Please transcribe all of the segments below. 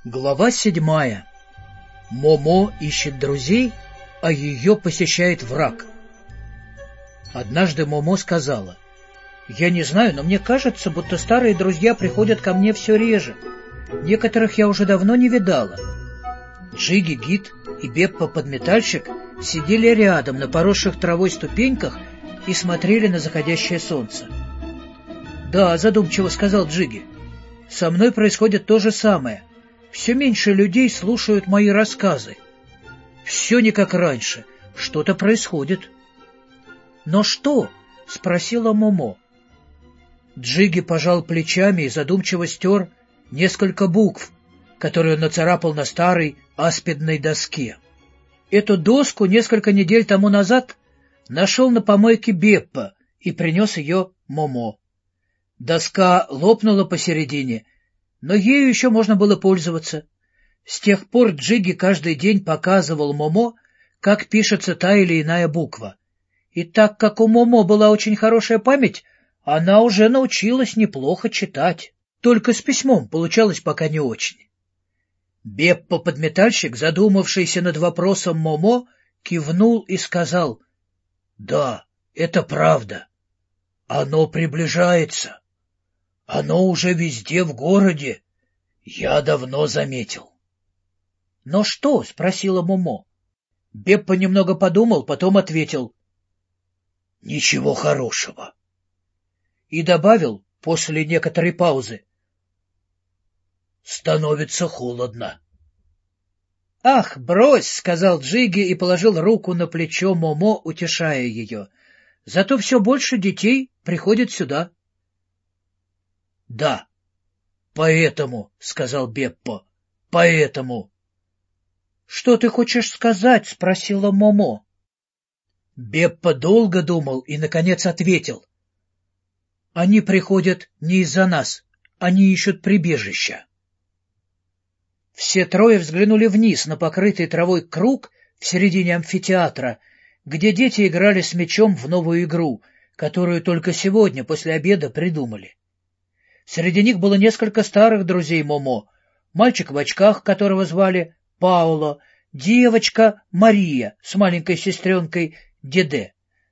Глава 7. Момо ищет друзей, а ее посещает враг. Однажды Момо сказала: «Я не знаю, но мне кажется, будто старые друзья приходят ко мне все реже. Некоторых я уже давно не видала». Джиги Гид и Беппа Подметальщик сидели рядом на поросших травой ступеньках и смотрели на заходящее солнце. «Да», — задумчиво сказал Джиги, — «со мной происходит то же самое. Все меньше людей слушают мои рассказы. Все не как раньше. Что-то происходит». «Но что?» — спросила Момо. Джиги пожал плечами и задумчиво стер несколько букв, которые он нацарапал на старой аспидной доске. Эту доску несколько недель тому назад нашел на помойке Беппа и принес ее Момо. Доска лопнула посередине, но ею еще можно было пользоваться. С тех пор Джиги каждый день показывал Момо, как пишется та или иная буква. И так как у Момо была очень хорошая память, она уже научилась неплохо читать. Только с письмом получалось пока не очень. Беппа Подметальщик, задумавшийся над вопросом Момо, кивнул и сказал: «Да, это правда. Оно приближается. Оно уже везде в городе. Я давно заметил». «Но что?» — спросила Момо. Беппа немного подумал, потом ответил: «Ничего хорошего». И добавил после некоторой паузы: «Становится холодно». «Ах, брось!» — сказал Джиги и положил руку на плечо Момо, утешая ее. «Зато все больше детей приходит сюда». «Да, поэтому», — сказал Беппа, — «поэтому». «Что ты хочешь сказать?» — спросила Момо. Беппа долго думал и, наконец, ответил: «Они приходят не из-за нас, они ищут прибежища». Все трое взглянули вниз на покрытый травой круг в середине амфитеатра, где дети играли с мячом в новую игру, которую только сегодня после обеда придумали. Среди них было несколько старых друзей Момо: мальчик в очках, которого звали Пауло, девочка Мария с маленькой сестренкой Деде,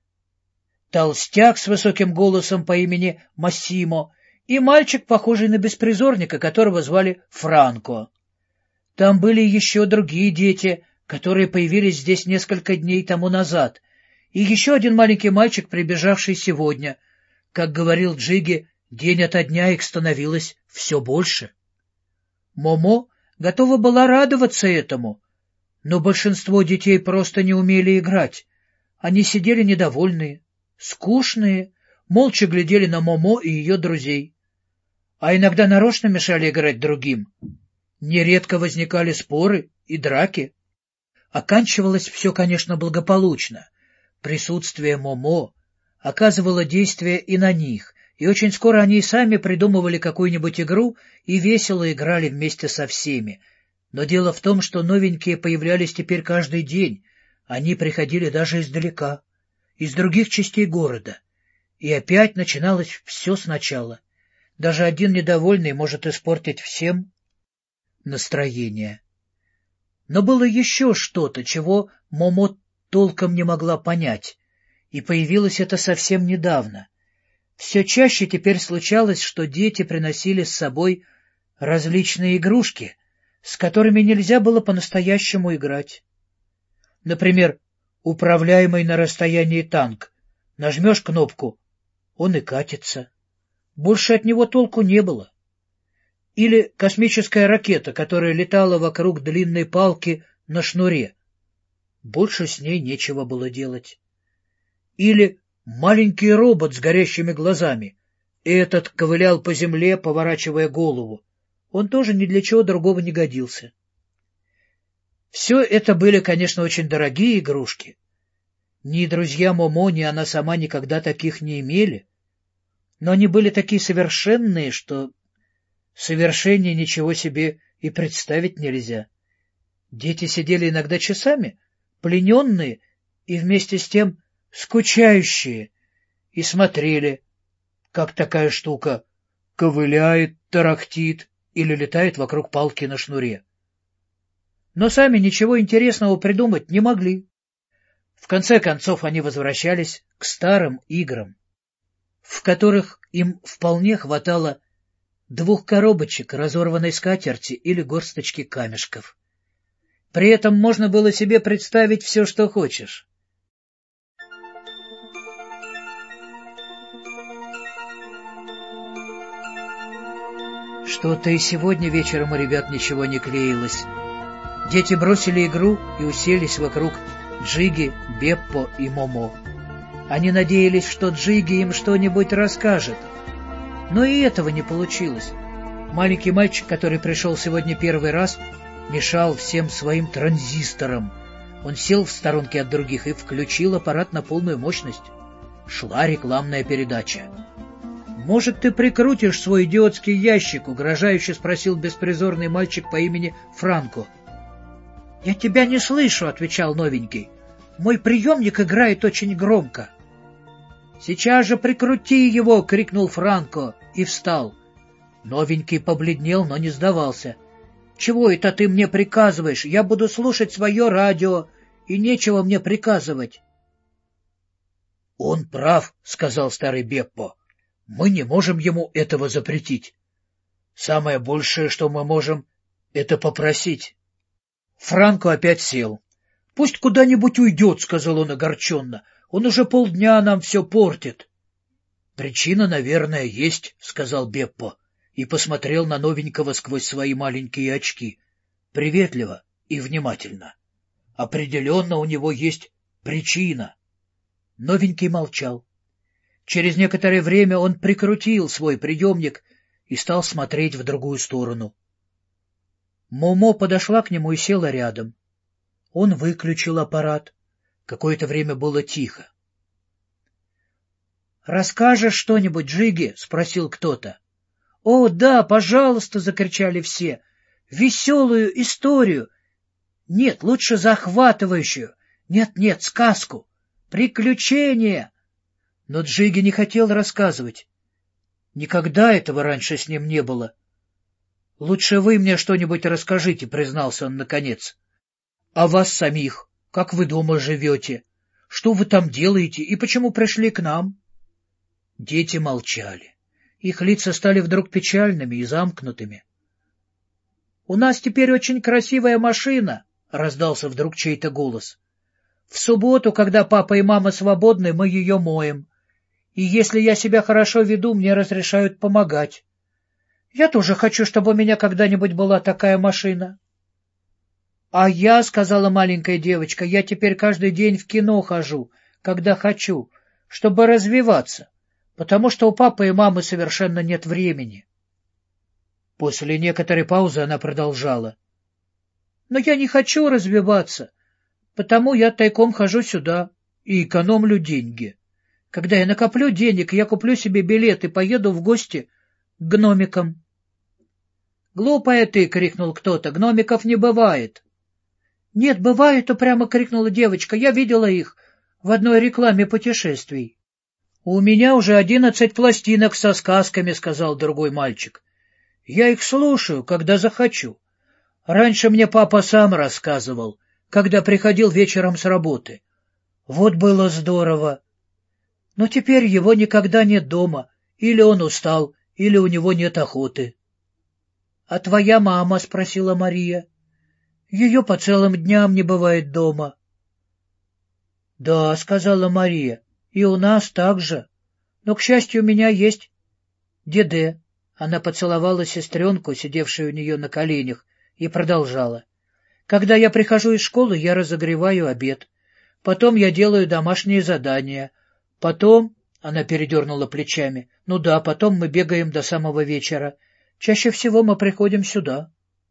толстяк с высоким голосом по имени Массимо и мальчик, похожий на беспризорника, которого звали Франко. Там были еще другие дети, которые появились здесь несколько дней тому назад, и еще один маленький мальчик, прибежавший сегодня. Как говорил Джиги, день ото дня их становилось все больше. Момо готова была радоваться этому, но большинство детей просто не умели играть. Они сидели недовольные, скучные, молча глядели на Момо и ее друзей. А иногда нарочно мешали играть другим. Нередко возникали споры и драки. Оканчивалось все, конечно, благополучно. Присутствие Момо оказывало действие и на них, и очень скоро они и сами придумывали какую-нибудь игру и весело играли вместе со всеми. Но дело в том, что новенькие появлялись теперь каждый день. Они приходили даже издалека, из других частей города. И опять начиналось все сначала. Даже один недовольный может испортить всем настроение. Но было еще что-то, чего Момо толком не могла понять, и появилось это совсем недавно. Все чаще теперь случалось, что дети приносили с собой различные игрушки, с которыми нельзя было по-настоящему играть. Например, управляемый на расстоянии танк. Нажмешь кнопку — он и катится. Больше от него толку не было. Или космическая ракета, которая летала вокруг длинной палки на шнуре. Больше с ней нечего было делать. Или маленький робот с горящими глазами. Этот ковылял по земле, поворачивая голову. Он тоже ни для чего другого не годился. Все это были, конечно, очень дорогие игрушки. Ни друзья Момо, ни она сама никогда таких не имели. Но они были такие совершенные, что совершеннее ничего себе и представить нельзя. Дети сидели иногда часами, плененные и вместе с тем скучающие, и смотрели, как такая штука ковыляет, тарахтит или летает вокруг палки на шнуре. Но сами ничего интересного придумать не могли. В конце концов они возвращались к старым играм, в которых им вполне хватало 2 коробочек разорванной скатерти или горсточки камешков. При этом можно было себе представить все, что хочешь. Что-то и сегодня вечером у ребят ничего не клеилось. Дети бросили игру и уселись вокруг Джиги, Беппо и Момо. Они надеялись, что Джиги им что-нибудь расскажет. Но и этого не получилось. Маленький мальчик, который пришел сегодня первый раз, мешал всем своим транзисторам. Он сел в сторонке от других и включил аппарат на полную мощность. Шла рекламная передача. «Может, ты прикрутишь свой идиотский ящик?» — угрожающе спросил беспризорный мальчик по имени Франко. «Я тебя не слышу», — отвечал новенький. «Мой приемник играет очень громко». «Сейчас же прикрути его!» — крикнул Франко и встал. Новенький побледнел, но не сдавался. «Чего это ты мне приказываешь? Я буду слушать свое радио, и нечего мне приказывать». «Он прав», — сказал старый Беппо. «Мы не можем ему этого запретить. Самое большее, что мы можем, — это попросить». Франко опять сел. «Пусть куда-нибудь уйдет», — сказал он огорченно. «Он уже полдня нам все портит». «Причина, наверное, есть», — сказал Беппо и посмотрел на новенького сквозь свои маленькие очки, приветливо и внимательно. «Определенно у него есть причина». Новенький молчал. Через некоторое время он прикрутил свой приемник и стал смотреть в другую сторону. Момо подошла к нему и села рядом. Он выключил аппарат. Какое-то время было тихо. — Расскажешь что-нибудь, Джиги? — спросил кто-то. — О, да, пожалуйста! — закричали все. — Веселую историю. Нет, лучше захватывающую. Нет, сказку. Приключения. Но Джиги не хотел рассказывать. Никогда этого раньше с ним не было. — Лучше вы мне что-нибудь расскажите, — признался он наконец. — А вас самих? Как вы дома живете? Что вы там делаете и почему пришли к нам? Дети молчали. Их лица стали вдруг печальными и замкнутыми. — У нас теперь очень красивая машина, — раздался вдруг чей-то голос. — В субботу, когда папа и мама свободны, мы ее моем. И если я себя хорошо веду, мне разрешают помогать. Я тоже хочу, чтобы у меня когда-нибудь была такая машина. — А я, — сказала маленькая девочка, — я теперь каждый день в кино хожу, когда хочу, чтобы развиваться, потому что у папы и мамы совершенно нет времени. После некоторой паузы она продолжала. — Но я не хочу развиваться, потому я тайком хожу сюда и экономлю деньги. Когда я накоплю денег, я куплю себе билет и поеду в гости к гномикам. — Глупая ты! — крикнул кто-то. — Гномиков не бывает. — Нет, бывает! — упрямо крикнула девочка. — Я видела их в одной рекламе путешествий. — У меня уже 11 пластинок со сказками, — сказал другой мальчик. — Я их слушаю, когда захочу. Раньше мне папа сам рассказывал, когда приходил вечером с работы. Вот было здорово. Но теперь его никогда нет дома, или он устал, или у него нет охоты. — А твоя мама? — спросила Мария. — Ее по целым дням не бывает дома. — Да, — сказала Мария, — и у нас так же. Но, к счастью, у меня есть Деде. Она поцеловала сестренку, сидевшую у нее на коленях, и продолжала. — Когда я прихожу из школы, я разогреваю обед. Потом я делаю домашние задания. Потом... Она передернула плечами. — Ну да, потом мы бегаем до самого вечера. Чаще всего мы приходим сюда.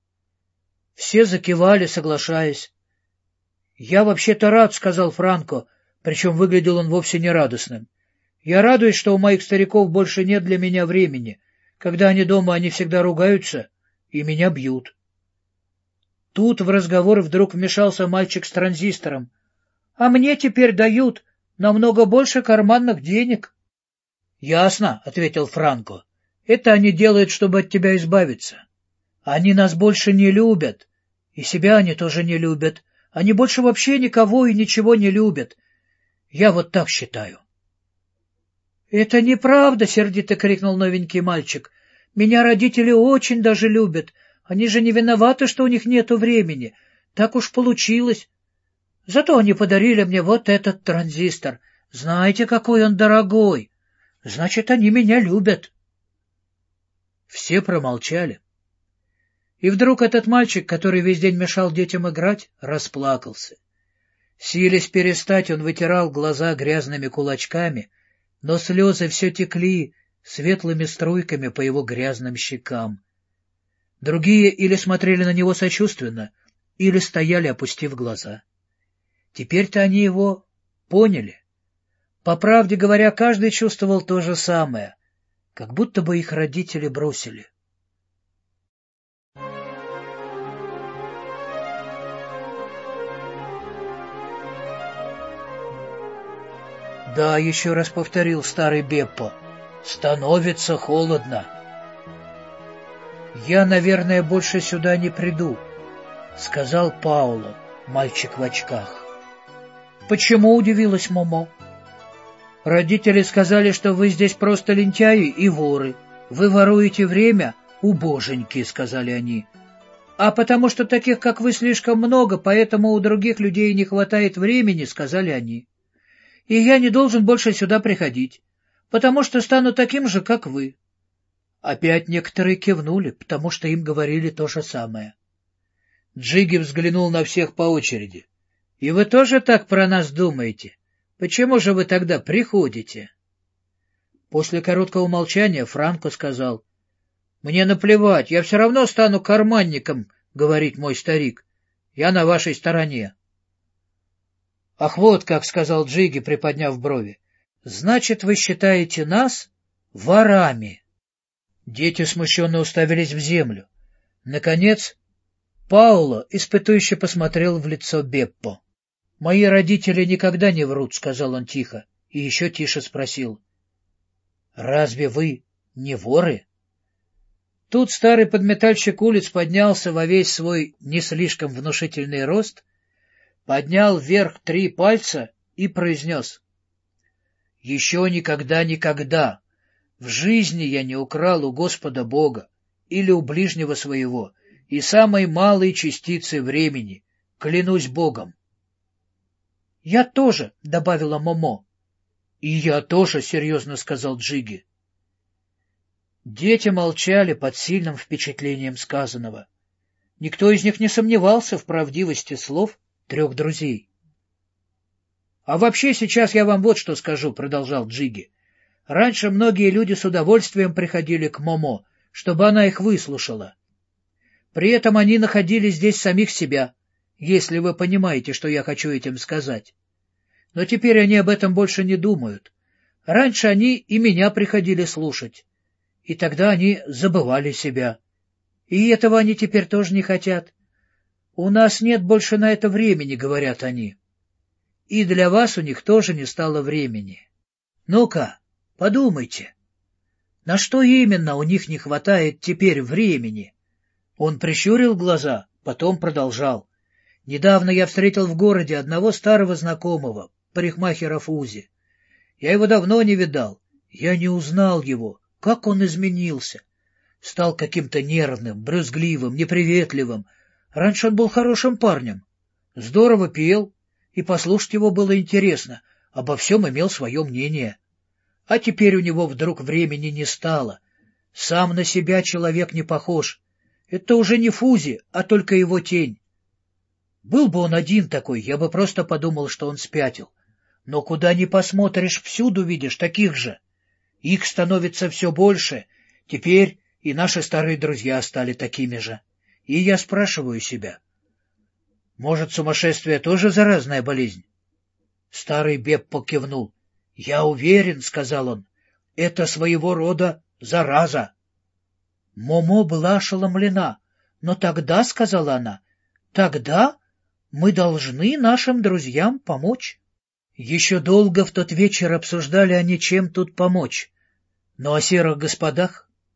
Все закивали, соглашаясь. — Я вообще-то рад, — сказал Франко, причем выглядел он вовсе не радостным. — Я радуюсь, что у моих стариков больше нет для меня времени. Когда они дома, они всегда ругаются и меня бьют. Тут в разговор вдруг вмешался мальчик с транзистором. — А мне теперь дают намного больше карманных денег. — Ясно, — ответил Франко. — Это они делают, чтобы от тебя избавиться. Они нас больше не любят, и себя они тоже не любят. Они больше вообще никого и ничего не любят. Я вот так считаю. — Это неправда, — сердито крикнул новенький мальчик. — Меня родители очень даже любят. Они же не виноваты, что у них нету времени. Так уж получилось. Зато они подарили мне вот этот транзистор. Знаете, какой он дорогой. Значит, они меня любят. Все промолчали. И вдруг этот мальчик, который весь день мешал детям играть, расплакался. Силясь перестать, он вытирал глаза грязными кулачками, но слезы все текли светлыми струйками по его грязным щекам. Другие или смотрели на него сочувственно, или стояли, опустив глаза. Теперь-то они его поняли. По правде говоря, каждый чувствовал то же самое, как будто бы их родители бросили. — Да, — еще раз повторил старый Беппо, — становится холодно. — Я, наверное, больше сюда не приду, — сказал Пауло, мальчик в очках. — Почему? — удивилась Момо. — Родители сказали, что вы здесь просто лентяи и воры. Вы воруете время, убоженьки, — сказали они. — А потому что таких, как вы, слишком много, поэтому у других людей не хватает времени, — сказали они. И я не должен больше сюда приходить, потому что стану таким же, как вы. Опять некоторые кивнули, потому что им говорили то же самое. Джигги взглянул на всех по очереди. — И вы тоже так про нас думаете? Почему же вы тогда приходите? После короткого молчания Франко сказал: — Мне наплевать, я все равно стану карманником, — говорит мой старик. Я на вашей стороне. — Ах, вот как, — сказал Джигги, приподняв брови. — Значит, вы считаете нас ворами? Дети смущенно уставились в землю. Наконец, Пауло испытующе посмотрел в лицо Беппо. — Мои родители никогда не врут, — сказал он тихо, и еще тише спросил. — Разве вы не воры? Тут старый подметальщик улиц поднялся во весь свой не слишком внушительный рост, поднял вверх 3 пальца и произнес: — Еще никогда в жизни я не украл у Господа Бога или у ближнего своего и самой малой частицы времени, клянусь Богом. — Я тоже, — добавила Момо. — И я тоже, — серьезно сказал Джигги. Дети молчали под сильным впечатлением сказанного. Никто из них не сомневался в правдивости слов 3 друзей. — А вообще сейчас я вам вот что скажу, — продолжал Джигги. — Раньше многие люди с удовольствием приходили к Момо, чтобы она их выслушала. При этом они находили здесь самих себя, если вы понимаете, что я хочу этим сказать. Но теперь они об этом больше не думают. Раньше они и меня приходили слушать, и тогда они забывали себя. И этого они теперь тоже не хотят. У нас нет больше на это времени, — говорят они. И для вас у них тоже не стало времени. Ну-ка, подумайте, на что именно у них не хватает теперь времени? Он прищурил глаза, потом продолжал. Недавно я встретил в городе одного старого знакомого, парикмахера Фузи. Я его давно не видал. Я не узнал его. Как он изменился! Стал каким-то нервным, брюзгливым, неприветливым. Раньше он был хорошим парнем. Здорово пел, и послушать его было интересно. Обо всем имел свое мнение. А теперь у него вдруг времени не стало. Сам на себя человек не похож. Это уже не Фузи, а только его тень. Был бы он один такой, я бы просто подумал, что он спятил. Но куда ни посмотришь, всюду видишь таких же. Их становится все больше. Теперь и наши старые друзья стали такими же. И я спрашиваю себя, может, сумасшествие тоже заразная болезнь? Старый Беппо кивнул. — Я уверен, — сказал он, — это своего рода зараза. Момо была ошеломлена. — Но тогда, — сказала она, — тогда мы должны нашим друзьям помочь. Еще долго в тот вечер обсуждали они, чем тут помочь. Но о серых господах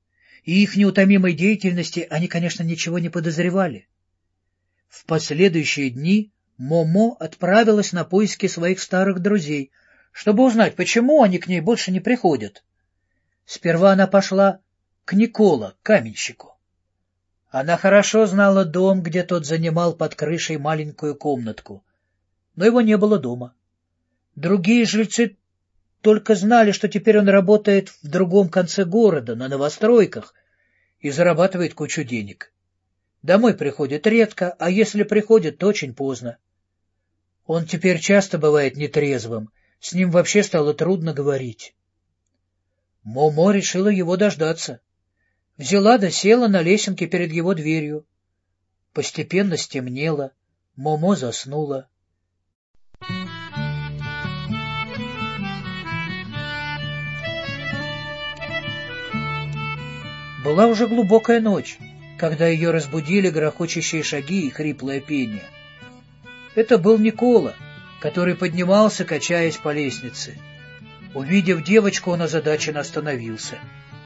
и их неутомимой деятельности они, конечно, ничего не подозревали. В последующие дни Момо отправилась на поиски своих старых друзей, чтобы узнать, почему они к ней больше не приходят. Сперва она пошла к Никола, каменщику. Она хорошо знала дом, где тот занимал под крышей маленькую комнатку, но его не было дома. Другие жильцы только знали, что теперь он работает в другом конце города, на новостройках, и зарабатывает кучу денег. Домой приходит редко, а если приходит, то очень поздно. Он теперь часто бывает нетрезвым, с ним вообще стало трудно говорить. Момо решила его дождаться. Взяла да села на лесенке перед его дверью. Постепенно стемнело, Момо заснула. Была уже глубокая ночь, когда ее разбудили грохочущие шаги и хриплое пение. Это был Никола, который поднимался, качаясь по лестнице. Увидев девочку, он озадаченно остановился.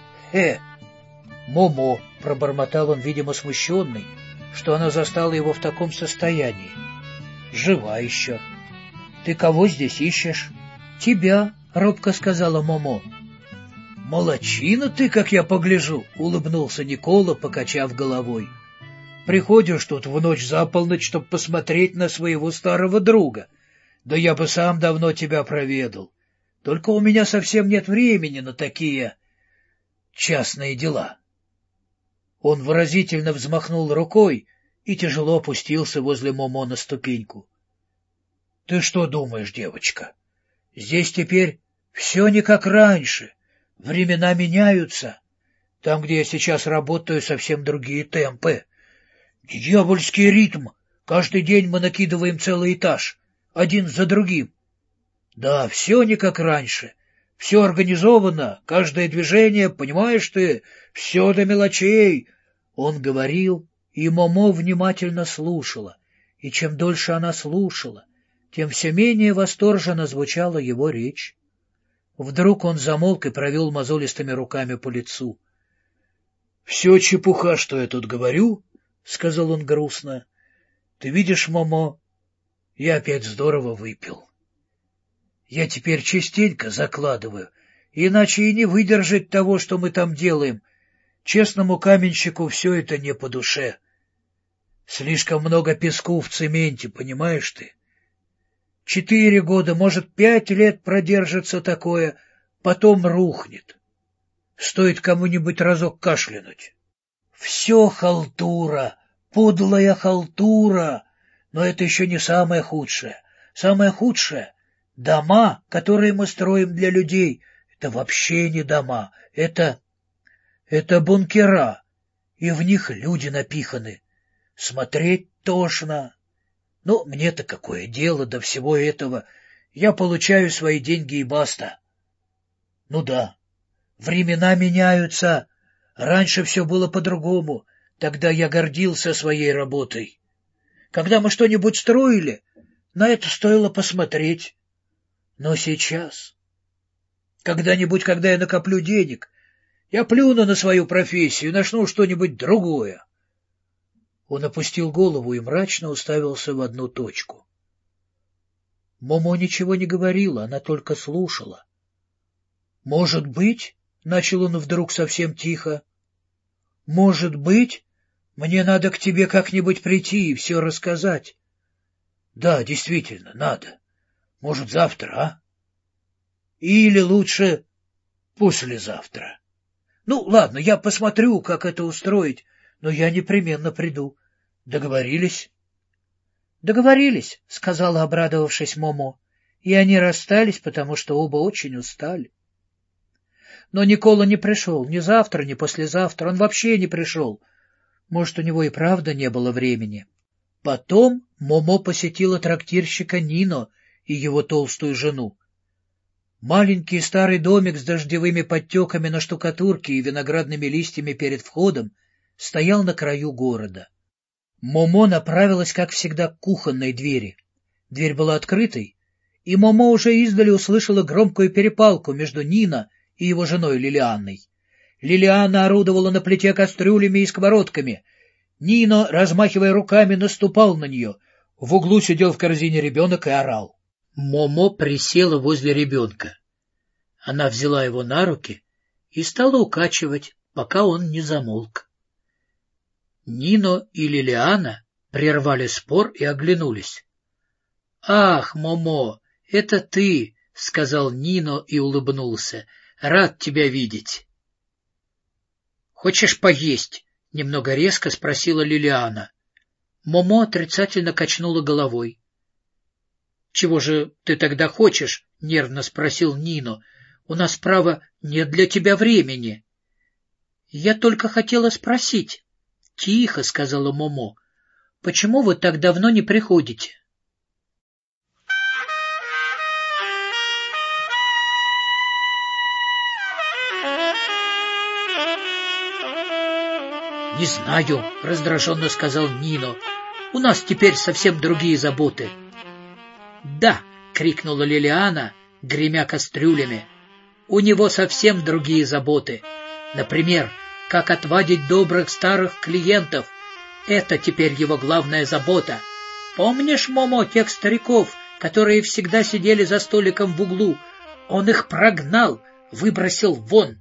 Момо!» — пробормотал он, видимо, смущенный, что она застала его в таком состоянии. «Жива еще. Ты кого здесь ищешь?» «Тебя», — робко сказала Момо. «Молодчина ты, как я погляжу», — улыбнулся Никола, покачав головой. «Приходишь тут в ночь за полночь, чтоб посмотреть на своего старого друга. Да я бы сам давно тебя проведал. Только у меня совсем нет времени на такие частные дела». Он выразительно взмахнул рукой и тяжело опустился возле Момо на ступеньку. — Ты что думаешь, девочка? Здесь теперь все не как раньше. Времена меняются. Там, где я сейчас работаю, совсем другие темпы. Дьявольский ритм. Каждый день мы накидываем целый этаж, один за другим. Да, все не как раньше. Все организовано, каждое движение, понимаешь ты, все до мелочей. Он говорил, и Момо внимательно слушала, и чем дольше она слушала, тем все менее восторженно звучала его речь. Вдруг он замолк и провел мозолистыми руками по лицу. — Все чепуха, что я тут говорю, — сказал он грустно. — Ты видишь, Момо, я опять здорово выпил. Я теперь частенько закладываю, иначе и не выдержать того, что мы там делаем. Честному каменщику все это не по душе. Слишком много песку в цементе, понимаешь ты? 4 года, может, 5 лет продержится такое, потом рухнет. Стоит кому-нибудь разок кашлянуть. Все халтура, подлая халтура, но это еще не самое худшее. Самое худшее — дома, которые мы строим для людей, это вообще не дома, это бункера, и в них люди напиханы. Смотреть тошно. Ну, мне-то какое дело до всего этого? Я получаю свои деньги и баста. Ну да, времена меняются. Раньше все было по-другому. Тогда я гордился своей работой. Когда мы что-нибудь строили, на это стоило посмотреть. Но сейчас... Когда-нибудь, когда я накоплю денег, я плюну на свою профессию и начну что-нибудь другое. Он опустил голову и мрачно уставился в одну точку. Момо ничего не говорила, она только слушала. — Может быть, — начал он вдруг совсем тихо, — может быть, мне надо к тебе как-нибудь прийти и все рассказать. — Да, действительно, надо. Может, завтра, а? Или лучше послезавтра. Ну, ладно, я посмотрю, как это устроить, но я непременно приду. Договорились? — Договорились, — сказала, обрадовавшись Момо, и они расстались, потому что оба очень устали. Но Никола не пришел ни завтра, ни послезавтра, он вообще не пришел. Может, у него и правда не было времени. Потом Момо посетила трактирщика Нино и его толстую жену. Маленький старый домик с дождевыми подтеками на штукатурке и виноградными листьями перед входом стоял на краю города. Момо направилась, как всегда, к кухонной двери. Дверь была открытой, и Момо уже издали услышала громкую перепалку между Нино и его женой Лилианной. Лилиана орудовала на плите кастрюлями и сковородками. Нино, размахивая руками, наступал на нее. В углу сидел в корзине ребенок и орал. Момо присела возле ребенка. Она взяла его на руки и стала укачивать, пока он не замолк. Нино и Лилиана прервали спор и оглянулись. — Ах, Момо, это ты! — сказал Нино и улыбнулся. — Рад тебя видеть. — Хочешь поесть? — немного резко спросила Лилиана. Момо отрицательно качнула головой. — Чего же ты тогда хочешь? — нервно спросил Нино. — У нас, право, нет для тебя времени. — Я только хотела спросить. — Тихо, — сказала Момо. — Почему вы так давно не приходите? — Не знаю, — раздраженно сказал Нино. — У нас теперь совсем другие заботы. — Да, — крикнула Лилиана, гремя кастрюлями. — У него совсем другие заботы. Например, как отвадить добрых старых клиентов. Это теперь его главная забота. Помнишь, Момо, тех стариков, которые всегда сидели за столиком в углу? Он их прогнал, выбросил вон.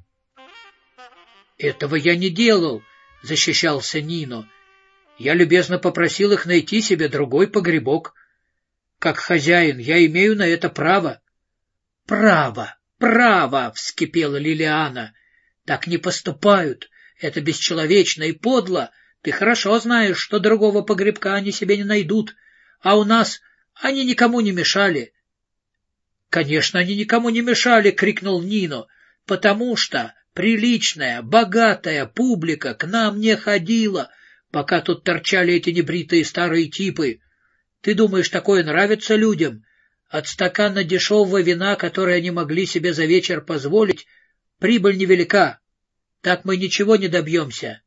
— Этого я не делал, — защищался Нино. Я любезно попросил их найти себе другой погребок. Как хозяин я имею на это право. — Право, право! — вскипела Лилиана. — Так не поступают. Это бесчеловечно и подло. Ты хорошо знаешь, что другого погребка они себе не найдут. А у нас они никому не мешали. — Конечно, они никому не мешали! — крикнул Нино. — Потому что приличная, богатая публика к нам не ходила, пока тут торчали эти небритые старые типы. Ты думаешь, такое нравится людям? От стакана дешевого вина, которое они могли себе за вечер позволить, прибыль невелика. Так мы ничего не добьемся.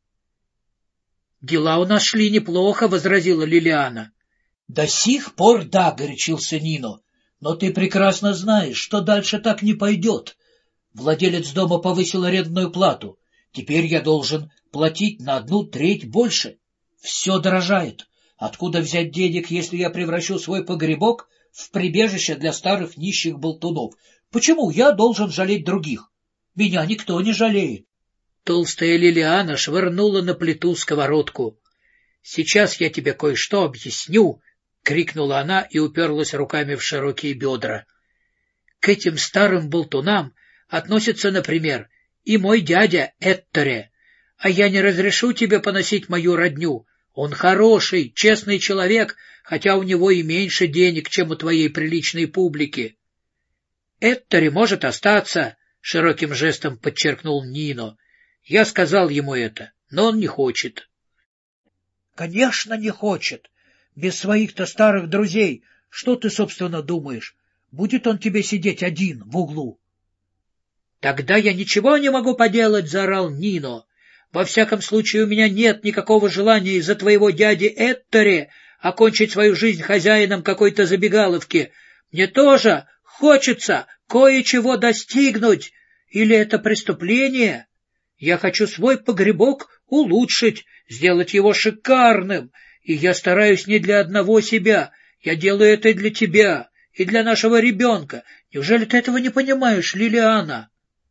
— Дела у нас шли неплохо, — возразила Лилиана. — До сих пор да, — горячился Нино. — Но ты прекрасно знаешь, что дальше так не пойдет. Владелец дома повысил арендную плату. Теперь я должен платить на 1/3 больше. Все дорожает. Откуда взять денег, если я превращу свой погребок в прибежище для старых нищих болтунов? Почему я должен жалеть других? Меня никто не жалеет. Толстая Лилиана швырнула на плиту сковородку. — Сейчас я тебе кое-что объясню, — крикнула она и уперлась руками в широкие бедра. — К этим старым болтунам относится, например, и мой дядя Этторе, а я не разрешу тебе поносить мою родню. Он хороший, честный человек, хотя у него и меньше денег, чем у твоей приличной публики. — Этторе может остаться, — широким жестом подчеркнул Нино. Я сказал ему это, но он не хочет. — Конечно, не хочет. Без своих-то старых друзей. Что ты, собственно, думаешь? Будет он тебе сидеть один в углу? — Тогда я ничего не могу поделать, — заорал Нино. — Во всяком случае, у меня нет никакого желания из-за твоего дяди Этторе окончить свою жизнь хозяином какой-то забегаловки. Мне тоже хочется кое-чего достигнуть. Или это преступление? Я хочу свой погребок улучшить, сделать его шикарным, и я стараюсь не для одного себя, я делаю это и для тебя, и для нашего ребенка. Неужели ты этого не понимаешь, Лилиана?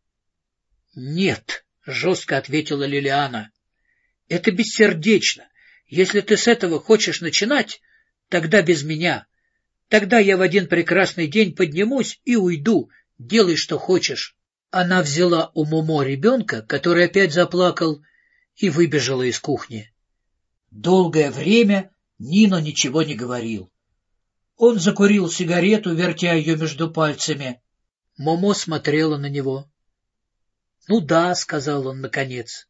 — Нет, — жестко ответила Лилиана. — Это бессердечно. Если ты с этого хочешь начинать, тогда без меня. Тогда я в один прекрасный день поднимусь и уйду. Делай, что хочешь. Она взяла у Момо ребенка, который опять заплакал, и выбежала из кухни. Долгое время Нино ничего не говорил. Он закурил сигарету, вертя ее между пальцами. Момо смотрела на него. — Ну да, — сказал он наконец.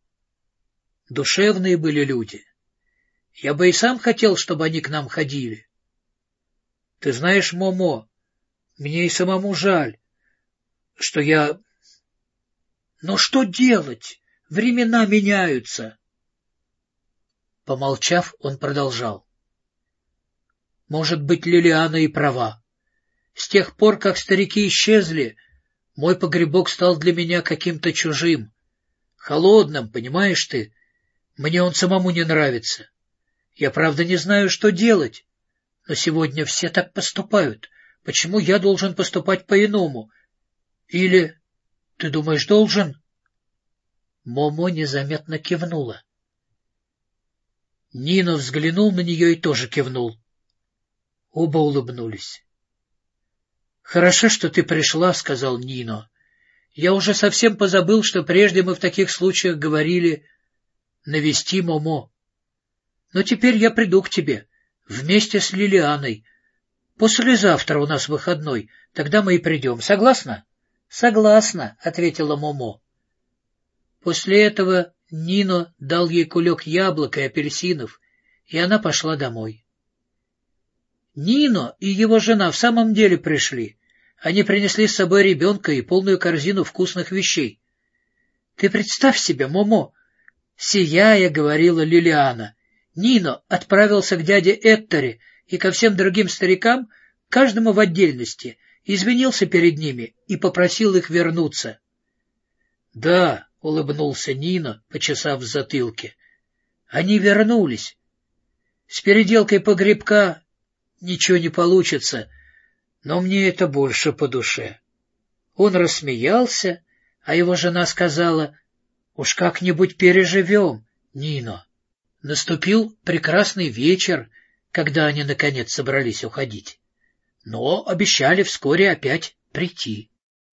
Душевные были люди. Я бы и сам хотел, чтобы они к нам ходили. Ты знаешь, Момо, мне и самому жаль, что я... Но что делать? Времена меняются. Помолчав, он продолжал. Может быть, Лилиана и права. С тех пор, как старики исчезли, мой погребок стал для меня каким-то чужим. холодным, понимаешь ты? Мне он самому не нравится. Я, правда, не знаю, что делать. Но сегодня все так поступают. Почему я должен поступать по-иному? Или... Ты думаешь, должен?» Момо незаметно кивнула. Нино взглянул на нее и тоже кивнул. Оба улыбнулись. «Хорошо, что ты пришла», — сказал Нино. «Я уже совсем позабыл, что прежде мы в таких случаях говорили «навести Момо». Но теперь я приду к тебе вместе с Лилианой. Послезавтра у нас выходной, тогда мы и придем. Согласна?» «Согласна», — ответила Момо. После этого Нино дал ей кулек яблок и апельсинов, и она пошла домой. Нино и его жена в самом деле пришли. Они принесли с собой ребенка и полную корзину вкусных вещей. «Ты представь себе, Момо!» — сияя, говорила Лилиана. Нино отправился к дяде Этторе и ко всем другим старикам, каждому в отдельности, извинился перед ними и попросил их вернуться. — Да, — улыбнулся Нино, почесав в затылке. — Они вернулись. С переделкой погребка ничего не получится, но мне это больше по душе. Он рассмеялся, а его жена сказала: — Уж как-нибудь переживем, Нино. Наступил прекрасный вечер, когда они, наконец, собрались уходить. Но обещали вскоре опять прийти.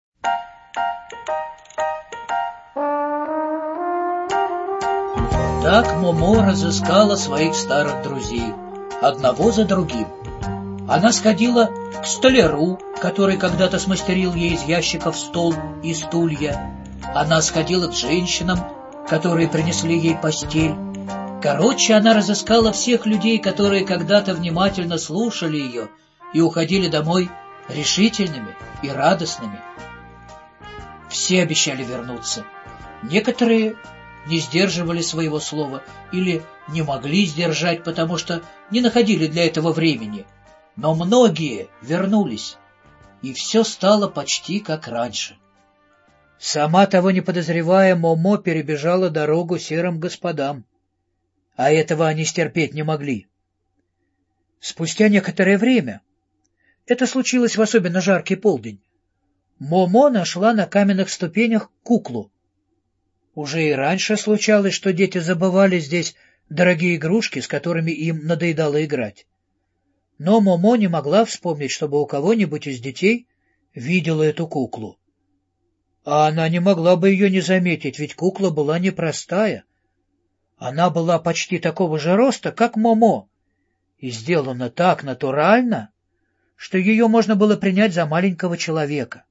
Так Момо разыскала своих старых друзей, одного за другим. Она сходила к столяру, который когда-то смастерил ей из ящиков стол и стулья. Она сходила к женщинам, которые принесли ей постель. Короче, она разыскала всех людей, которые когда-то внимательно слушали ее и уходили домой решительными и радостными. Все обещали вернуться. Некоторые не сдерживали своего слова или не могли сдержать, потому что не находили для этого времени. Но многие вернулись, и все стало почти как раньше. Сама того не подозревая, Момо перебежала дорогу серым господам, а этого они стерпеть не могли. Спустя некоторое время, это случилось в особенно жаркий полдень, Момо нашла на каменных ступенях куклу. Уже и раньше случалось, что дети забывали здесь дорогие игрушки, с которыми им надоедало играть. Но Момо не могла вспомнить, чтобы у кого-нибудь из детей видела эту куклу. А она не могла бы ее не заметить, ведь кукла была непростая. Она была почти такого же роста, как Момо, и сделана так натурально, что ее можно было принять за маленького человека.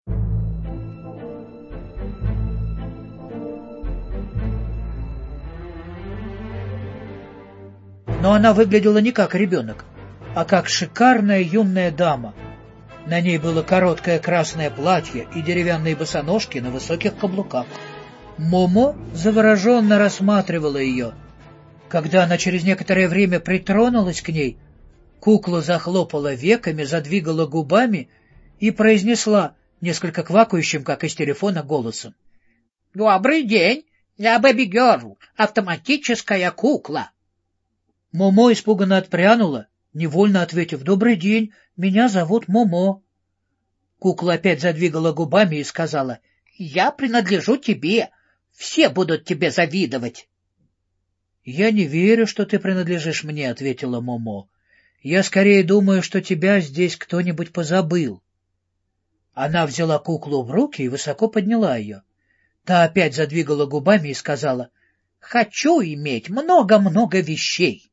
Но она выглядела не как ребенок, а как шикарная юная дама. На ней было короткое красное платье и деревянные босоножки на высоких каблуках. Момо завороженно рассматривала ее. Когда она через некоторое время притронулась к ней, кукла захлопала веками, задвигала губами и произнесла несколько квакающим, как из телефона, голосом: — Добрый день, я Бэби Герл, автоматическая кукла. Момо испуганно отпрянула, невольно ответив: — Добрый день, меня зовут Момо. Кукла опять задвигала губами и сказала: — Я принадлежу тебе, все будут тебе завидовать. — Я не верю, что ты принадлежишь мне, — ответила Момо. — Я скорее думаю, что тебя здесь кто-нибудь позабыл. Она взяла куклу в руки и высоко подняла ее. Та опять задвигала губами и сказала: — Хочу иметь много-много вещей.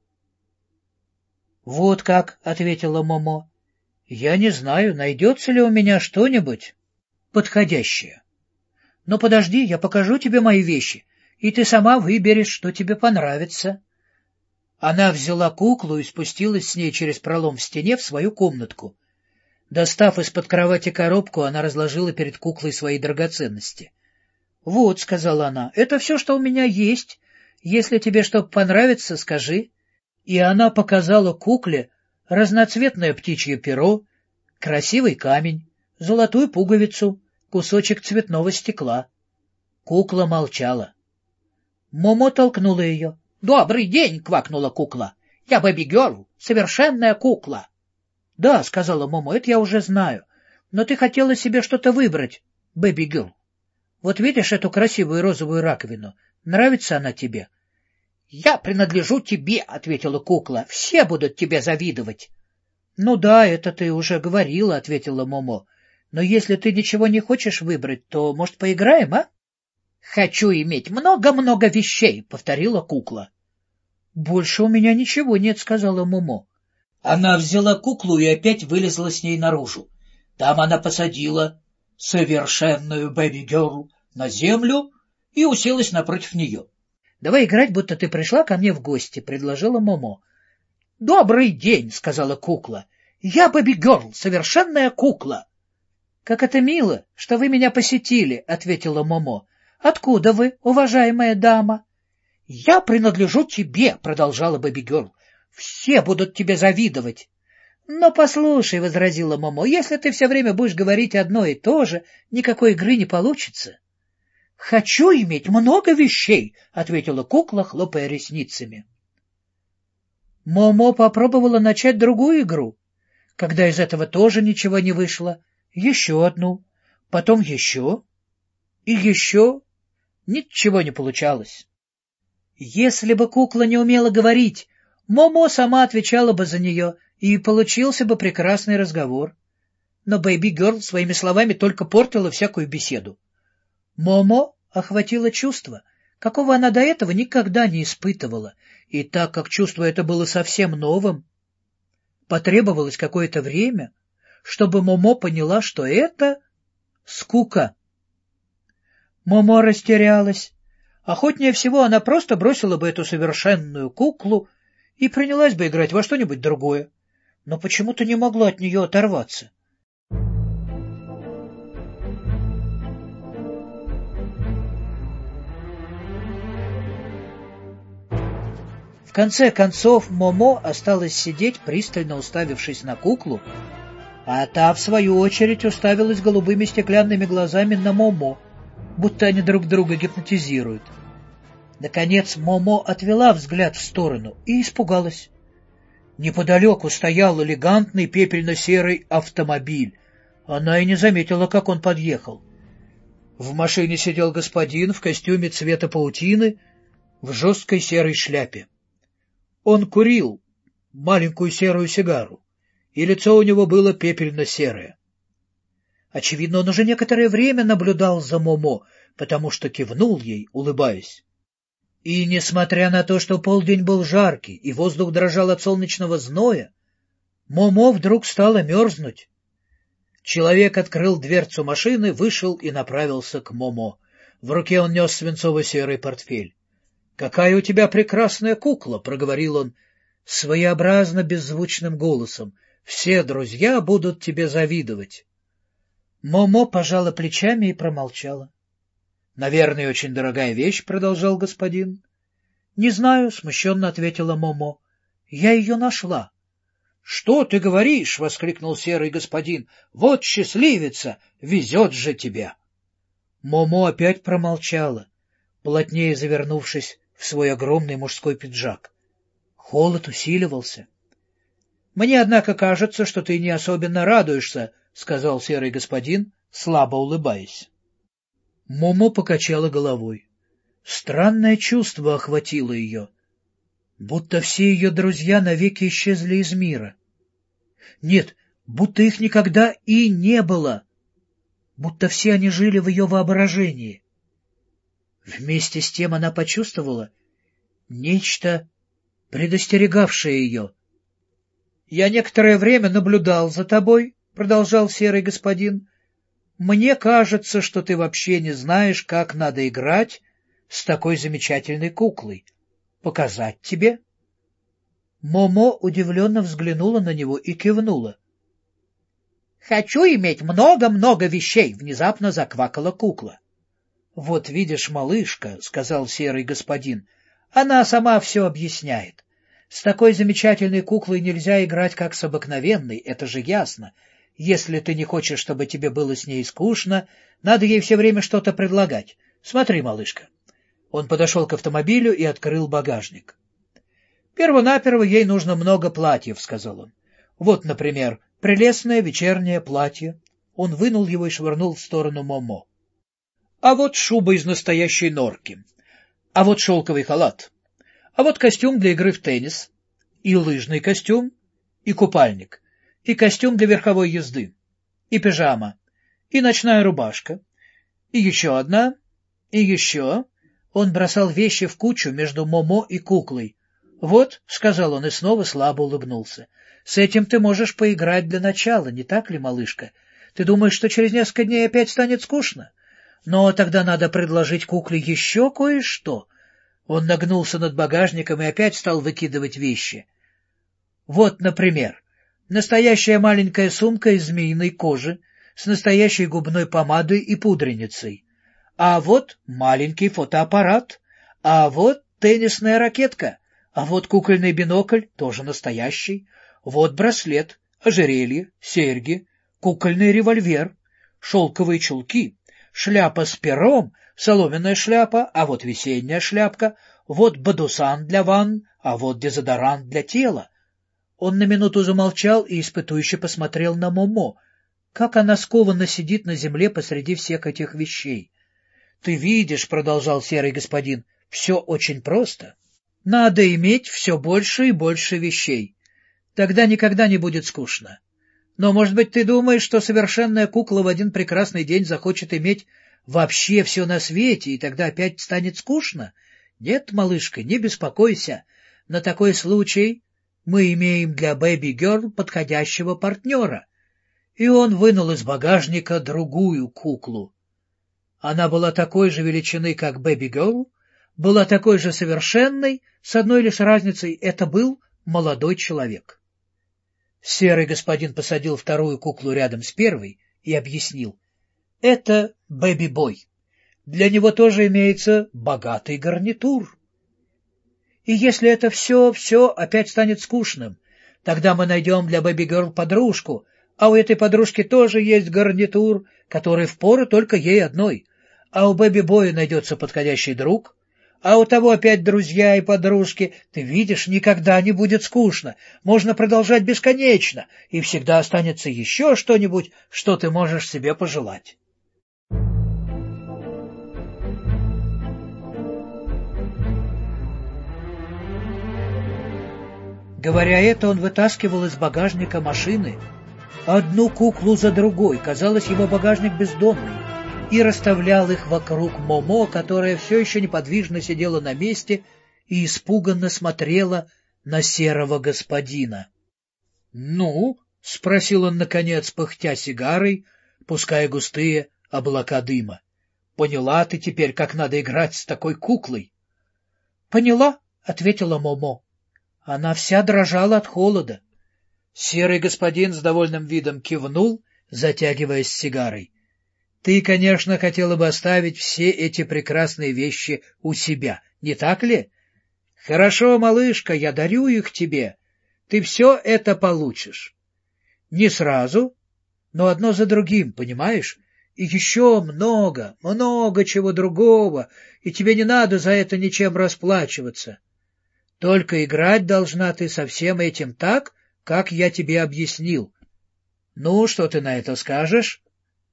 — Вот как, — ответила Момо. — Я не знаю, найдется ли у меня что-нибудь подходящее. Но подожди, я покажу тебе мои вещи, и ты сама выберешь, что тебе понравится. Она взяла куклу и спустилась с ней через пролом в стене в свою комнатку. Достав из-под кровати коробку, она разложила перед куклой свои драгоценности. — Вот, — сказала она, — это все, что у меня есть. Если тебе что понравится, скажи. И она показала кукле разноцветное птичье перо, красивый камень, золотую пуговицу, кусочек цветного стекла. Кукла молчала. Момо толкнула ее. — Добрый день! — квакнула кукла. — Я Бэби Герл, совершенная кукла. — Да, — сказала Момо, — это я уже знаю. Но ты хотела себе что-то выбрать, Бэби Герл. Вот видишь эту красивую розовую раковину? Нравится она тебе? — Я принадлежу тебе, — ответила кукла. — Все будут тебе завидовать. — Ну да, это ты уже говорила, — ответила Момо. — Но если ты ничего не хочешь выбрать, то, может, поиграем, а? — Хочу иметь много-много вещей, — повторила кукла. — Больше у меня ничего нет, — сказала Момо. Она взяла куклу и опять вылезла с ней наружу. Там она посадила совершенную Бэби Герл на землю и уселась напротив нее. — Давай играть, будто ты пришла ко мне в гости, — предложила Момо. — Добрый день, — сказала кукла. — Я Бэби Герл, совершенная кукла. — Как это мило, что вы меня посетили, — ответила Момо. — Откуда вы, уважаемая дама? — Я принадлежу тебе, — продолжала Бэби Герл. — Все будут тебе завидовать. — Но послушай, — возразила Момо, — если ты все время будешь говорить одно и то же, никакой игры не получится. — Хочу иметь много вещей, — ответила кукла, хлопая ресницами. Момо попробовала начать другую игру. Когда из этого тоже ничего не вышло, еще одну, потом еще и еще. Ничего не получалось. Если бы кукла не умела говорить, Момо сама отвечала бы за нее, и получился бы прекрасный разговор. Но Бэби Герл своими словами только портила всякую беседу. Момо охватило чувство, какого она до этого никогда не испытывала, и так как чувство это было совсем новым, потребовалось какое-то время, чтобы Момо поняла, что это скука. Момо растерялась. Охотнее всего она просто бросила бы эту совершенную куклу и принялась бы играть во что-нибудь другое, но почему-то не могла от нее оторваться. В конце концов Момо осталась сидеть, пристально уставившись на куклу, а та, в свою очередь, уставилась голубыми стеклянными глазами на Момо, будто они друг друга гипнотизируют. Наконец Момо отвела взгляд в сторону и испугалась. Неподалеку стоял элегантный пепельно-серый автомобиль. Она и не заметила, как он подъехал. В машине сидел господин в костюме цвета паутины, в жесткой серой шляпе. Он курил маленькую серую сигару, и лицо у него было пепельно-серое. Очевидно, он уже некоторое время наблюдал за Момо, потому что кивнул ей, улыбаясь. И, несмотря на то, что полдень был жаркий и воздух дрожал от солнечного зноя, Момо вдруг стала мерзнуть. Человек открыл дверцу машины, вышел и направился к Момо. В руке он нес свинцово-серый портфель. — Какая у тебя прекрасная кукла! — проговорил он своеобразно беззвучным голосом. — Все друзья будут тебе завидовать. Момо пожала плечами и промолчала. — Наверное, очень дорогая вещь, — продолжал господин. — Не знаю, — смущенно ответила Момо. — Я ее нашла. — Что ты говоришь? — воскликнул серый господин. — Вот счастливица! Везет же тебе! Момо опять промолчала, плотнее завернувшись в свой огромный мужской пиджак. Холод усиливался. — Мне, однако, кажется, что ты не особенно радуешься, — сказал серый господин, слабо улыбаясь. Момо покачала головой. Странное чувство охватило ее, будто все ее друзья навеки исчезли из мира. Нет, будто их никогда и не было, будто все они жили в ее воображении. Вместе с тем она почувствовала нечто, предостерегавшее ее. — Я некоторое время наблюдал за тобой, — продолжал серый господин. — Мне кажется, что ты вообще не знаешь, как надо играть с такой замечательной куклой. Показать тебе? Момо удивленно взглянула на него и кивнула. — Хочу иметь много-много вещей, — внезапно заквакала кукла. — Вот видишь, малышка, — сказал серый господин, — она сама все объясняет. С такой замечательной куклой нельзя играть, как с обыкновенной, это же ясно. Если ты не хочешь, чтобы тебе было с ней скучно, надо ей все время что-то предлагать. Смотри, малышка. Он подошел к автомобилю и открыл багажник. Первонаперво ей нужно много платьев, — сказал он. Вот, например, прелестное вечернее платье. Он вынул его и швырнул в сторону Момо. А вот шуба из настоящей норки. А вот шелковый халат. А вот костюм для игры в теннис. И лыжный костюм. И купальник. И костюм для верховой езды. И пижама. И ночная рубашка. И еще одна. И еще. Он бросал вещи в кучу между Момо и куклой. «Вот», — сказал он и снова слабо улыбнулся, — «с этим ты можешь поиграть для начала, не так ли, малышка? Ты думаешь, что через несколько дней опять станет скучно? Но тогда надо предложить кукле еще кое-что». Он нагнулся над багажником и опять стал выкидывать вещи. «Вот, например, настоящая маленькая сумка из змеиной кожи с настоящей губной помадой и пудреницей. А вот маленький фотоаппарат. А вот теннисная ракетка. А вот кукольный бинокль, тоже настоящий. Вот браслет, ожерелье, серьги, кукольный револьвер, шелковые чулки, шляпа с пером, соломенная шляпа, а вот весенняя шляпка, вот бадусан для ванн, а вот дезодорант для тела». Он на минуту замолчал и испытующе посмотрел на Момо, как она скованно сидит на земле посреди всех этих вещей. — Ты видишь, — продолжал серый господин, — все очень просто. Надо иметь все больше и больше вещей. Тогда никогда не будет скучно. Но, может быть, ты думаешь, что совершенная кукла в один прекрасный день захочет иметь вообще все на свете, и тогда опять станет скучно? Нет, малышка, не беспокойся. На такой случай мы имеем для Baby Girl подходящего партнера. И он вынул из багажника другую куклу. Она была такой же величины, как Baby Girl, была такой же совершенной, с одной лишь разницей — это был молодой человек. Серый господин посадил вторую куклу рядом с первой и объяснил. Это бэби-бой. Для него тоже имеется богатый гарнитур. И если это все опять станет скучным, тогда мы найдем для бэби-герл подружку, а у этой подружки тоже есть гарнитур, который впору только ей одной, а у бэби-боя найдется подходящий друг, а у того опять друзья и подружки. Ты видишь, никогда не будет скучно, можно продолжать бесконечно, и всегда останется еще что-нибудь, что ты можешь себе пожелать. Говоря это, он вытаскивал из багажника машины одну куклу за другой, казалось, его багажник бездонный, и расставлял их вокруг Момо, которая все еще неподвижно сидела на месте и испуганно смотрела на серого господина. — Ну? — спросил он, наконец, пыхтя сигарой, пуская густые облака дыма. — Поняла ты теперь, как надо играть с такой куклой? — Поняла, — ответила Момо. Она вся дрожала от холода. Серый господин с довольным видом кивнул, затягиваясь сигарой. — Ты, конечно, хотела бы оставить все эти прекрасные вещи у себя, не так ли? — Хорошо, малышка, я дарю их тебе. Ты все это получишь. Не сразу, но одно за другим, понимаешь? И еще много, много чего другого, и тебе не надо за это ничем расплачиваться. Только играть должна ты со всем этим так, как я тебе объяснил. Ну, что ты на это скажешь?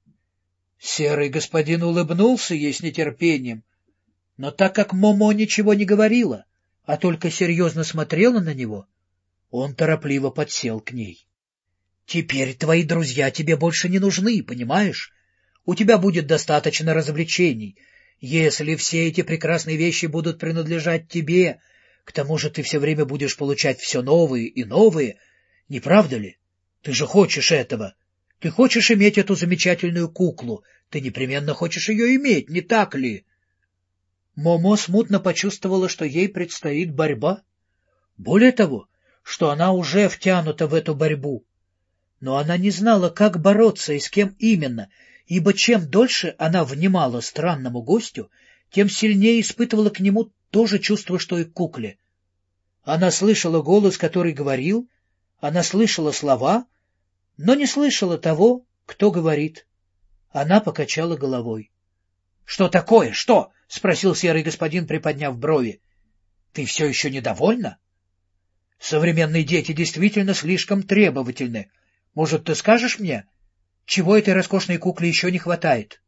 Серый господин улыбнулся ей с нетерпением, но так как Момо ничего не говорила, а только серьезно смотрела на него, он торопливо подсел к ней. — Теперь твои друзья тебе больше не нужны, понимаешь? У тебя будет достаточно развлечений. Если все эти прекрасные вещи будут принадлежать тебе, к тому же ты все время будешь получать все новые и новые, не правда ли? Ты же хочешь этого. Ты хочешь иметь эту замечательную куклу. Ты непременно хочешь ее иметь, не так ли? Момо смутно почувствовала, что ей предстоит борьба. Более того, что она уже втянута в эту борьбу. Но она не знала, как бороться и с кем именно, ибо чем дольше она внимала странному гостю, тем сильнее испытывала к нему то же чувство, что и к кукле. Она слышала голос, который говорил, она слышала слова, но не слышала того, кто говорит. Она покачала головой. Что такое? Что? — спросил серый господин, приподняв брови. — Ты все еще недовольна? Современные дети действительно слишком требовательны. Может, ты скажешь мне, чего этой роскошной кукле еще не хватает?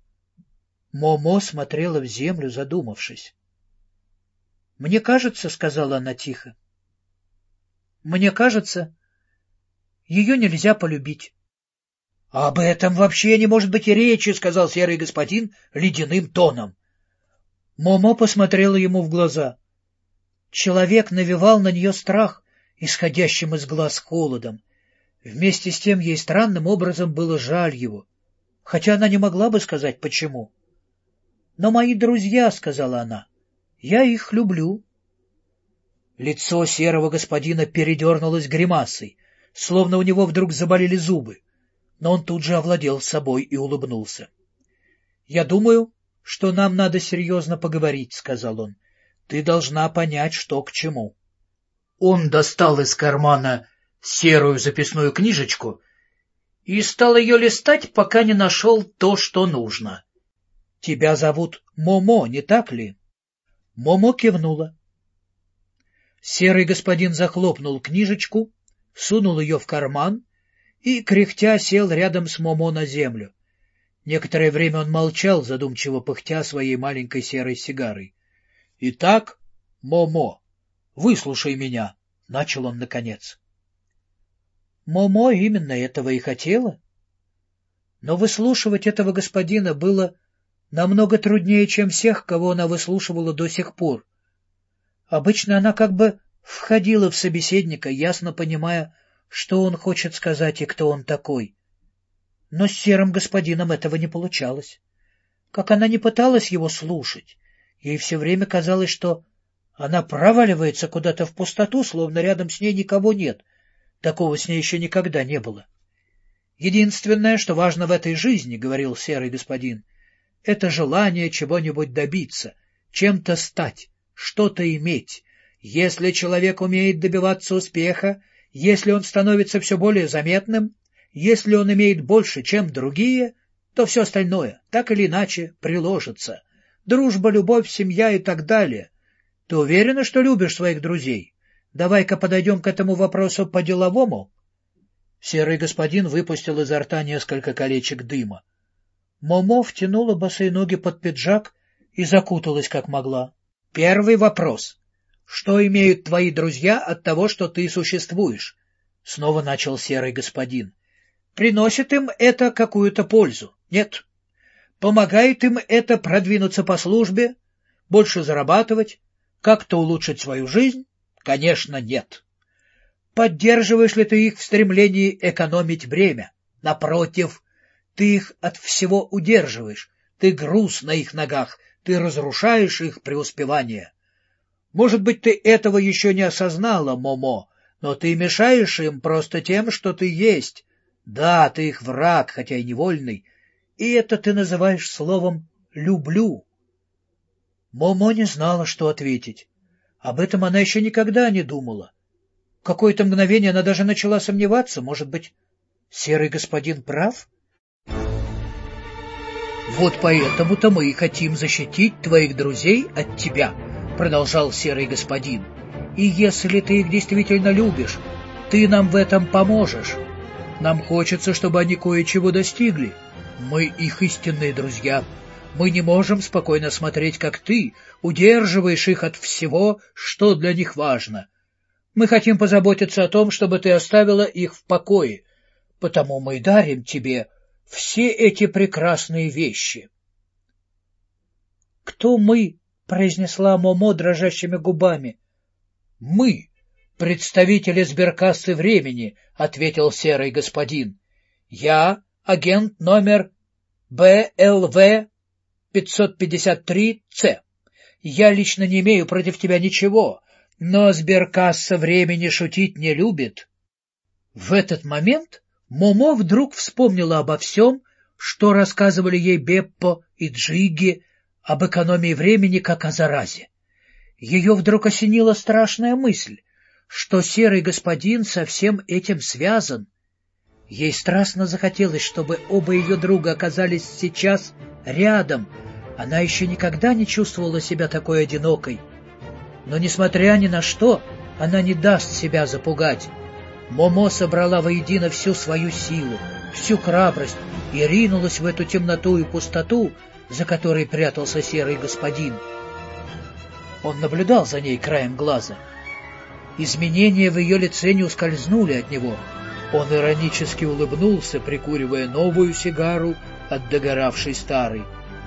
Момо смотрела в землю, задумавшись. — Мне кажется, — сказала она тихо, — мне кажется, ее нельзя полюбить. — Об этом вообще не может быть и речи, — сказал серый господин ледяным тоном. Момо посмотрела ему в глаза. Человек навевал на нее страх, исходящим из глаз холодом. Вместе с тем ей странным образом было жаль его, хотя она не могла бы сказать, почему. — Но мои друзья, — сказала она, — я их люблю. Лицо серого господина передернулось гримасой, словно у него вдруг заболели зубы, но он тут же овладел собой и улыбнулся. — Я думаю, что нам надо серьезно поговорить, — сказал он. — Ты должна понять, что к чему. Он достал из кармана серую записную книжечку и стал ее листать, пока не нашел то, что нужно. — Тебя зовут Момо, не так ли? Момо кивнула. Серый господин захлопнул книжечку, сунул ее в карман и, кряхтя, сел рядом с Момо на землю. Некоторое время он молчал, задумчиво пыхтя своей маленькой серой сигарой. — Итак, Момо, выслушай меня, — начал он наконец. Момо именно этого и хотела. Но выслушивать этого господина было намного труднее, чем всех, кого она выслушивала до сих пор. Обычно она как бы входила в собеседника, ясно понимая, что он хочет сказать и кто он такой. Но с серым господином этого не получалось. Как она не пыталась его слушать, ей все время казалось, что она проваливается куда-то в пустоту, словно рядом с ней никого нет. Такого с ней еще никогда не было. Единственное, что важно в этой жизни, — говорил серый господин, — это желание чего-нибудь добиться, чем-то стать, что-то иметь. Если человек умеет добиваться успеха, если он становится все более заметным, если он имеет больше, чем другие, то все остальное, так или иначе, приложится. Дружба, любовь, семья и так далее. Ты уверена, что любишь своих друзей? Давай-ка подойдем к этому вопросу по-деловому. Серый господин выпустил изо рта несколько колечек дыма. Момо втянула босые ноги под пиджак и закуталась как могла. — Первый вопрос. Что имеют твои друзья от того, что ты существуешь? — снова начал серый господин. — Приносит им это какую-то пользу? Нет. Помогает им это продвинуться по службе, больше зарабатывать, как-то улучшить свою жизнь? Конечно, нет. Поддерживаешь ли ты их в стремлении экономить время? Напротив, ты их от всего удерживаешь, ты груз на их ногах, ты разрушаешь их преуспевание. Может быть, ты этого еще не осознала, Момо, но ты мешаешь им просто тем, что ты есть. Да, ты их враг, хотя и невольный, и это ты называешь словом «люблю». Момо не знала, что ответить. Об этом она еще никогда не думала. Какое-то мгновение она даже начала сомневаться, может быть, серый господин прав? — Вот поэтому-то мы и хотим защитить твоих друзей от тебя, — продолжал серый господин. — И если ты их действительно любишь, ты нам в этом поможешь. Нам хочется, чтобы они кое-чего достигли. Мы их истинные друзья. Мы не можем спокойно смотреть, как ты удерживаешь их от всего, что для них важно. Мы хотим позаботиться о том, чтобы ты оставила их в покое, потому мы дарим тебе все эти прекрасные вещи. — Кто мы? — произнесла Момо дрожащими губами. — Мы, представители сберкассы времени, — ответил серый господин. — Я агент номер БЛВ 553-С. Я лично не имею против тебя ничего, но сберкасса времени шутить не любит. В этот момент Момо вдруг вспомнила обо всем, что рассказывали ей Беппо и Джигги об экономии времени как о заразе. Ее вдруг осенила страшная мысль, что серый господин со всем этим связан. Ей страстно захотелось, чтобы оба ее друга оказались сейчас рядом, Она еще никогда не чувствовала себя такой одинокой. Но, несмотря ни на что, она не даст себя запугать. Момо собрала воедино всю свою силу, всю храбрость и ринулась в эту темноту и пустоту, за которой прятался серый господин. Он наблюдал за ней краем глаза. Изменения в ее лице не ускользнули от него. Он иронически улыбнулся, прикуривая новую сигару от догоравшей старой.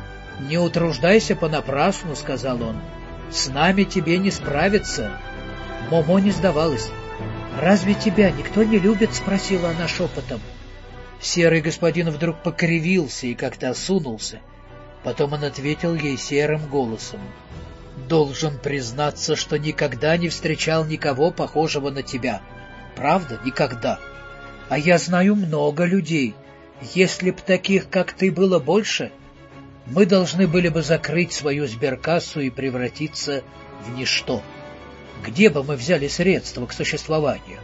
— Не утруждайся понапрасну, — сказал он. — С нами тебе не справиться. Момо не сдавалась. — Разве тебя никто не любит? — спросила она шепотом. Серый господин вдруг покривился и как-то осунулся. Потом он ответил ей серым голосом. — Должен признаться, что никогда не встречал никого похожего на тебя. Правда, никогда. А я знаю много людей. Если б таких, как ты, было больше, мы должны были бы закрыть свою сберкассу и превратиться в ничто. Где бы мы взяли средства к существованию?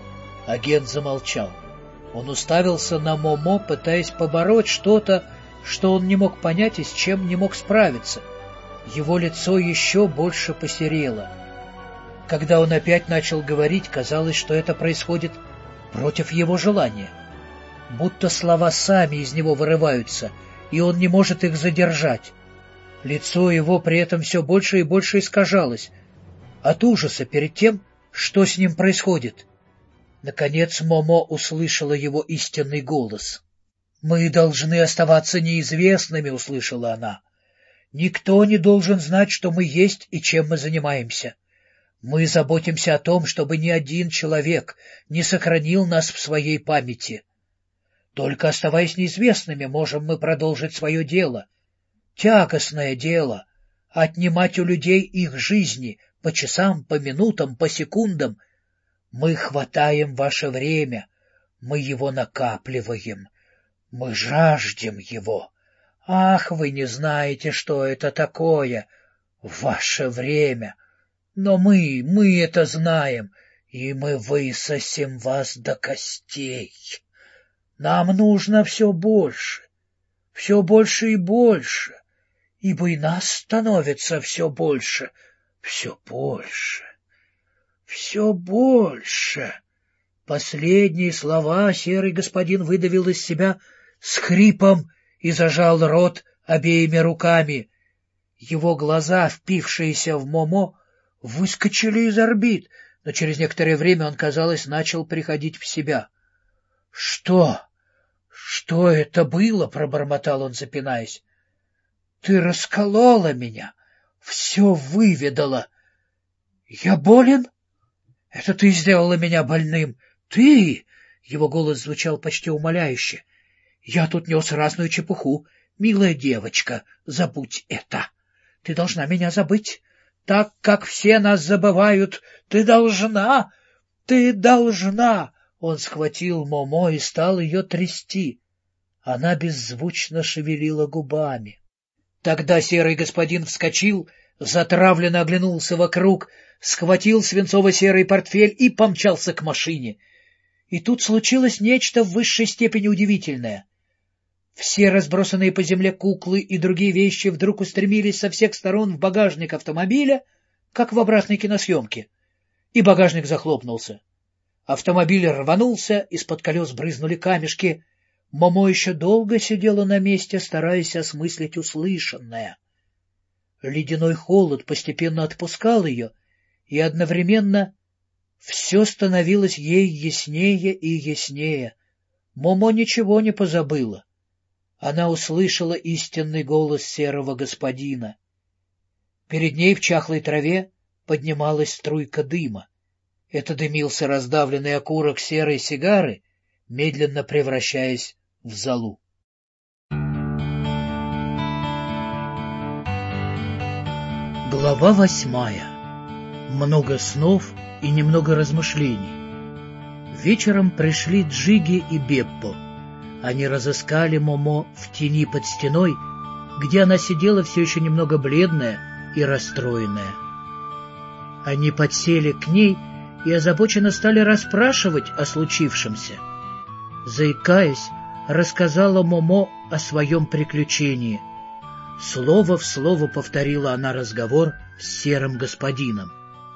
Агент замолчал. Он уставился на Момо, пытаясь побороть что-то, что он не мог понять и с чем не мог справиться. Его лицо еще больше посерело. Когда он опять начал говорить, казалось, что это происходит против его желания. Будто слова сами из него вырываются, и он не может их задержать. Лицо его при этом все больше и больше искажалось от ужаса перед тем, что с ним происходит. Наконец Момо услышала его истинный голос. «Мы должны оставаться неизвестными», — услышала она. «Никто не должен знать, что мы есть и чем мы занимаемся. Мы заботимся о том, чтобы ни один человек не сохранил нас в своей памяти. Только оставаясь неизвестными, можем мы продолжить свое дело. Тягостное дело — отнимать у людей их жизни по часам, по минутам, по секундам. Мы хватаем ваше время, мы его накапливаем, мы жаждем его. Ах, вы не знаете, что это такое, ваше время. Но мы это знаем, и мы высосем вас до костей. Нам нужно все больше и больше, ибо и нас становится все больше, все больше, все больше. Последние слова серый господин выдавил из себя с хрипом и зажал рот обеими руками. Его глаза, впившиеся в Момо, выскочили из орбит, но через некоторое время он, казалось, начал приходить в себя. — Что это было? — пробормотал он, запинаясь. — Ты расколола меня, все выведала. Я болен? Это ты сделала меня больным. Ты! Его голос звучал почти умоляюще. Я тут нес разную чепуху. Милая девочка, забудь это. Ты должна меня забыть. Так, как все нас забывают. Ты должна! Он схватил Момо и стал ее трясти. Она беззвучно шевелила губами. Тогда серый господин вскочил, затравленно оглянулся вокруг, схватил свинцово-серый портфель и помчался к машине. И тут случилось нечто в высшей степени удивительное. Все разбросанные по земле куклы и другие вещи вдруг устремились со всех сторон в багажник автомобиля, как в обратной киносъемке, и багажник захлопнулся. Автомобиль рванулся, из-под колес брызнули камешки. Момо еще долго сидела на месте, стараясь осмыслить услышанное. Ледяной холод постепенно отпускал ее, и одновременно все становилось ей яснее и яснее. Момо ничего не позабыла. Она услышала истинный голос серого господина. Перед ней в чахлой траве поднималась струйка дыма. Это дымился раздавленный окурок серой сигары, медленно превращаясь в золу. Глава 8. Много снов и немного размышлений. Вечером пришли Джиги и Беппо. Они разыскали Момо в тени под стеной, где она сидела все еще немного бледная и расстроенная. Они подсели к ней и озабоченно стали расспрашивать о случившемся. Заикаясь, рассказала Момо о своем приключении. Слово в слово повторила она разговор с серым господином.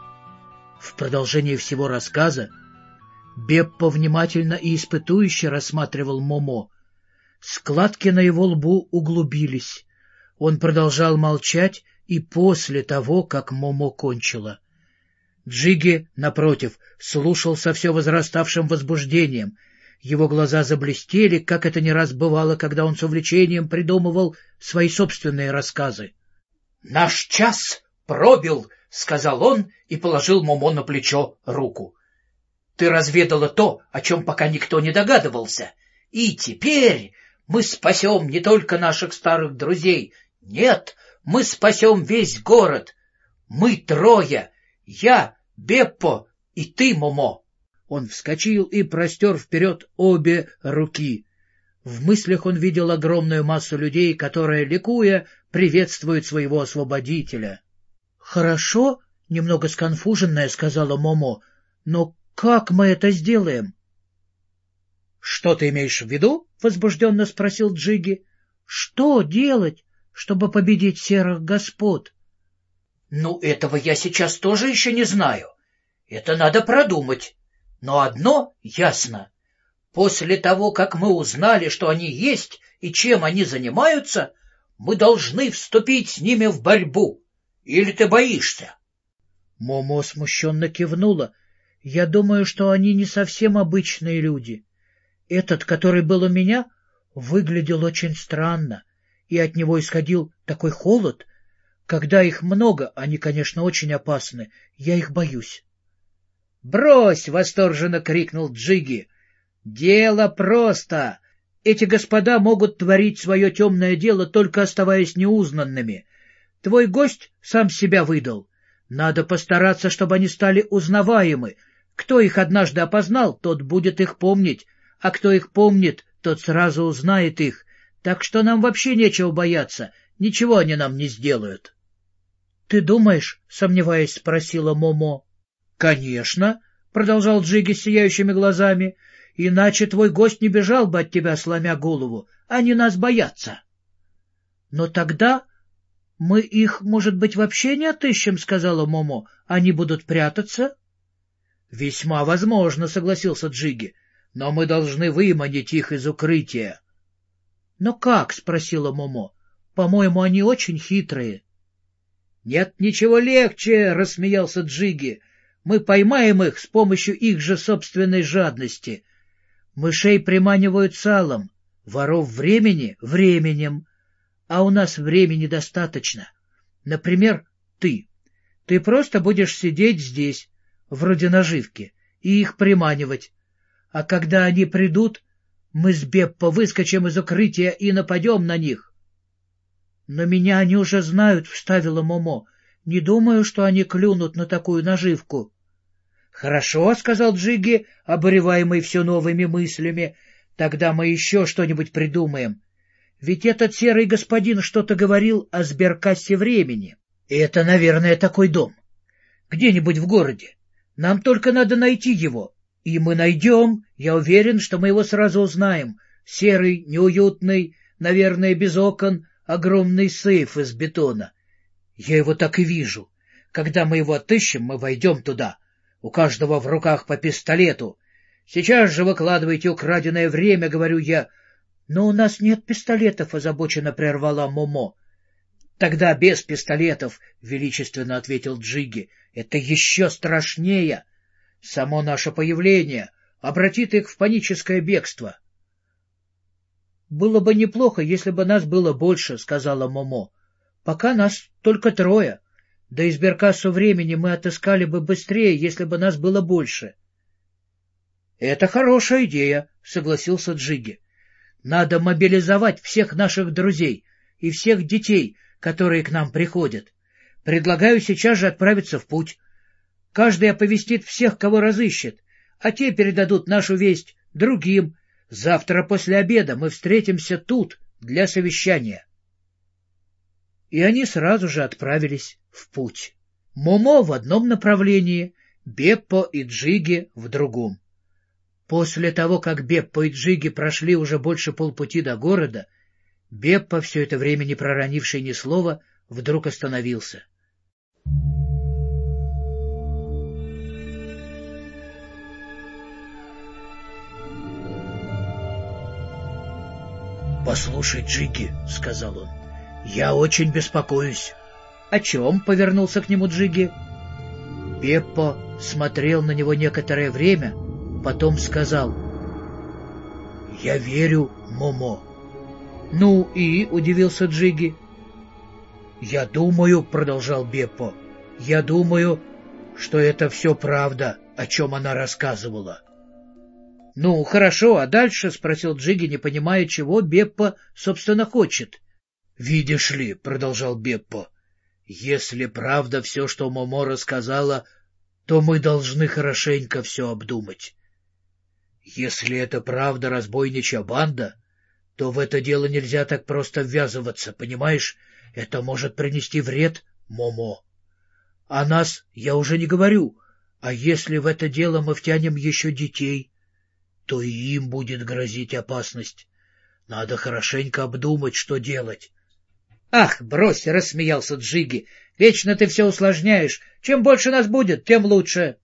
В продолжение всего рассказа Беппо внимательно и испытующе рассматривал Момо. Складки на его лбу углубились. Он продолжал молчать и после того, как Момо кончила. Джиги, напротив, слушал со все возраставшим возбуждением. Его глаза заблестели, как это не раз бывало, когда он с увлечением придумывал свои собственные рассказы. — Наш час пробил, — сказал он и положил Момо на плечо руку. — Ты разведала то, о чем пока никто не догадывался. И теперь мы спасем не только наших старых друзей. Нет, мы спасем весь город. Мы трое. Я, Беппо и ты, Момо. Он вскочил и простер вперед обе руки. В мыслях он видел огромную массу людей, которая, ликуя, приветствует своего освободителя. — Хорошо, — немного сконфуженная сказала Момо, — но как мы это сделаем? — Что ты имеешь в виду? — возбужденно спросил Джиги. — Что делать, чтобы победить серых господ? — Ну, этого я сейчас тоже еще не знаю. Это надо продумать. Но одно ясно. После того, как мы узнали, что они есть и чем они занимаются, мы должны вступить с ними в борьбу. Или ты боишься? Момо смущенно кивнула. Я думаю, что они не совсем обычные люди. Этот, который был у меня, выглядел очень странно, и от него исходил такой холод. Когда их много, они, конечно, очень опасны. Я их боюсь. «Брось!» — восторженно крикнул Джиги. «Дело просто! Эти господа могут творить свое темное дело, только оставаясь неузнанными. Твой гость сам себя выдал. Надо постараться, чтобы они стали узнаваемы. Кто их однажды опознал, тот будет их помнить, а кто их помнит, тот сразу узнает их. Так что нам вообще нечего бояться, ничего они нам не сделают». — Ты думаешь? — сомневаясь, спросила Момо. — Конечно, — продолжал Джиги с сияющими глазами, — иначе твой гость не бежал бы от тебя, сломя голову. Они нас боятся. — Но тогда мы их, может быть, вообще не отыщем, — сказала Момо. — Они будут прятаться? — Весьма возможно, — согласился Джиги, — но мы должны выманить их из укрытия. — Но как? — спросила Момо. — По-моему, они очень хитрые. — Нет ничего легче, — рассмеялся Джиги. — Мы поймаем их с помощью их же собственной жадности. Мышей приманивают салом, воров времени — временем. А у нас времени достаточно. Например, ты. Ты просто будешь сидеть здесь, вроде наживки, и их приманивать. А когда они придут, мы с Беппо выскочим из укрытия и нападем на них. — Но меня они уже знают, — вставила Момо. — Не думаю, что они клюнут на такую наживку. — Хорошо, — сказал Джиги, обуреваемый все новыми мыслями. — Тогда мы еще что-нибудь придумаем. Ведь этот серый господин что-то говорил о сберкассе времени. И это, наверное, такой дом. Где-нибудь в городе. Нам только надо найти его. И мы найдем. Я уверен, что мы его сразу узнаем. Серый, неуютный, наверное, без окон, огромный сейф из бетона. Я его так и вижу. Когда мы его отыщем, мы войдем туда. У каждого в руках по пистолету. Сейчас же выкладывайте украденное время, говорю я. Но у нас нет пистолетов, озабоченно прервала Момо. Тогда без пистолетов, величественно ответил Джиги. Это еще страшнее. Само наше появление обратит их в паническое бегство. — Было бы неплохо, если бы нас было больше, — сказала Момо. — Пока нас только трое. Да и сберкассу времени мы отыскали бы быстрее, если бы нас было больше. — Это хорошая идея, — согласился Джиги. — Надо мобилизовать всех наших друзей и всех детей, которые к нам приходят. Предлагаю сейчас же отправиться в путь. Каждый оповестит всех, кого разыщет, а те передадут нашу весть другим. Завтра после обеда мы встретимся тут для совещания. И они сразу же отправились в путь. Момо в одном направлении, Беппо и Джиги в другом. После того, как Беппо и Джиги прошли уже больше полпути до города, Беппо, все это время не проронивший ни слова, вдруг остановился. — Послушай, Джигги, — сказал он, — я очень беспокоюсь. — О чем? — повернулся к нему Джигги. Беппо смотрел на него некоторое время, потом сказал: — Я верю Момо. — Ну и? — удивился Джигги. — Я думаю, — продолжал Беппо, — я думаю, что это все правда, о чем она рассказывала. — Ну, хорошо, а дальше? — спросил Джигги, не понимая, чего Беппо, собственно, хочет. — Видишь ли, — продолжал Беппо, — если правда все, что Момо рассказала, то мы должны хорошенько все обдумать. Если это правда разбойничья банда, то в это дело нельзя так просто ввязываться, понимаешь? Это может принести вред Момо. А нас я уже не говорю, а если в это дело мы втянем еще детей, то и им будет грозить опасность. Надо хорошенько обдумать, что делать. — Ах, брось! — рассмеялся Джигги. — Вечно ты все усложняешь. Чем больше нас будет, тем лучше.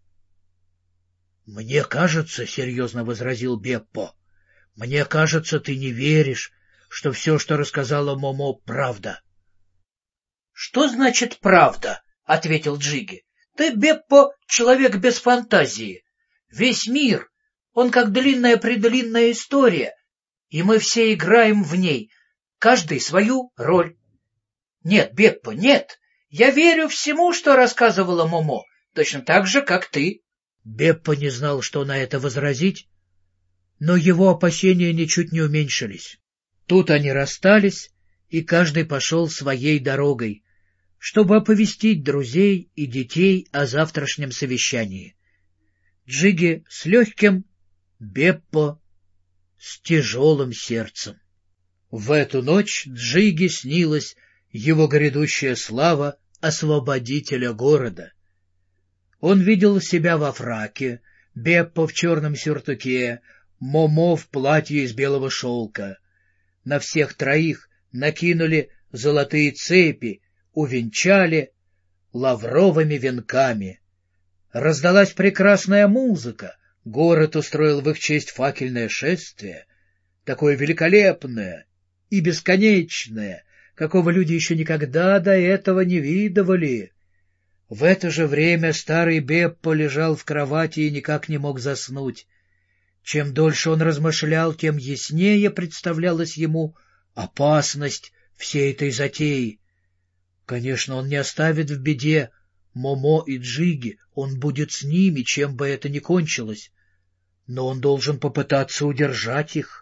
— Мне кажется, — серьезно возразил Беппо, — мне кажется, ты не веришь, что все, что рассказала Момо, правда. — Что значит правда? — ответил Джигги. — Ты, Беппо, человек без фантазии. Весь мир, он как длинная-предлинная история, и мы все играем в ней, каждый свою роль. Нет, Беппо, нет, я верю всему, что рассказывала Момо, точно так же, как ты. Беппо не знал, что на это возразить, но его опасения ничуть не уменьшились. Тут они расстались, и каждый пошел своей дорогой, чтобы оповестить друзей и детей о завтрашнем совещании. Джигги с легким, Беппо с тяжелым сердцем. В эту ночь Джигги снилась его грядущая слава освободителя города. Он видел себя во фраке, Беппо в черном сюртуке, Момо в платье из белого шелка. На всех троих накинули золотые цепи, увенчали лавровыми венками. Раздалась прекрасная музыка, город устроил в их честь факельное шествие, такое великолепное и бесконечное, какого люди еще никогда до этого не видывали. В это же время старый Беппо лежал в кровати и никак не мог заснуть. Чем дольше он размышлял, тем яснее представлялась ему опасность всей этой затеи. Конечно, он не оставит в беде Момо и Джигги, он будет с ними, чем бы это ни кончилось, но он должен попытаться удержать их.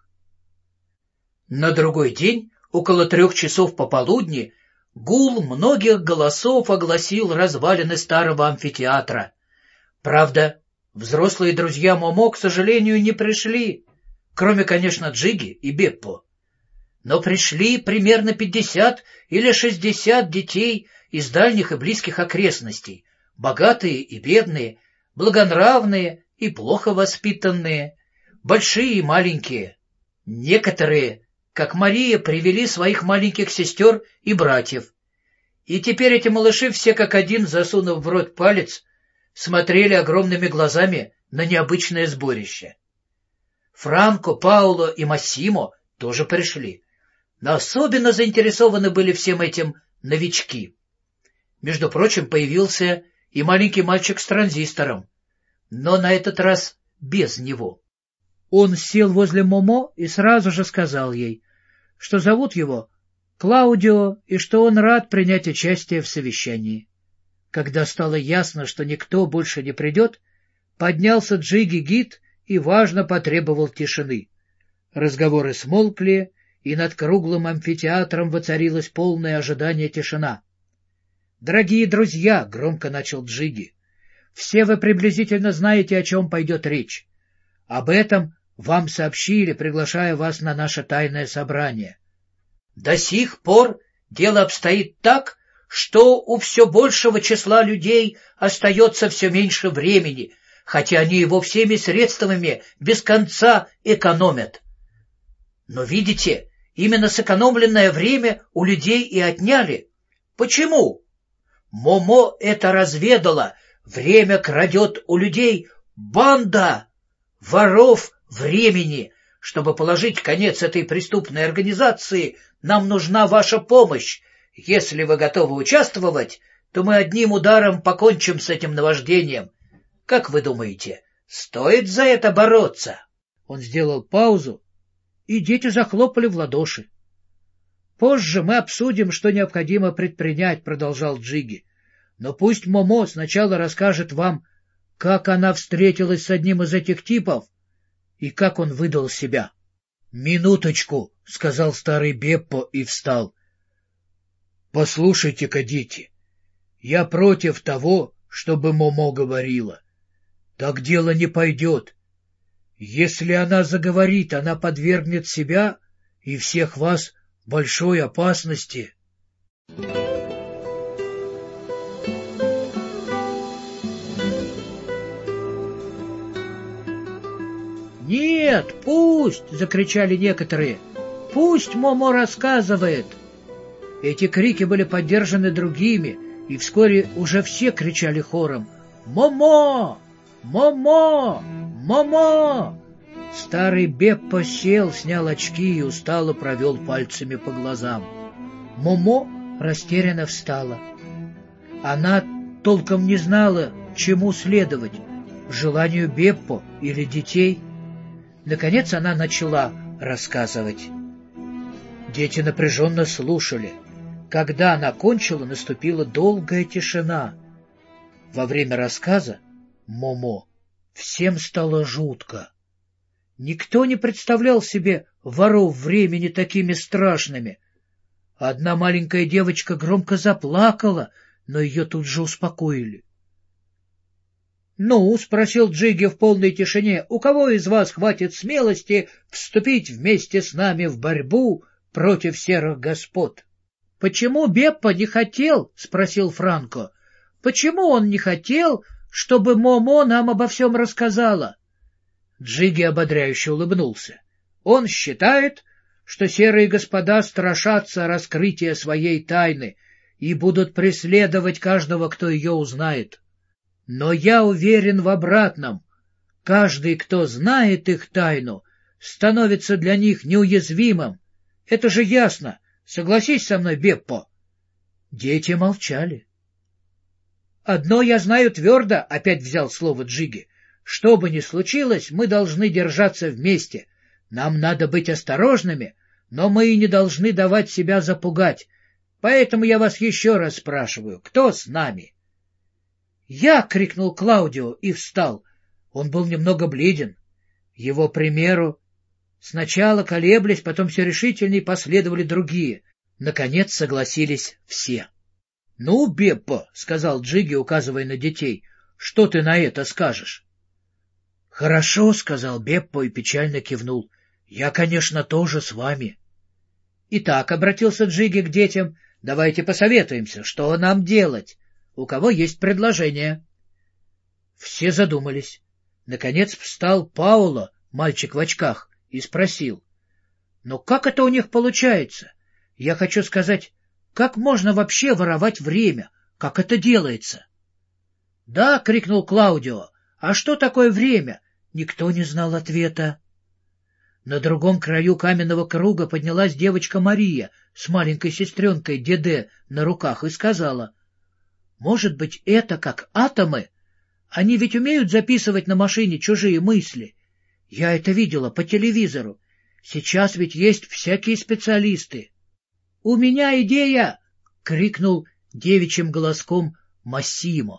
На другой день, около 3 часов пополудни, гул многих голосов огласил развалины старого амфитеатра. Правда, взрослые друзья Момо, к сожалению, не пришли, кроме, конечно, Джигги и Беппо. Но пришли примерно 50 или 60 детей из дальних и близких окрестностей, богатые и бедные, благонравные и плохо воспитанные, большие и маленькие. Некоторые, как Мария, привели своих маленьких сестер и братьев. И теперь эти малыши, все как один, засунув в рот палец, смотрели огромными глазами на необычное сборище. Франко, Пауло и Массимо тоже пришли, но особенно заинтересованы были всем этим новички. Между прочим, появился и маленький мальчик с транзистором, но на этот раз без него. Он сел возле Момо и сразу же сказал ей, что зовут его Клаудио и что он рад принять участие в совещании. Когда стало ясно, что никто больше не придет, поднялся Джигги-гид и важно потребовал тишины. Разговоры смолкли, и над круглым амфитеатром воцарилось полное ожидание тишина. — Дорогие друзья, — громко начал Джигги, — все вы приблизительно знаете, о чем пойдет речь. Об этом вам сообщили, приглашая вас на наше тайное собрание. До сих пор дело обстоит так, что у все большего числа людей остается все меньше времени, хотя они его всеми средствами без конца экономят. Но видите, Именно сэкономленное время у людей и отняли. Почему? Момо это разведала. Время крадет у людей банда воров времени. Чтобы положить конец этой преступной организации, нам нужна ваша помощь. Если вы готовы участвовать, то мы одним ударом покончим с этим наваждением. Как вы думаете, стоит за это бороться? Он сделал паузу, и дети захлопали в ладоши. — Позже мы обсудим, что необходимо предпринять, — продолжал Джигги. — Но пусть Момо сначала расскажет вам, как она встретилась с одним из этих типов и как он выдал себя. — Минуточку, — сказал старый Беппо и встал. — Послушайте-ка, дети, я против того, чтобы Момо говорила. Так дело не пойдет. Если она заговорит, она подвергнет себя и всех вас большой опасности. «Нет, пусть!» — закричали некоторые. «Пусть Момо рассказывает!» Эти крики были поддержаны другими, и вскоре уже все кричали хором: «Момо! Момо! Момо!» Старый Беппо сел, снял очки и устало провел пальцами по глазам. Момо растерянно встала. Она толком не знала, чему следовать — желанию Беппо или детей. Наконец она начала рассказывать. Дети напряженно слушали. Когда она кончила, наступила долгая тишина. Во время рассказа Момо всем стало жутко. Никто не представлял себе воров времени такими страшными. Одна маленькая девочка громко заплакала, но ее тут же успокоили. — Ну, — спросил Джигги в полной тишине, — у кого из вас хватит смелости вступить вместе с нами в борьбу против серых господ? — Почему Беппо не хотел? — спросил Франко. — Почему он не хотел, чтобы Момо нам обо всем рассказала? Джигги ободряюще улыбнулся. Он считает, что серые господа страшатся раскрытия своей тайны и будут преследовать каждого, кто ее узнает. Но я уверен в обратном. Каждый, кто знает их тайну, становится для них неуязвимым. Это же ясно. Согласись со мной, Беппо. Дети молчали. — Одно я знаю твердо, — опять взял слово Джигги. Что бы ни случилось, мы должны держаться вместе. Нам надо быть осторожными, но мы и не должны давать себя запугать. Поэтому я вас еще раз спрашиваю, кто с нами? «Я!» — крикнул Клаудио и встал. Он был немного бледен. Его примеру сначала колеблясь, потом все решительнее последовали другие. Наконец согласились все. — Ну, Беппо, — сказал Джигги, указывая на детей, — что ты на это скажешь? — Хорошо, — сказал Беппо и печально кивнул. — Я, конечно, тоже с вами. — Итак, — обратился Джигги к детям, — давайте посоветуемся, что нам делать. У кого есть предложение? Все задумались. Наконец встал Пауло, мальчик в очках, и спросил: — Но как это у них получается? Я хочу сказать, как можно вообще воровать время? Как это делается? — Да, — крикнул Клаудио, — а что такое время? Никто не знал ответа. На другом краю каменного круга поднялась девочка Мария с маленькой сестренкой Деде на руках и сказала: — Может быть, это как атомы? Они ведь умеют записывать на машине чужие мысли. Я это видела по телевизору. Сейчас ведь есть всякие специалисты. — У меня идея! — крикнул девичьим голоском Массимо.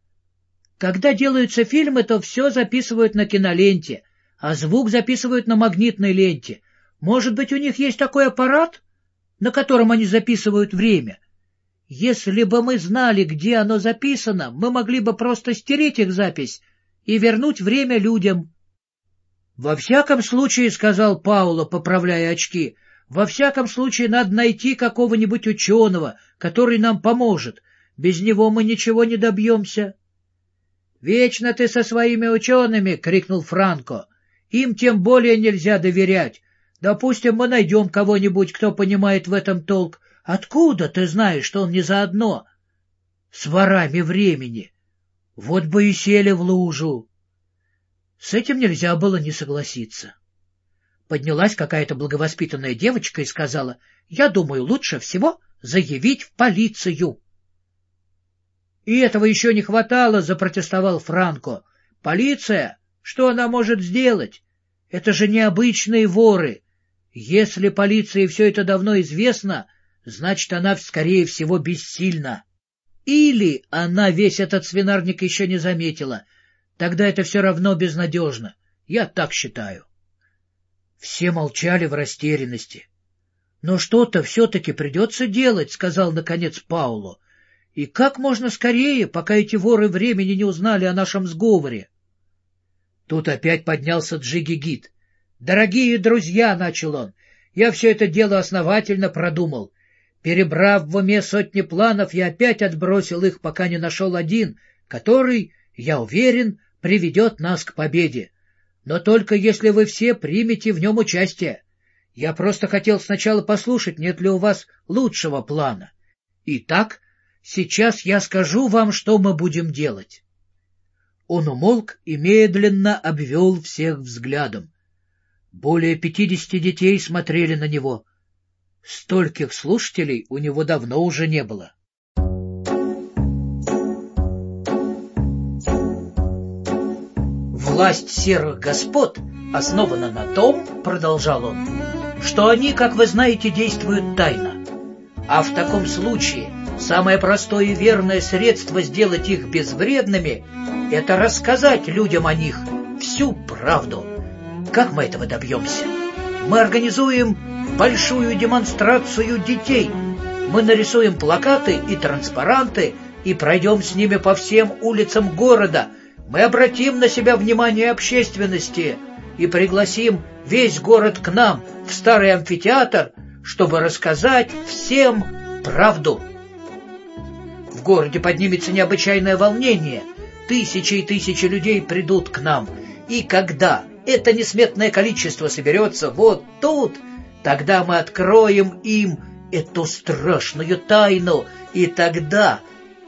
Когда делаются фильмы, то все записывают на киноленте, а звук записывают на магнитной ленте. Может быть, у них есть такой аппарат, на котором они записывают время? Если бы мы знали, где оно записано, мы могли бы просто стереть их запись и вернуть время людям. — Во всяком случае, — сказал Пауло, поправляя очки, — во всяком случае надо найти какого-нибудь ученого, который нам поможет. Без него мы ничего не добьемся. — Вечно ты со своими учеными! — крикнул Франко. — Им тем более нельзя доверять. Допустим, мы найдем кого-нибудь, кто понимает в этом толк. Откуда ты знаешь, что он не заодно с ворами времени? Вот бы и сели в лужу. С этим нельзя было не согласиться. Поднялась какая-то благовоспитанная девочка и сказала: «Я думаю, лучше всего заявить в полицию». «И этого еще не хватало», — запротестовал Франко. «Полиция? Что она может сделать? Это же необычные воры. Если полиции все это давно известно, значит, она, скорее всего, бессильна. Или она весь этот свинарник еще не заметила. Тогда это все равно безнадежно. Я так считаю». Все молчали в растерянности. «Но что-то все-таки придется делать», — сказал, наконец, Пауло. «И как можно скорее, пока эти воры времени не узнали о нашем сговоре». Тут опять поднялся Джиги-Гид. «Дорогие друзья», — начал он, — «я все это дело основательно продумал. Перебрав в уме сотни планов, я опять отбросил их, пока не нашел один, который, я уверен, приведет нас к победе. Но только если вы все примете в нем участие. Я просто хотел сначала послушать, нет ли у вас лучшего плана. Итак, сейчас я скажу вам, что мы будем делать». Он умолк и медленно обвел всех взглядом. Более 50 детей смотрели на него. Стольких слушателей у него давно уже не было. «Власть серых господ основана на том, — продолжал он, — что они, как вы знаете, действуют тайно. А в таком случае самое простое и верное средство сделать их безвредными — это рассказать людям о них всю правду. Как мы этого добьемся? Мы организуем большую демонстрацию детей. Мы нарисуем плакаты и транспаранты и пройдем с ними по всем улицам города. Мы обратим на себя внимание общественности и пригласим весь город к нам в старый амфитеатр, чтобы рассказать всем правду. В городе поднимется необычайное волнение. Тысячи и тысячи людей придут к нам. И когда это несметное количество соберется вот тут, тогда мы откроем им эту страшную тайну, и тогда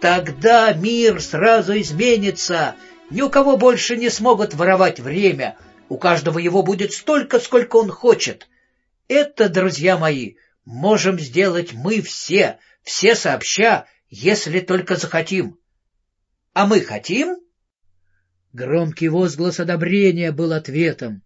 мир сразу изменится. Ни у кого больше не смогут воровать время. У каждого его будет столько, сколько он хочет. Это, друзья мои, можем сделать мы все сообща, если только захотим. А мы хотим?» Громкий возглас одобрения был ответом.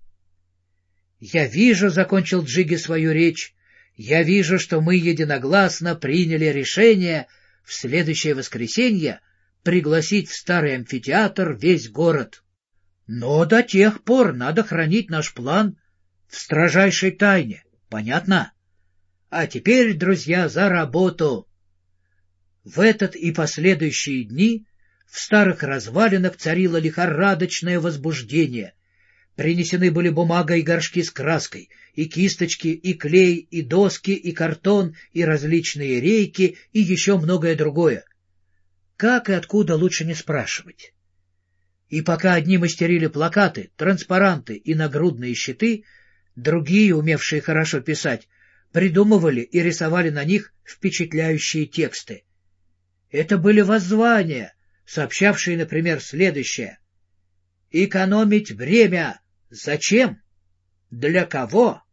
«Я вижу, — закончил Джиги свою речь, — я вижу, что мы единогласно приняли решение в следующее воскресенье пригласить в старый амфитеатр весь город. Но до тех пор надо хранить наш план в строжайшей тайне. Понятно? А теперь, друзья, за работу!» В этот и последующие дни в старых развалинах царило лихорадочное возбуждение. Принесены были бумага и горшки с краской, и кисточки, и клей, и доски, и картон, и различные рейки, и еще многое другое. Как и откуда, лучше не спрашивать. И пока одни мастерили плакаты, транспаранты и нагрудные щиты, другие, умевшие хорошо писать, придумывали и рисовали на них впечатляющие тексты. Это были воззвания, сообщавшие, например, следующее: «Экономить время. Зачем? Для кого?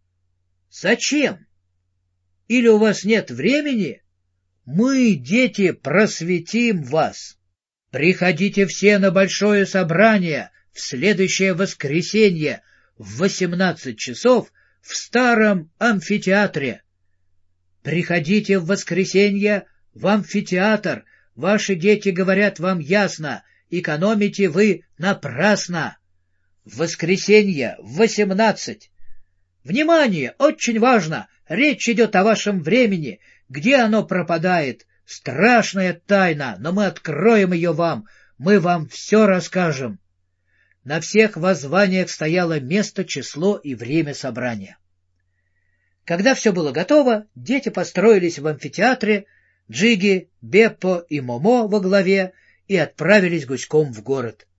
Зачем? Или у вас нет времени? Мы, дети, просветим вас. Приходите все на большое собрание в следующее воскресенье в 18 часов в старом амфитеатре. Приходите в воскресенье в амфитеатр. Ваши дети говорят вам ясно, экономите вы напрасно. В воскресенье в 18. Внимание, очень важно, речь идет о вашем времени. Где оно пропадает? Страшная тайна, но мы откроем ее вам, мы вам все расскажем». На всех воззваниях стояло место, число и время собрания. Когда все было готово, дети построились в амфитеатре, Джиги, Беппо и Момо во главе, и отправились гуськом в город.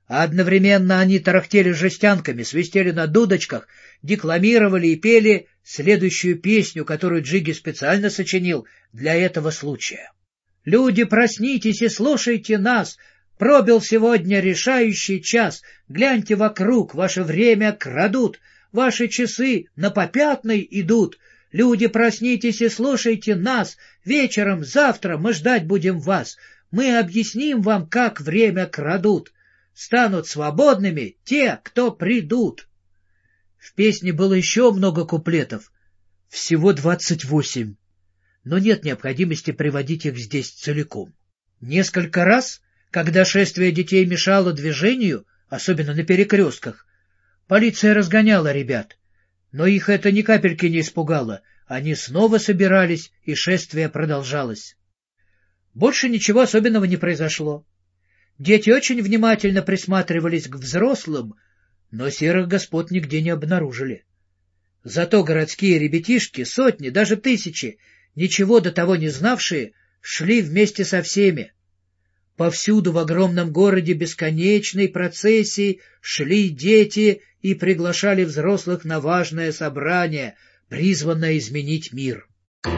А одновременно они тарахтели жестянками, свистели на дудочках, декламировали и пели следующую песню, которую Джигги специально сочинил для этого случая. «Люди, проснитесь и слушайте нас! Пробил сегодня решающий час. Гляньте вокруг, ваше время крадут, ваши часы на попятный идут. Люди, проснитесь и слушайте нас. Вечером, завтра мы ждать будем вас. Мы объясним вам, как время крадут. Станут свободными те, кто придут». В песне было еще много куплетов, всего 28, но нет необходимости приводить их здесь целиком. Несколько раз, когда шествие детей мешало движению, особенно на перекрестках, полиция разгоняла ребят, но их это ни капельки не испугало, они снова собирались, и шествие продолжалось. Больше ничего особенного не произошло. Дети очень внимательно присматривались к взрослым, но серых господ нигде не обнаружили. Зато городские ребятишки, сотни, даже тысячи, ничего до того не знавшие, шли вместе со всеми. Повсюду в огромном городе бесконечной процессией шли дети и приглашали взрослых на важное собрание, призванное изменить мир.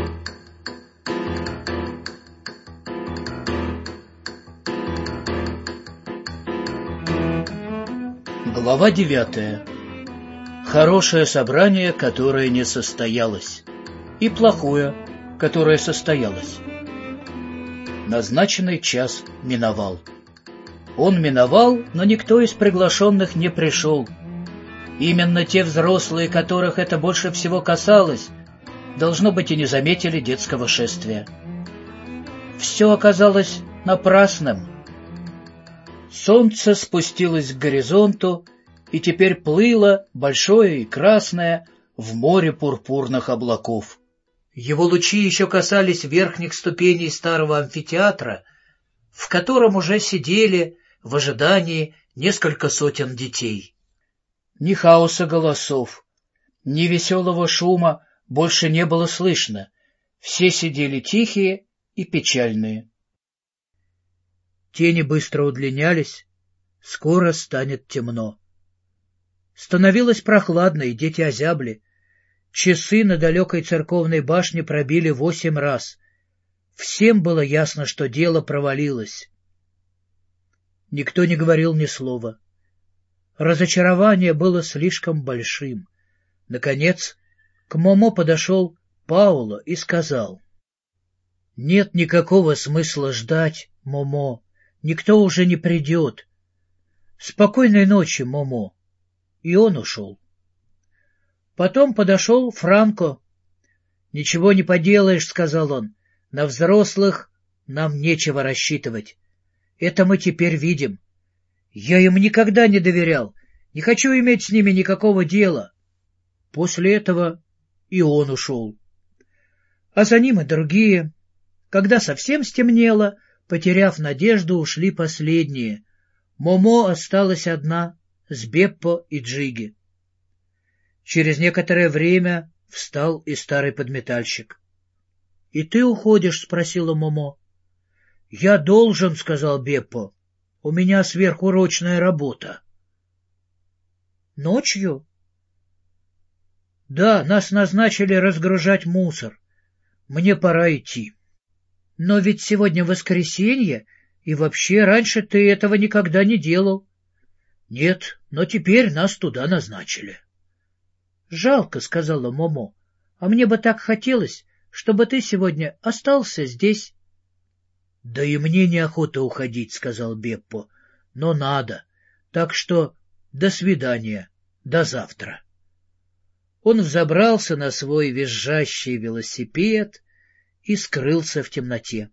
Глава 9. Хорошее собрание, которое не состоялось, и плохое, которое состоялось. Назначенный час миновал. Он миновал, но никто из приглашенных не пришел. Именно те взрослые, которых это больше всего касалось, должно быть, и не заметили детского шествия. Все оказалось напрасным. Солнце спустилось к горизонту и теперь плыло, большое и красное, в море пурпурных облаков. Его лучи еще касались верхних ступеней старого амфитеатра, в котором уже сидели в ожидании несколько сотен детей. Ни хаоса голосов, ни веселого шума больше не было слышно. Все сидели тихие и печальные. Тени быстро удлинялись, скоро станет темно. Становилось прохладно, и дети озябли. Часы на далекой церковной башне пробили 8 раз. Всем было ясно, что дело провалилось. Никто не говорил ни слова. Разочарование было слишком большим. Наконец, к Момо подошел Пауло и сказал: «Нет никакого смысла ждать, Момо. Никто уже не придет. Спокойной ночи, Момо». И он ушел. Потом подошел Франко. «Ничего не поделаешь», — сказал он. «На взрослых нам нечего рассчитывать. Это мы теперь видим. Я им никогда не доверял. Не хочу иметь с ними никакого дела». После этого и он ушел. А за ним и другие. Когда совсем стемнело, потеряв надежду, ушли последние. Момо осталась одна с Беппо и Джиги. Через некоторое время встал и старый подметальщик. — И ты уходишь? — спросила Момо. — Я должен, — сказал Беппо. — У меня сверхурочная работа. — Ночью? — Да, нас назначили разгружать мусор. Мне пора идти. — Но ведь сегодня воскресенье, и вообще раньше ты этого никогда не делал. — Нет, но теперь нас туда назначили. — Жалко, — сказала Момо, — а мне бы так хотелось, чтобы ты сегодня остался здесь. — Да и мне неохота уходить, — сказал Беппо, — но надо, так что до свидания, до завтра. Он взобрался на свой визжащий велосипед и скрылся в темноте.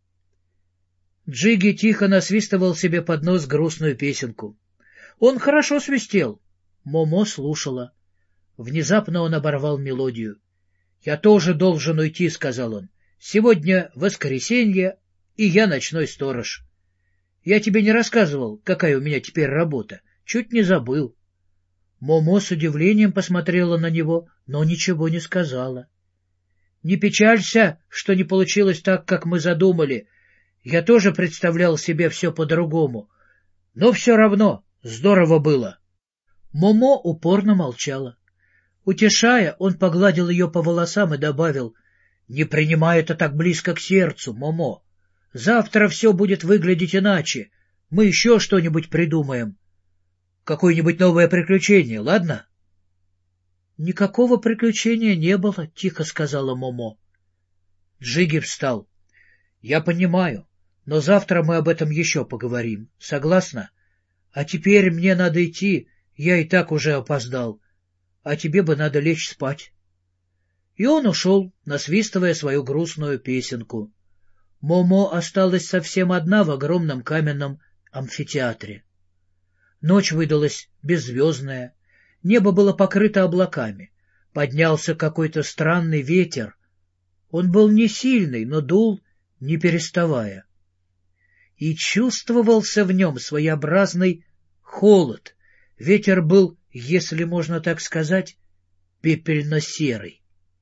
Джиги тихо насвистывал себе под нос грустную песенку. Он хорошо свистел. Момо слушала. Внезапно он оборвал мелодию. — Я тоже должен уйти, — сказал он. — Сегодня воскресенье, и я ночной сторож. Я тебе не рассказывал, какая у меня теперь работа. Чуть не забыл. Момо с удивлением посмотрела на него, но ничего не сказала. — Не печалься, что не получилось так, как мы задумали. Я тоже представлял себе все по-другому. Но все равно здорово было. Момо упорно молчала. Утешая, он погладил ее по волосам и добавил: «Не принимай это так близко к сердцу, Момо. Завтра все будет выглядеть иначе. Мы еще что-нибудь придумаем. Какое-нибудь новое приключение, ладно?» «Никакого приключения не было», — тихо сказала Момо. Джиги встал. «Я понимаю, но завтра мы об этом еще поговорим. Согласна? А теперь мне надо идти, я и так уже опоздал. А тебе бы надо лечь спать». И он ушел, насвистывая свою грустную песенку. Момо осталась совсем одна в огромном каменном амфитеатре. Ночь выдалась беззвездная, небо было покрыто облаками, поднялся какой-то странный ветер. Он был не сильный, но дул, не переставая. И чувствовался в нем своеобразный холод. Ветер был, если можно так сказать, пепельно-серый.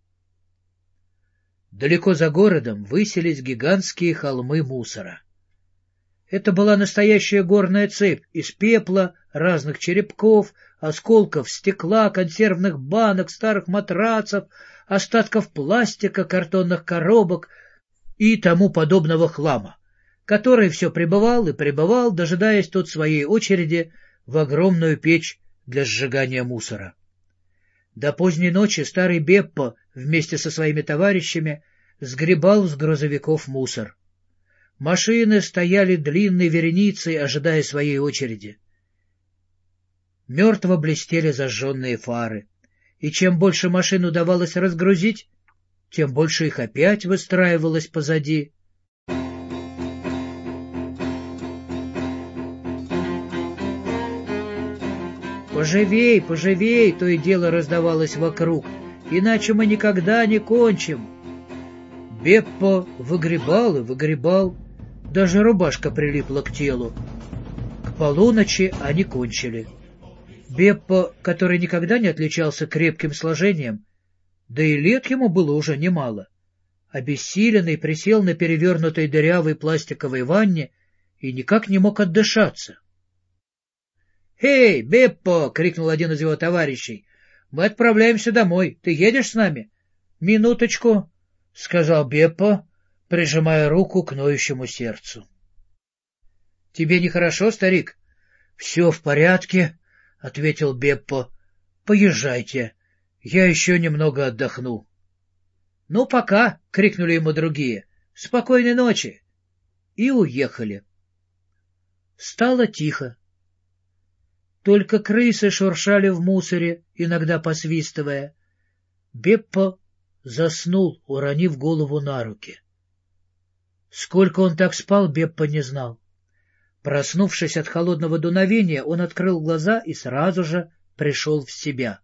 Далеко за городом высились гигантские холмы мусора. Это была настоящая горная цепь из пепла, разных черепков, осколков стекла, консервных банок, старых матрацев, остатков пластика, картонных коробок и тому подобного хлама, который все прибывал и прибывал, дожидаясь тут своей очереди в огромную печь для сжигания мусора. До поздней ночи старый Беппо вместе со своими товарищами сгребал с грузовиков мусор. Машины стояли длинной вереницей, ожидая своей очереди. Мертво блестели зажженные фары, и чем больше машин удавалось разгрузить, тем больше их опять выстраивалось позади. «Поживей, поживей!» — то и дело раздавалось вокруг. «Иначе мы никогда не кончим!» Беппо выгребал и выгребал, даже рубашка прилипла к телу. К полуночи они кончили. Беппо, который никогда не отличался крепким сложением, да и лет ему было уже немало, обессиленный присел на перевернутой дырявой пластиковой ванне и никак не мог отдышаться. «Эй, Беппо!» — крикнул один из его товарищей. «Мы отправляемся домой. Ты едешь с нами?» «Минуточку», — сказал Беппо, прижимая руку к ноющему сердцу. «Тебе нехорошо, старик?» «Все в порядке», — ответил Беппо. «Поезжайте. Я еще немного отдохну». «Ну, пока!» — крикнули ему другие. «Спокойной ночи!» И уехали. Стало тихо. Только крысы шуршали в мусоре, иногда посвистывая. Беппо заснул, уронив голову на руки. Сколько он так спал, Беппо не знал. Проснувшись от холодного дуновения, он открыл глаза и сразу же пришел в себя.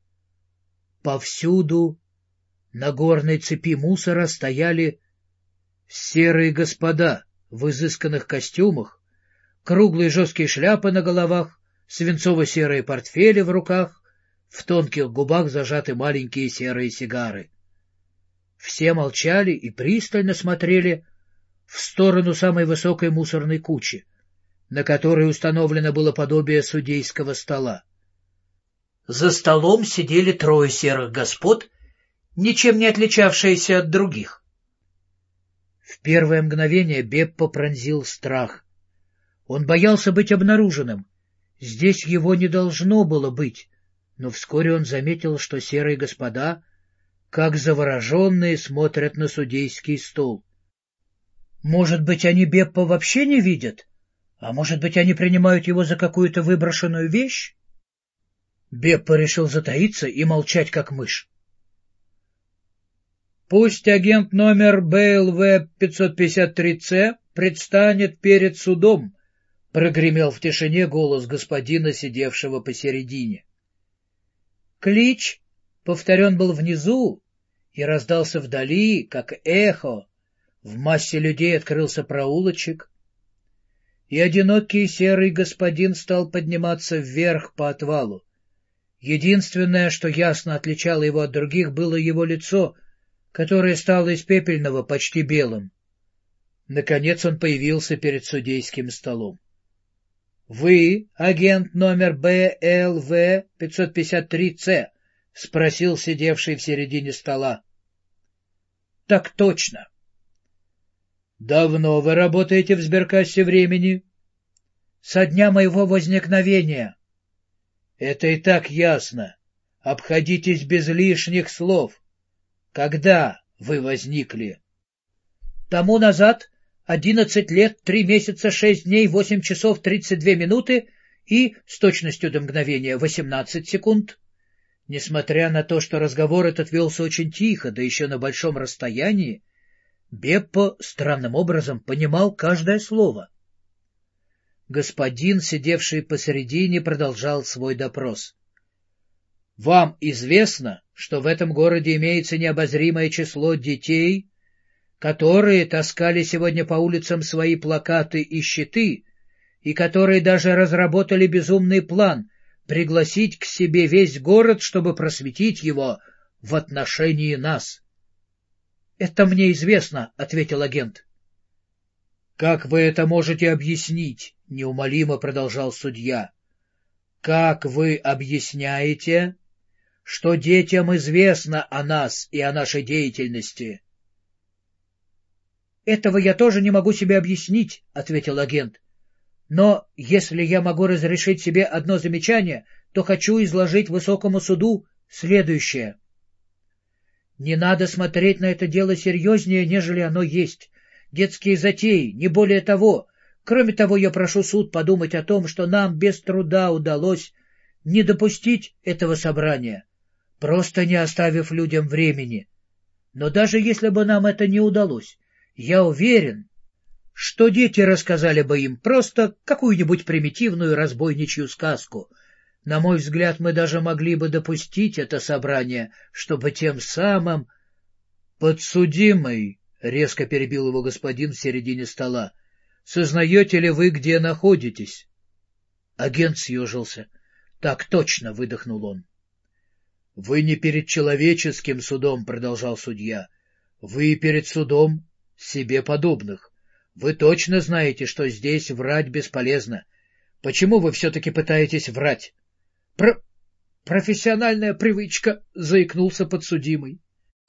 Повсюду на горной цепи мусора стояли серые господа в изысканных костюмах, круглые жесткие шляпы на головах, свинцово-серые портфели в руках, в тонких губах зажаты маленькие серые сигары. Все молчали и пристально смотрели в сторону самой высокой мусорной кучи, на которой установлено было подобие судейского стола. За столом сидели трое серых господ, ничем не отличавшиеся от других. В первое мгновение Беппо пронзил страх. Он боялся быть обнаруженным. Здесь его не должно было быть, но вскоре он заметил, что серые господа, как завороженные, смотрят на судейский стол. Может быть, они Беппо вообще не видят? А может быть, они принимают его за какую-то выброшенную вещь? Беппо решил затаиться и молчать, как мышь. «Пусть агент номер БЛВ-553С предстанет перед судом», — прогремел в тишине голос господина, сидевшего посередине. Клич повторен был внизу и раздался вдали, как эхо. В массе людей открылся проулочек, и одинокий серый господин стал подниматься вверх по отвалу. Единственное, что ясно отличало его от других, было его лицо, которое стало из пепельного почти белым. Наконец он появился перед судейским столом. — Вы агент номер БЛВ-553С? — спросил сидевший в середине стола. — Так точно. — Давно вы работаете в сберкассе времени? — Со дня моего возникновения. — Это и так ясно. Обходитесь без лишних слов. Когда вы возникли? — Тому назад 11 лет, 3 месяца, 6 дней, 8 часов 32 минуты и, с точностью до мгновения, 18 секунд. Несмотря на то, что разговор этот велся очень тихо, да еще на большом расстоянии, Беппо странным образом понимал каждое слово. Господин, сидевший посередине, продолжал свой допрос. — Вам известно, что в этом городе имеется необозримое число детей, которые таскали сегодня по улицам свои плакаты и щиты, и которые даже разработали безумный план пригласить к себе весь город, чтобы просветить его в отношении нас? — Это мне известно, — ответил агент. — Как вы это можете объяснить? — неумолимо продолжал судья. — Как вы объясняете, что детям известно о нас и о нашей деятельности? — Этого я тоже не могу себе объяснить, — ответил агент. — Но если я могу разрешить себе одно замечание, то хочу изложить высокому суду следующее. Не надо смотреть на это дело серьезнее, нежели оно есть. Детские затеи, не более того. Кроме того, я прошу суд подумать о том, что нам без труда удалось не допустить этого собрания, просто не оставив людям времени. Но даже если бы нам это не удалось, я уверен, что дети рассказали бы им просто какую-нибудь примитивную разбойничью сказку. На мой взгляд, мы даже могли бы допустить это собрание, чтобы тем самым... — Подсудимый, — резко перебил его господин в середине стола, — сознаете ли вы, где находитесь? Агент съежился. — Так точно, — выдохнул он. — Вы не перед человеческим судом, — продолжал судья. — Вы перед судом себе подобных. Вы точно знаете, что здесь врать бесполезно. Почему вы все-таки пытаетесь врать? Профессиональная привычка, — заикнулся подсудимый.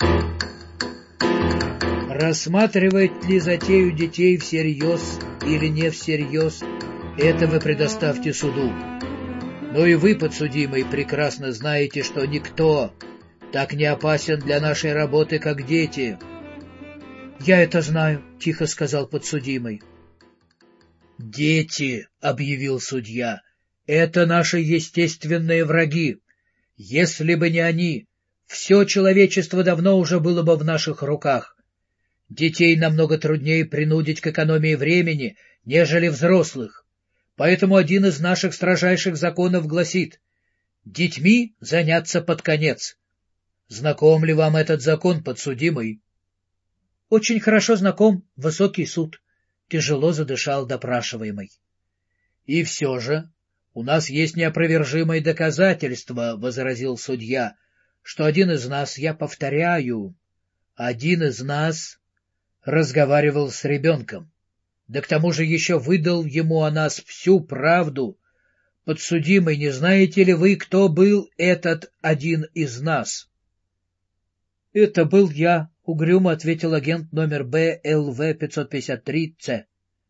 Рассматривать ли затею детей всерьез или не всерьез, это вы предоставьте суду. Но и вы, подсудимый, прекрасно знаете, что никто так не опасен для нашей работы, как дети. — Я это знаю, — тихо сказал подсудимый. — Дети, — объявил судья, — это наши естественные враги. Если бы не они, все человечество давно уже было бы в наших руках. Детей намного труднее принудить к экономии времени, нежели взрослых. Поэтому один из наших строжайших законов гласит: детьми заняться под конец. Знаком ли вам этот закон, подсудимый? — Очень хорошо знаком, высокий суд, — тяжело задышал допрашиваемый. — И все же у нас есть неопровержимые доказательства, — возразил судья, — что один из нас, я повторяю, один из нас разговаривал с ребенком, да к тому же еще выдал ему о нас всю правду. Подсудимый, не знаете ли вы, кто был этот один из нас? — Это был я, — угрюмо ответил агент номер БЛВ-553С.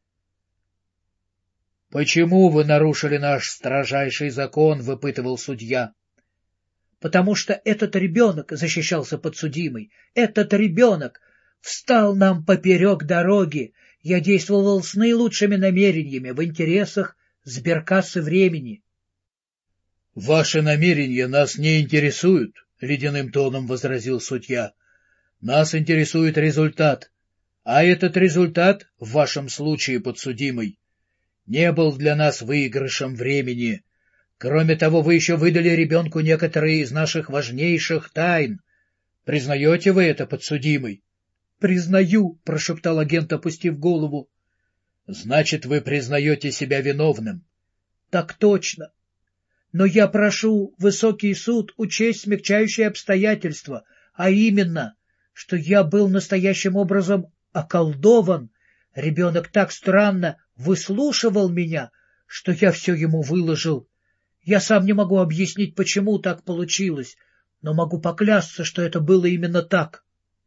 — Почему вы нарушили наш строжайший закон? — выпытывал судья. — Потому что этот ребенок, — защищался подсудимый, — этот ребенок встал нам поперек дороги. Я действовал с наилучшими намерениями в интересах сберкассы времени. — Ваши намерения нас не интересуют, — ледяным тоном возразил судья. — Нас интересует результат. А этот результат, в вашем случае, подсудимый, не был для нас выигрышем времени. Кроме того, вы еще выдали ребенку некоторые из наших важнейших тайн. Признаете вы это, подсудимый? — Признаю, — прошептал агент, опустив голову. — Значит, вы признаете себя виновным? — Так точно. Но я прошу высокий суд учесть смягчающие обстоятельства, а именно, что я был настоящим образом околдован. Ребенок так странно выслушивал меня, что я все ему выложил. Я сам не могу объяснить, почему так получилось, но могу поклясться, что это было именно так.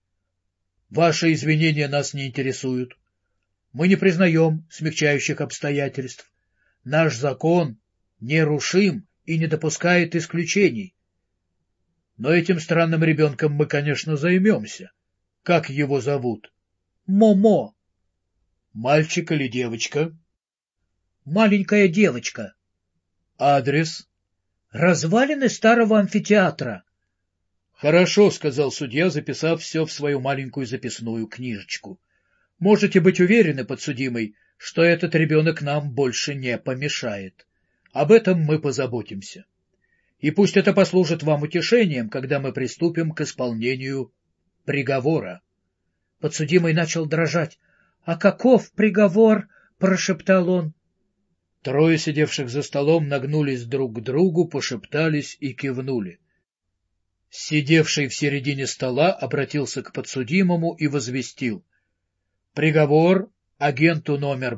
Ваши извинения нас не интересуют. Мы не признаем смягчающих обстоятельств. Наш закон нерушим и не допускает исключений. Но этим странным ребенком мы, конечно, займемся. Как его зовут? Момо. Мальчик или девочка? Маленькая девочка. Адрес? Развалины старого амфитеатра. Хорошо, — сказал судья, записав все в свою маленькую записную книжечку. Можете быть уверены, подсудимый, что этот ребенок нам больше не помешает. Об этом мы позаботимся. И пусть это послужит вам утешением, когда мы приступим к исполнению приговора. Подсудимый начал дрожать. — А каков приговор? — прошептал он. Трое сидевших за столом нагнулись друг к другу, пошептались и кивнули. Сидевший в середине стола обратился к подсудимому и возвестил. Приговор агенту номер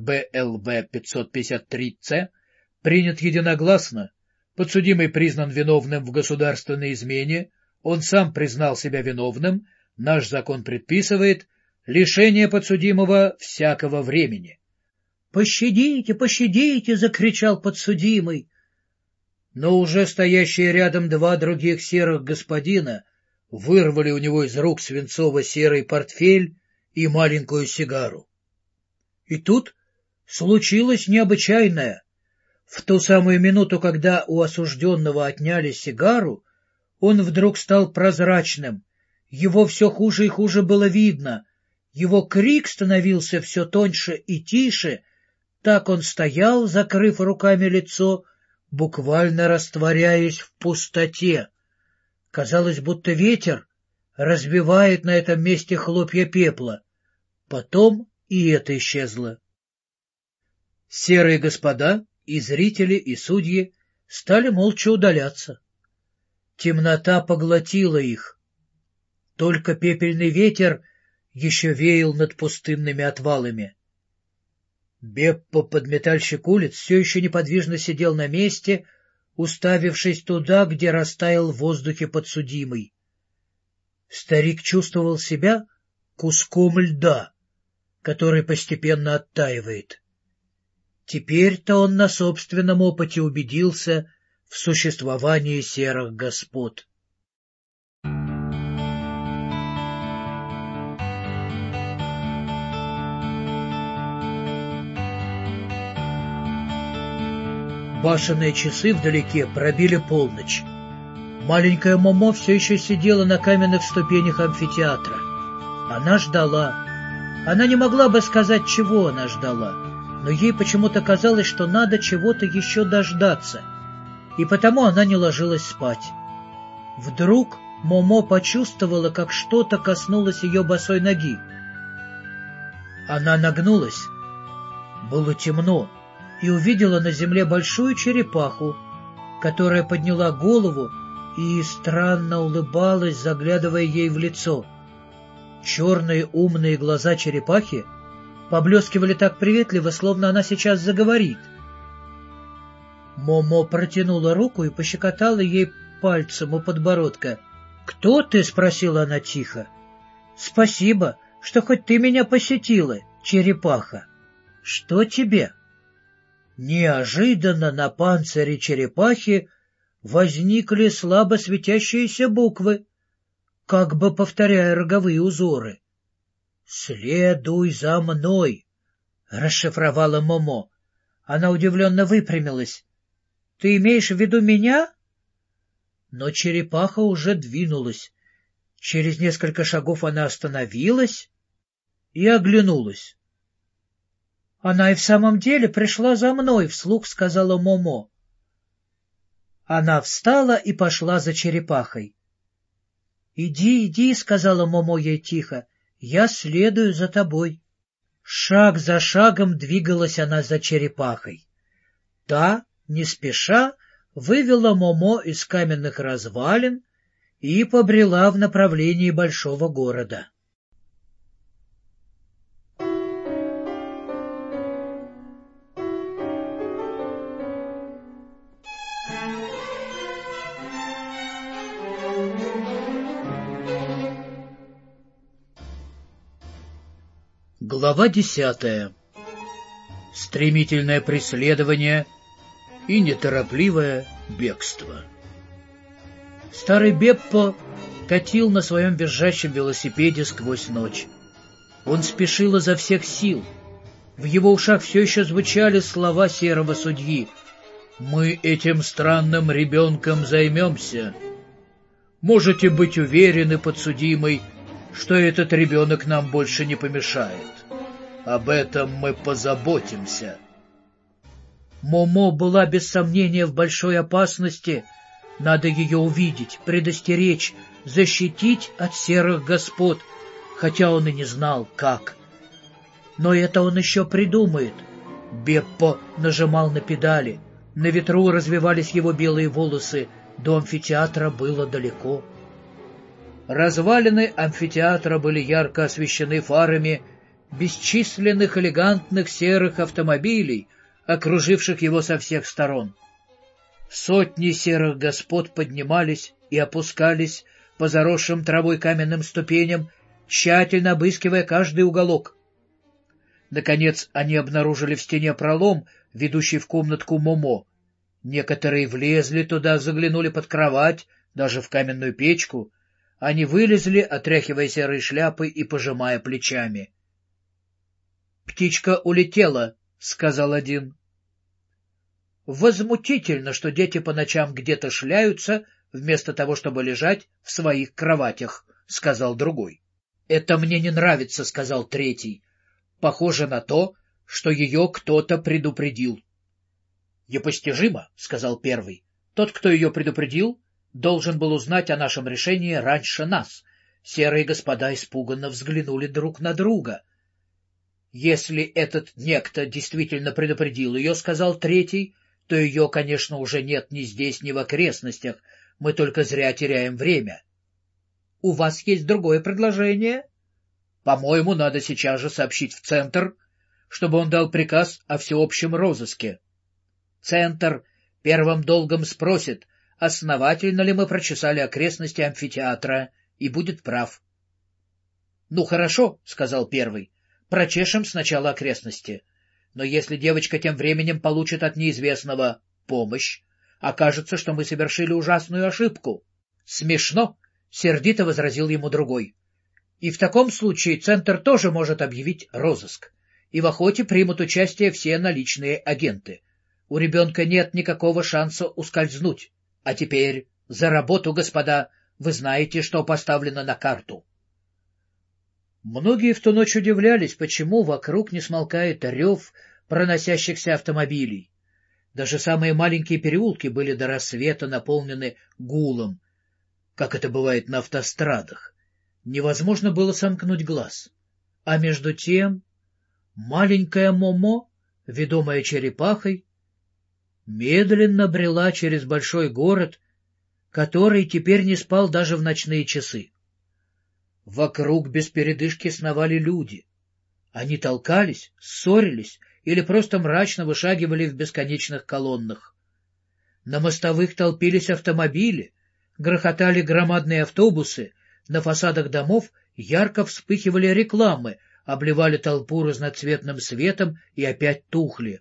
БЛВ-553С принят единогласно. Подсудимый признан виновным в государственной измене, он сам признал себя виновным, наш закон предписывает лишение подсудимого всякого времени. «Пощадите, пощадите!» — закричал подсудимый. Но уже стоящие рядом два других серых господина вырвали у него из рук свинцово-серый портфель и маленькую сигару. И тут случилось необычайное. В ту самую минуту, когда у осужденного отняли сигару, он вдруг стал прозрачным, его все хуже и хуже было видно, его крик становился все тоньше и тише, так он стоял, закрыв руками лицо, буквально растворяясь в пустоте. Казалось, будто ветер разбивает на этом месте хлопья пепла. Потом и это исчезло. Серые господа, и зрители, и судьи стали молча удаляться. Темнота поглотила их. Только пепельный ветер еще веял над пустынными отвалами. Беппо, подметальщик улиц, все еще неподвижно сидел на месте, уставившись туда, где растаял в воздухе подсудимый. Старик чувствовал себя куском льда, который постепенно оттаивает. Теперь-то он на собственном опыте убедился в существовании серых господ. Башенные часы вдалеке пробили полночь. Маленькая Момо все еще сидела на каменных ступенях амфитеатра. Она ждала. Она не могла бы сказать, чего она ждала, но ей почему-то казалось, что надо чего-то еще дождаться, и потому она не ложилась спать. Вдруг Момо почувствовала, как что-то коснулось ее босой ноги. Она нагнулась. Было темно, и увидела на земле большую черепаху, которая подняла голову и странно улыбалась, заглядывая ей в лицо. Черные умные глаза черепахи поблескивали так приветливо, словно она сейчас заговорит. Момо протянула руку и пощекотала ей пальцем у подбородка. — Кто ты? — спросила она тихо. — Спасибо, что хоть ты меня посетила, черепаха. — Что тебе? Неожиданно на панцире черепахи возникли слабо светящиеся буквы, как бы повторяя роговые узоры. — Следуй за мной, — расшифровала Момо. Она удивленно выпрямилась. — Ты имеешь в виду меня? Но черепаха уже двинулась. Через несколько шагов она остановилась и оглянулась. — Она и в самом деле пришла за мной, — вслух сказала Момо. Она встала и пошла за черепахой. — Иди, иди, — сказала Момо ей тихо, — я следую за тобой. Шаг за шагом двигалась она за черепахой. Та, не спеша, вывела Момо из каменных развалин и побрела в направлении большого города. Глава 10. Стремительное преследование и неторопливое бегство. Старый Беппо катил на своем визжащем велосипеде сквозь ночь. Он спешил изо всех сил. В его ушах все еще звучали слова серого судьи: «Мы этим странным ребенком займемся. Можете быть уверены, подсудимый, что этот ребенок нам больше не помешает. Об этом мы позаботимся». Момо была без сомнения в большой опасности. Надо ее увидеть, предостеречь, защитить от серых господ, хотя он и не знал, как. Но это он еще придумает. Беппо нажимал на педали. На ветру развивались его белые волосы. До амфитеатра было далеко. Развалины амфитеатра были ярко освещены фарами бесчисленных элегантных серых автомобилей, окруживших его со всех сторон. Сотни серых господ поднимались и опускались по заросшим травой каменным ступеням, тщательно обыскивая каждый уголок. Наконец они обнаружили в стене пролом, ведущий в комнатку Момо. Некоторые влезли туда, заглянули под кровать, даже в каменную печку. Они вылезли, отряхивая серые шляпы и пожимая плечами. — Птичка улетела, — сказал один. — Возмутительно, что дети по ночам где-то шляются, вместо того, чтобы лежать в своих кроватях, — сказал другой. — Это мне не нравится, — сказал третий. — Похоже на то, что ее кто-то предупредил. — Непостижимо, — сказал первый. — Тот, кто ее предупредил, должен был узнать о нашем решении раньше нас. Серые господа испуганно взглянули друг на друга. — Если этот некто действительно предупредил ее, — сказал третий, — то ее, конечно, уже нет ни здесь, ни в окрестностях. Мы только зря теряем время. — У вас есть другое предложение? — По-моему, надо сейчас же сообщить в Центр, чтобы он дал приказ о всеобщем розыске. Центр первым долгом спросит, основательно ли мы прочесали окрестности амфитеатра, и будет прав. — Ну, хорошо, — сказал первый, — прочешем сначала окрестности. Но если девочка тем временем получит от неизвестного помощь, окажется, что мы совершили ужасную ошибку. — Смешно, — сердито возразил ему другой. — И в таком случае Центр тоже может объявить розыск, и в охоте примут участие все наличные агенты. У ребенка нет никакого шанса ускользнуть. А теперь за работу, господа, вы знаете, что поставлено на карту. Многие в ту ночь удивлялись, почему вокруг не смолкает рев проносящихся автомобилей. Даже самые маленькие переулки были до рассвета наполнены гулом, как это бывает на автострадах. Невозможно было сомкнуть глаз. А между тем маленькая Момо, ведомая черепахой, медленно брела через большой город, который теперь не спал даже в ночные часы. Вокруг без передышки сновали люди. Они толкались, ссорились или просто мрачно вышагивали в бесконечных колоннах. На мостовых толпились автомобили, грохотали громадные автобусы, на фасадах домов ярко вспыхивали рекламы, обливали толпу разноцветным светом и опять тухли.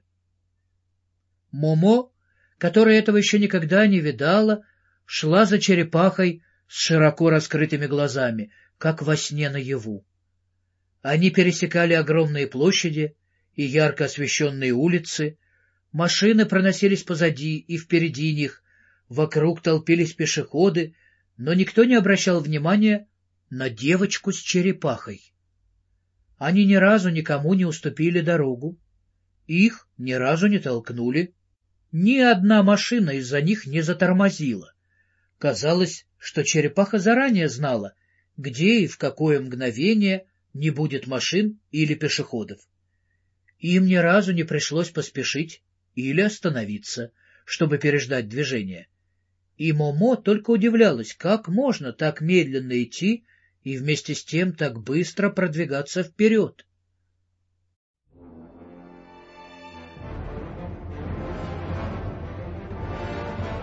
Момо, которая этого еще никогда не видала, шла за черепахой с широко раскрытыми глазами, как во сне наяву. Они пересекали огромные площади и ярко освещенные улицы, машины проносились позади и впереди них, вокруг толпились пешеходы, но никто не обращал внимания на девочку с черепахой. Они ни разу никому не уступили дорогу, их ни разу не толкнули. Ни одна машина из-за них не затормозила. Казалось, что черепаха заранее знала, где и в какое мгновение не будет машин или пешеходов. Им ни разу не пришлось поспешить или остановиться, чтобы переждать движение. И Момо только удивлялась, как можно так медленно идти и вместе с тем так быстро продвигаться вперед.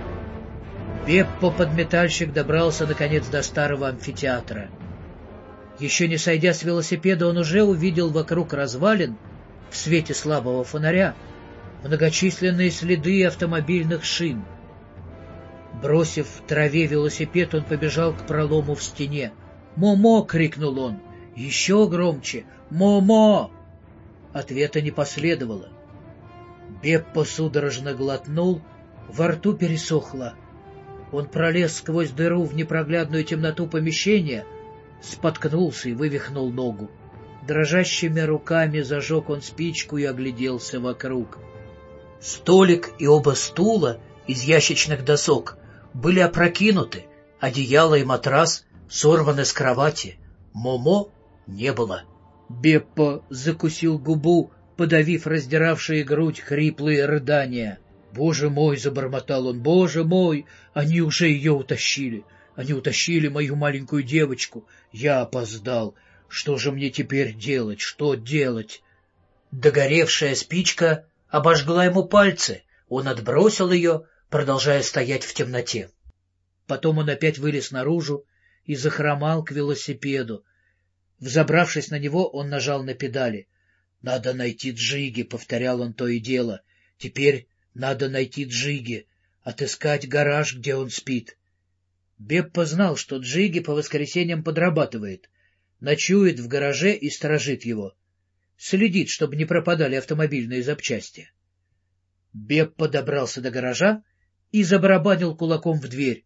Беппо-подметальщик добрался, наконец, до старого амфитеатра. Еще не сойдя с велосипеда, он уже увидел вокруг развалин в свете слабого фонаря многочисленные следы автомобильных шин. Бросив в траве велосипед, он побежал к пролому в стене. «Момо!» — крикнул он. Еще громче. «Момо!» Ответа не последовало. Беппо судорожно глотнул, во рту пересохло. Он пролез сквозь дыру в непроглядную темноту помещения, споткнулся и вывихнул ногу. Дрожащими руками зажег он спичку и огляделся вокруг. Столик и оба стула из ящичных досок были опрокинуты, одеяло и матрас сорваны с кровати. Момо не было. Беппо закусил губу, подавив раздиравшие грудь хриплые рыдания. «Боже мой!» — забормотал он. «Боже мой! Они уже ее утащили! Они утащили мою маленькую девочку! Я опоздал! Что же мне теперь делать? Что делать?» Догоревшая спичка обожгла ему пальцы. Он отбросил ее, продолжая стоять в темноте. Потом он опять вылез наружу и захромал к велосипеду. Взобравшись на него, он нажал на педали. «Надо найти Джиги», — повторял он то и дело. «Теперь надо найти Джиги, отыскать гараж, где он спит». Беппо знал, что Джиги по воскресеньям подрабатывает, ночует в гараже и сторожит его. Следит, чтобы не пропадали автомобильные запчасти. Беппо добрался до гаража и забарабанил кулаком в дверь.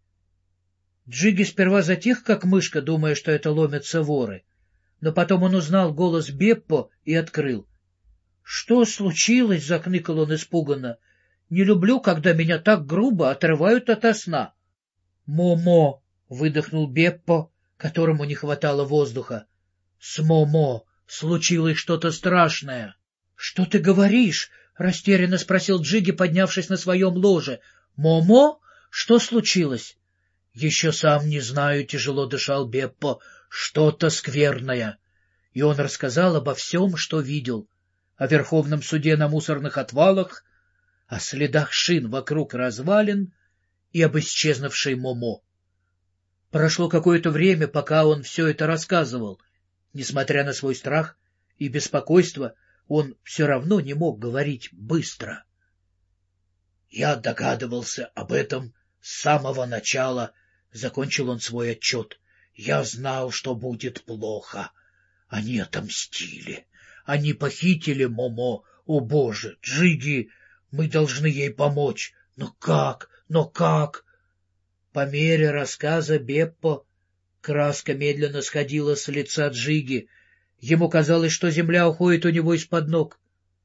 Джиги сперва затих, как мышка, думая, что это ломятся воры. Но потом он узнал голос Беппо и открыл. — Что случилось? — закныкал он испуганно. — Не люблю, когда меня так грубо отрывают ото сна. — Момо! — выдохнул Беппо, которому не хватало воздуха. — С Момо случилось что-то страшное. — Что ты говоришь? — растерянно спросил Джиги, поднявшись на своем ложе. — Момо? Что случилось? — Еще сам не знаю, — тяжело дышал Беппо. — Что-то скверное. И он рассказал обо всем, что видел. О Верховном суде на мусорных отвалах, о следах шин вокруг развалин и об исчезнувшей Момо. Прошло какое-то время, пока он все это рассказывал. Несмотря на свой страх и беспокойство, он все равно не мог говорить быстро. «Я догадывался об этом с самого начала», — закончил он свой отчет. «Я знал, что будет плохо. Они отомстили. Они похитили Момо. О, Боже, Джиги, мы должны ей помочь. Но как? Но как?» По мере рассказа Беппо краска медленно сходила с лица Джиги. Ему казалось, что земля уходит у него из-под ног.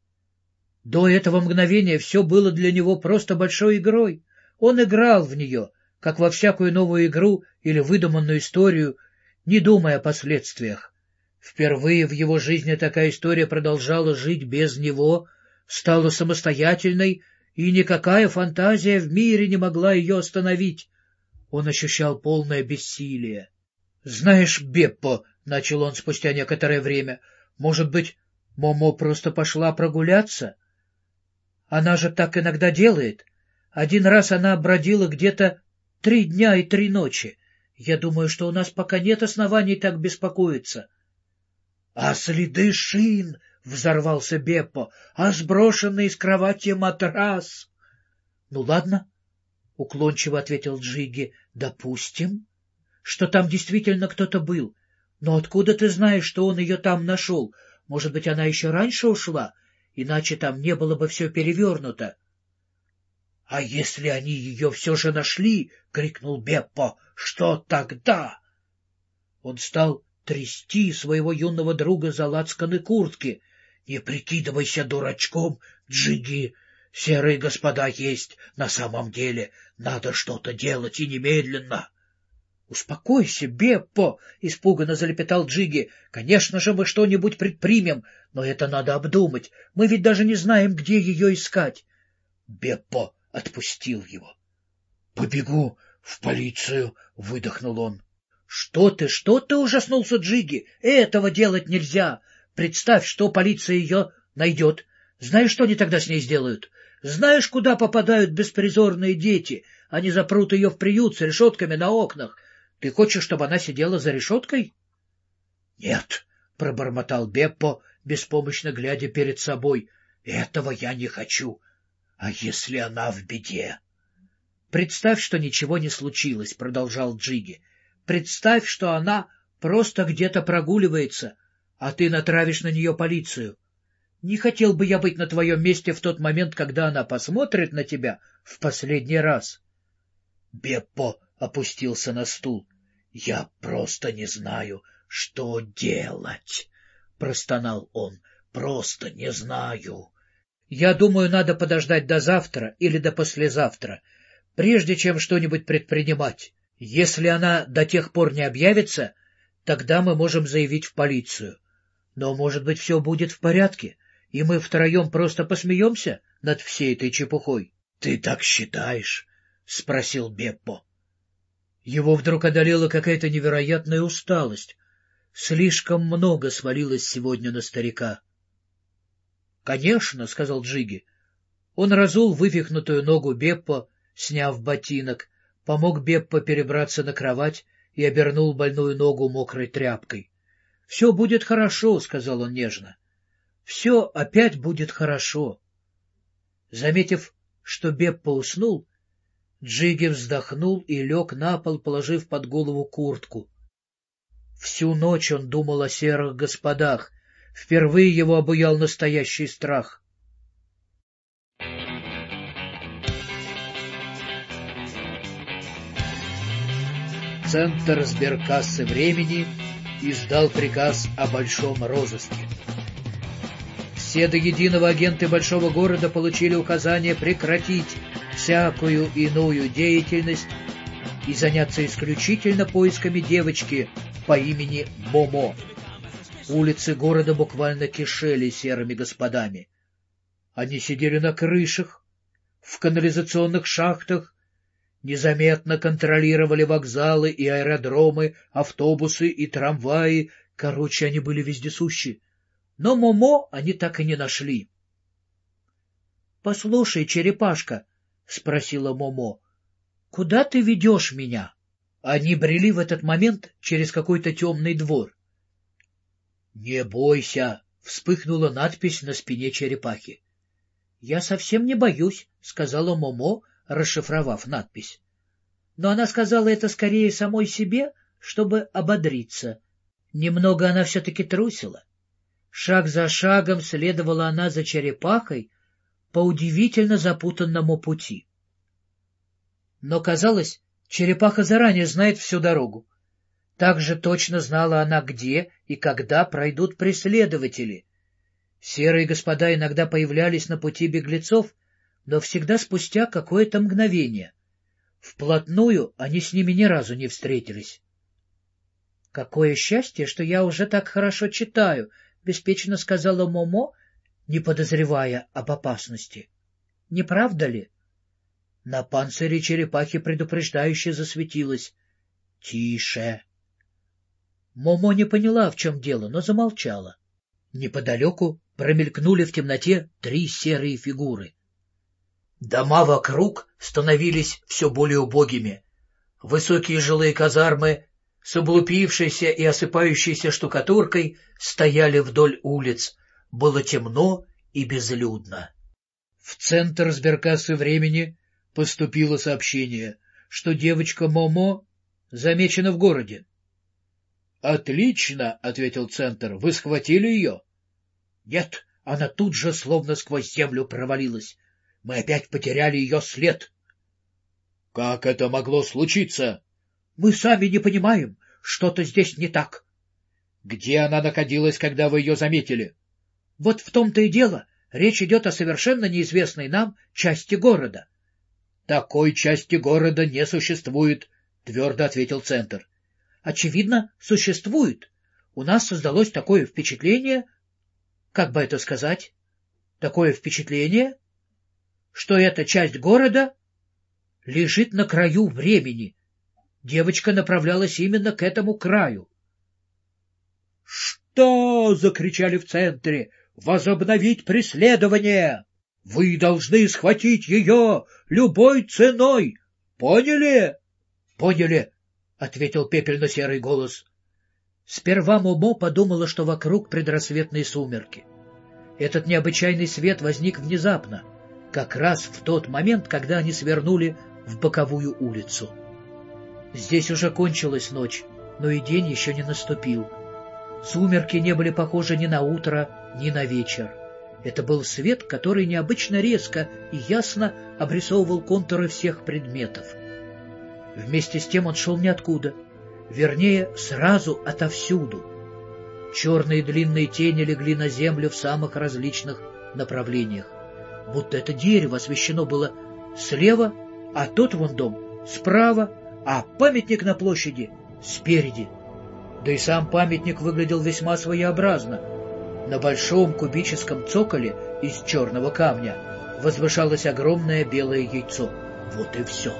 До этого мгновения все было для него просто большой игрой. Он играл в нее, как во всякую новую игру или выдуманную историю, не думая о последствиях. Впервые в его жизни такая история продолжала жить без него, стала самостоятельной, и никакая фантазия в мире не могла ее остановить. Он ощущал полное бессилие. — Знаешь, Беппо, — начал он спустя некоторое время, — может быть, Момо просто пошла прогуляться? Она же так иногда делает. Один раз она бродила где-то 3 дня и 3 ночи. Я думаю, что у нас пока нет оснований так беспокоиться. — А следы шин? — взорвался Беппо. — А сброшенный с кровати матрас? — Ну, ладно, — уклончиво ответил Джиги. — Допустим, что там действительно кто-то был. Но откуда ты знаешь, что он ее там нашел? Может быть, она еще раньше ушла? Иначе там не было бы все перевернуто. — А если они ее все же нашли? — крикнул Беппо. — Что тогда? Он стал трясти своего юного друга за лацканы куртки. — Не прикидывайся дурачком, Джиги. Серые господа есть на самом деле. Надо что-то делать и немедленно. — Успокойся, Беппо, — испуганно залепетал Джиги. — Конечно же, мы что-нибудь предпримем, но это надо обдумать. Мы ведь даже не знаем, где ее искать. Беппо отпустил его. — Побегу в полицию, — выдохнул он. — Что ты, — ужаснулся Джиги. — Этого делать нельзя. Представь, что полиция ее найдет. Знаешь, что они тогда с ней сделают? Знаешь, куда попадают беспризорные дети? Они запрут ее в приют с решетками на окнах. Ты хочешь, чтобы она сидела за решеткой? — — Нет, — пробормотал Беппо, беспомощно глядя перед собой, — этого я не хочу. А если она в беде? — Представь, что ничего не случилось, — продолжал Джиги. — Представь, что она просто где-то прогуливается, а ты натравишь на нее полицию. Не хотел бы я быть на твоем месте в тот момент, когда она посмотрит на тебя в последний раз. Беппо опустился на стул. — Я просто не знаю, что делать, — простонал он. — Просто не знаю. — Я думаю, надо подождать до завтра или до послезавтра, прежде чем что-нибудь предпринимать. Если она до тех пор не объявится, тогда мы можем заявить в полицию. Но, может быть, все будет в порядке, и мы втроем просто посмеемся над всей этой чепухой. — Ты так считаешь? — спросил Беппо. Его вдруг одолела какая-то невероятная усталость. Слишком много свалилось сегодня на старика. — Конечно, — сказал Джиги. Он разул вывихнутую ногу Беппо, сняв ботинок, помог Беппо перебраться на кровать и обернул больную ногу мокрой тряпкой. — Все будет хорошо, — сказал он нежно. — Все опять будет хорошо. Заметив, что Беппо уснул, Джиги вздохнул и лег на пол, положив под голову куртку. Всю ночь он думал о серых господах. Впервые его обуял настоящий страх. Центр сберкассы времени издал приказ о большом розыске. Все до единого агенты большого города получили указание прекратить всякую иную деятельность и заняться исключительно поисками девочки по имени Момо. Улицы города буквально кишели серыми господами. Они сидели на крышах, в канализационных шахтах, незаметно контролировали вокзалы и аэродромы, автобусы и трамваи. Короче, они были вездесущи. Но Момо они так и не нашли. — Послушай, черепашка, — спросила Момо, — куда ты ведешь меня? Они брели в этот момент через какой-то темный двор. — Не бойся, — вспыхнула надпись на спине черепахи. — Я совсем не боюсь, — сказала Момо, расшифровав надпись. Но она сказала это скорее самой себе, чтобы ободриться. Немного она все-таки трусила. Шаг за шагом следовала она за черепахой по удивительно запутанному пути. Но, казалось, черепаха заранее знает всю дорогу. Так же точно знала она, где и когда пройдут преследователи. Серые господа иногда появлялись на пути беглецов, но всегда спустя какое-то мгновение. Вплотную они с ними ни разу не встретились. — Какое счастье, что я уже так хорошо читаю, — беспечно сказала Момо, не подозревая об опасности. — Не правда ли? На панцире черепахи предупреждающе засветилось. — Тише! Момо не поняла, в чем дело, но замолчала. Неподалеку промелькнули в темноте 3 серые фигуры. Дома вокруг становились все более убогими. Высокие жилые казармы с облупившейся и осыпающейся штукатуркой стояли вдоль улиц. Было темно и безлюдно. В центр сберкассы времени поступило сообщение, что девочка Момо замечена в городе. — Отлично, — ответил центр. — Вы схватили ее? — Нет, она тут же словно сквозь землю провалилась. Мы опять потеряли ее след. — Как это могло случиться? — Мы сами не понимаем. Что-то здесь не так. — Где она находилась, когда вы ее заметили? — Вот в том-то и дело. Речь идет о совершенно неизвестной нам части города. — Такой части города не существует, — твердо ответил центр. — Очевидно, существует. У нас создалось такое впечатление... Как бы это сказать? Такое впечатление, что эта часть города лежит на краю времени. Девочка направлялась именно к этому краю. — Что? — закричали в центре. — Возобновить преследование! Вы должны схватить ее любой ценой! Поняли? — Поняли, — ответил пепельно-серый голос. Сперва Момо подумала, что вокруг предрассветные сумерки. Этот необычайный свет возник внезапно, как раз в тот момент, когда они свернули в боковую улицу. Здесь уже кончилась ночь, но и день еще не наступил. Сумерки не были похожи ни на утро, ни на вечер. Это был свет, который необычно резко и ясно обрисовывал контуры всех предметов. Вместе с тем он шел ниоткуда, вернее, сразу отовсюду. Черные длинные тени легли на землю в самых различных направлениях, будто это дерево освещено было слева, а тот вон дом справа, а памятник на площади спереди. Да и сам памятник выглядел весьма своеобразно. На большом кубическом цоколе из черного камня возвышалось огромное белое яйцо. Вот и все.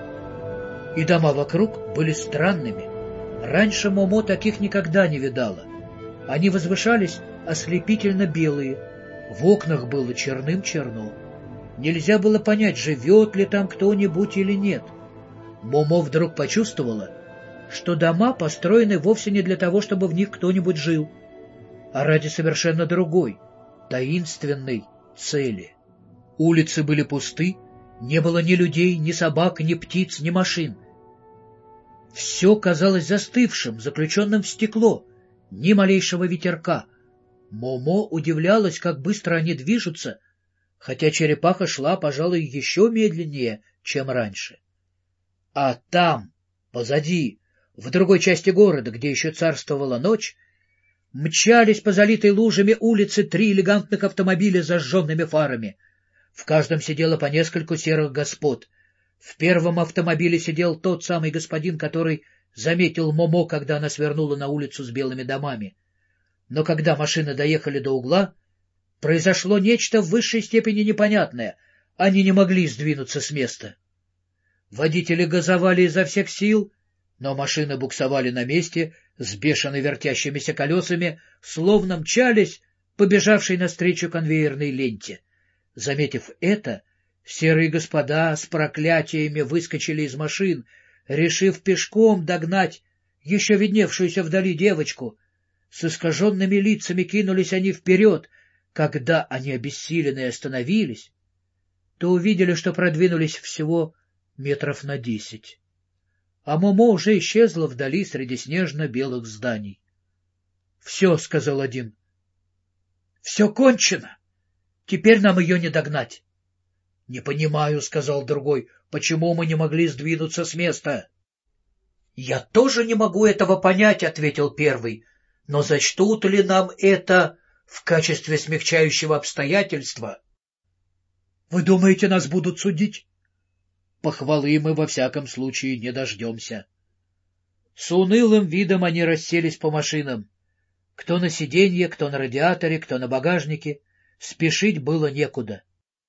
И дома вокруг были странными. Раньше Момо таких никогда не видала. Они возвышались ослепительно белые. В окнах было черным-черно. Нельзя было понять, живет ли там кто-нибудь или нет. Момо вдруг почувствовала, что дома построены вовсе не для того, чтобы в них кто-нибудь жил, а ради совершенно другой, таинственной цели. Улицы были пусты, не было ни людей, ни собак, ни птиц, ни машин. Все казалось застывшим, заключенным в стекло, ни малейшего ветерка. Момо удивлялась, как быстро они движутся, хотя черепаха шла, пожалуй, еще медленнее, чем раньше. А там, позади, в другой части города, где еще царствовала ночь, мчались по залитой лужами улицы 3 элегантных автомобиля с зажженными фарами. В каждом сидело по нескольку серых господ. В первом автомобиле сидел тот самый господин, который заметил Момо, когда она свернула на улицу с белыми домами. Но когда машины доехали до угла, произошло нечто в высшей степени непонятное. Они не могли сдвинуться с места. Водители газовали изо всех сил, но машины буксовали на месте с бешено вертящимися колесами, словно мчались, побежавшей навстречу конвейерной ленте. Заметив это, серые господа с проклятиями выскочили из машин, решив пешком догнать еще видневшуюся вдали девочку. С искаженными лицами кинулись они вперед. Когда они обессиленные остановились, то увидели, что продвинулись всего метров на 10. А Момо уже исчезла вдали среди снежно-белых зданий. — Все, — сказал один. — Все кончено. Теперь нам ее не догнать. — Не понимаю, — сказал другой, — почему мы не могли сдвинуться с места? — Я тоже не могу этого понять, — ответил первый. — Но зачтут ли нам это в качестве смягчающего обстоятельства? — Вы думаете, нас будут судить? Похвалы мы во всяком случае не дождемся. С унылым видом они расселись по машинам. Кто на сиденье, кто на радиаторе, кто на багажнике. Спешить было некуда.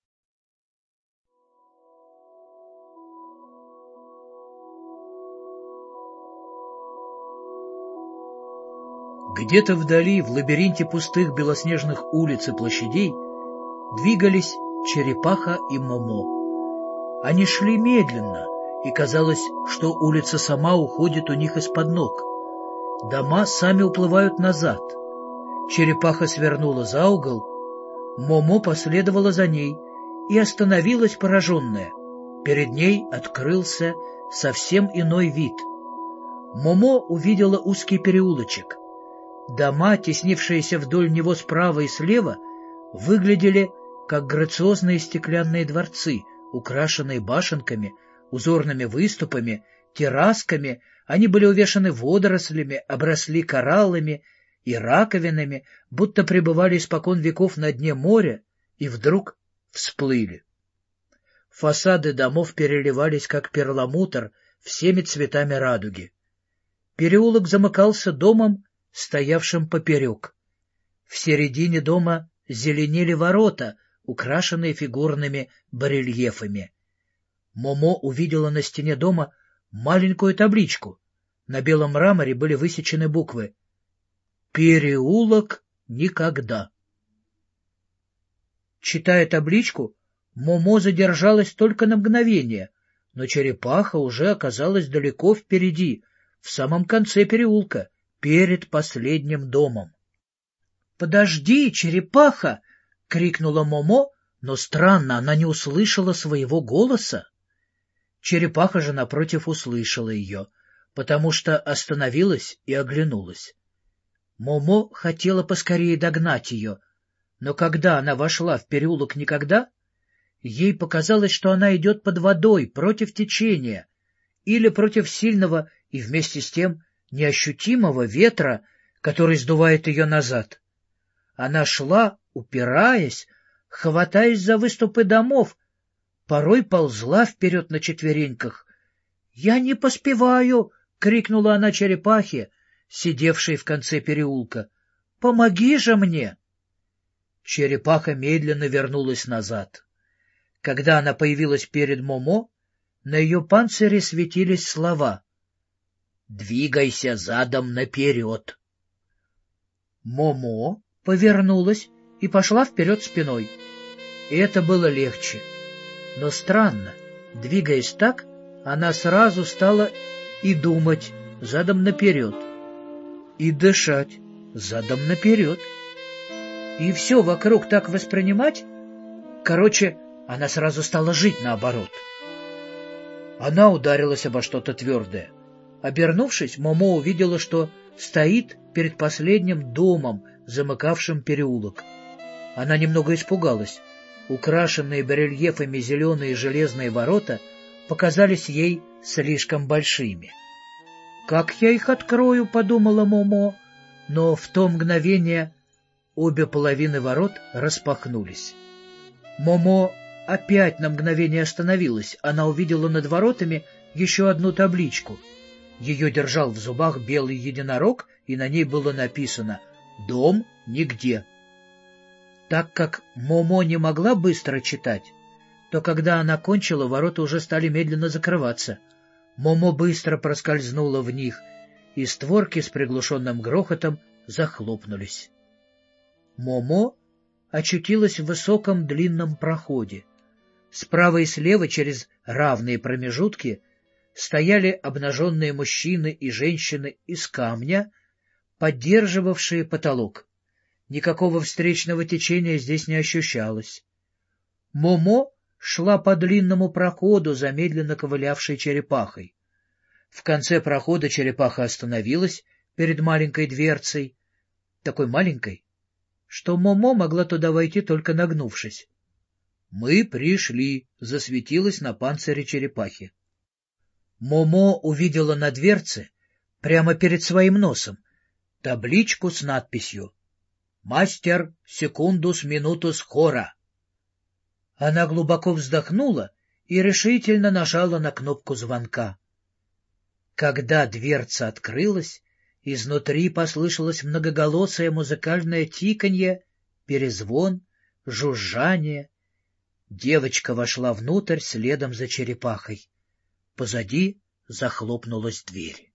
Где-то вдали, в лабиринте пустых белоснежных улиц и площадей, двигались черепаха и Момо. Они шли медленно, и казалось, что улица сама уходит у них из-под ног. Дома сами уплывают назад. Черепаха свернула за угол, Момо последовала за ней и остановилась пораженная. Перед ней открылся совсем иной вид. Момо увидела узкий переулочек. Дома, теснившиеся вдоль него справа и слева, выглядели как грациозные стеклянные дворцы, украшенные башенками, узорными выступами, террасками. Они были увешаны водорослями, обросли кораллами и раковинами, будто пребывали испокон веков на дне моря и вдруг всплыли. Фасады домов переливались, как перламутр, всеми цветами радуги. Переулок замыкался домом, стоявшим поперек. В середине дома зеленели ворота, украшенные фигурными барельефами. Момо увидела на стене дома маленькую табличку. На белом мраморе были высечены буквы «Переулок никогда». Читая табличку, Момо задержалась только на мгновение, но черепаха уже оказалась далеко впереди, в самом конце переулка, перед последним домом. — Подожди, черепаха! — крикнула Момо, но странно, она не услышала своего голоса. Черепаха же, напротив, услышала ее, потому что остановилась и оглянулась. Момо хотела поскорее догнать ее, но когда она вошла в переулок Никогда, ей показалось, что она идет под водой, против течения, или против сильного и вместе с тем неощутимого ветра, который сдувает ее назад. Она шла, упираясь, хватаясь за выступы домов, порой ползла вперед на четвереньках. — Я не поспеваю! — крикнула она черепахе, сидевшей в конце переулка. — Помоги же мне! Черепаха медленно вернулась назад. Когда она появилась перед Момо, на ее панцире светились слова: «Двигайся задом наперед». Момо повернулась и пошла вперед спиной. И это было легче. Но странно, двигаясь так, она сразу стала и думать задом наперед, и дышать задом наперед, и все вокруг так воспринимать. Короче, она сразу стала жить наоборот. Она ударилась обо что-то твердое. Обернувшись, Момо увидела, что стоит перед последним домом, замыкавшим переулок. Она немного испугалась. Украшенные барельефами зеленые железные ворота показались ей слишком большими. «Как я их открою?» — подумала Момо, но в то мгновение обе половины ворот распахнулись. Момо опять на мгновение остановилась. Она увидела над воротами еще одну табличку. Ее держал в зубах белый единорог, и на ней было написано «Дом нигде». Так как Момо не могла быстро читать, то когда она кончила, ворота уже стали медленно закрываться. Момо быстро проскользнула в них, и створки с приглушенным грохотом захлопнулись. Момо очутилась в высоком длинном проходе. Справа и слева через равные промежутки стояли обнаженные мужчины и женщины из камня, поддерживавшие потолок. Никакого встречного течения здесь не ощущалось. Момо шла по длинному проходу за медленно ковылявшей черепахой. В конце прохода черепаха остановилась перед маленькой дверцей, такой маленькой, что Момо могла туда войти, только нагнувшись. «Мы пришли», — засветилась на панцире черепахи. Момо увидела на дверце, прямо перед своим носом, табличку с надписью «Мастер секундус минутус хора». Она глубоко вздохнула и решительно нажала на кнопку звонка. Когда дверца открылась, изнутри послышалось многоголосое музыкальное тиканье, перезвон, жужжание. Девочка вошла внутрь следом за черепахой. Позади захлопнулась дверь.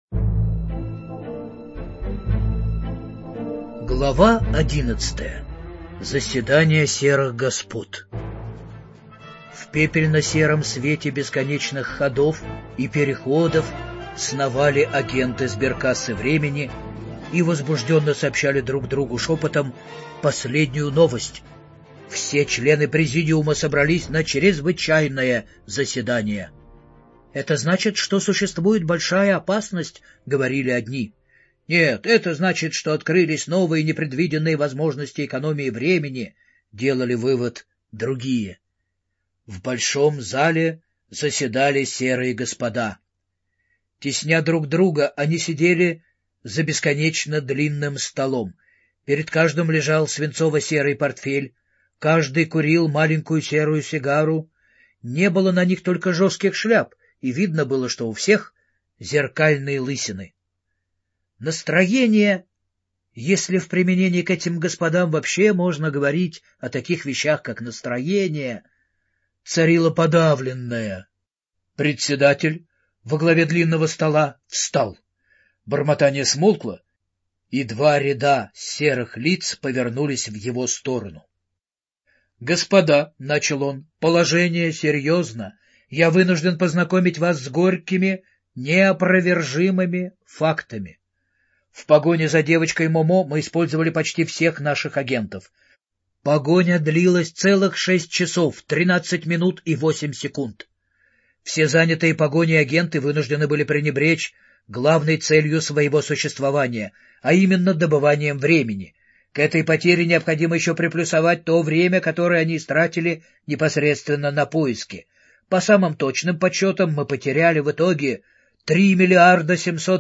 Глава 11. Заседание серых господ. В пепельно-сером свете бесконечных ходов и переходов сновали агенты сберкассы времени и возбужденно сообщали друг другу шепотом последнюю новость. Все члены президиума собрались на чрезвычайное заседание. «Это значит, что существует большая опасность», — говорили одни. «Нет, это значит, что открылись новые непредвиденные возможности экономии времени», — делали вывод другие. В большом зале заседали серые господа. Тесня друг друга, они сидели за бесконечно длинным столом. Перед каждым лежал свинцово-серый портфель, каждый курил маленькую серую сигару. Не было на них только жестких шляп, и видно было, что у всех зеркальные лысины. Настроение, если в применении к этим господам вообще можно говорить о таких вещах, как настроение, царило подавленное. Председатель во главе длинного стола встал. Бормотание смолкло, и два ряда серых лиц повернулись в его сторону. — Господа, — начал он, — положение серьезно. Я вынужден познакомить вас с горькими, неопровержимыми фактами. В погоне за девочкой Момо мы использовали почти всех наших агентов. Погоня длилась целых 6 часов, 13 минут и 8 секунд. Все занятые погоней агенты вынуждены были пренебречь главной целью своего существования, а именно добыванием времени. К этой потере необходимо еще приплюсовать то время, которое они истратили непосредственно на поиски. По самым точным подсчетам мы потеряли в итоге 3 миллиарда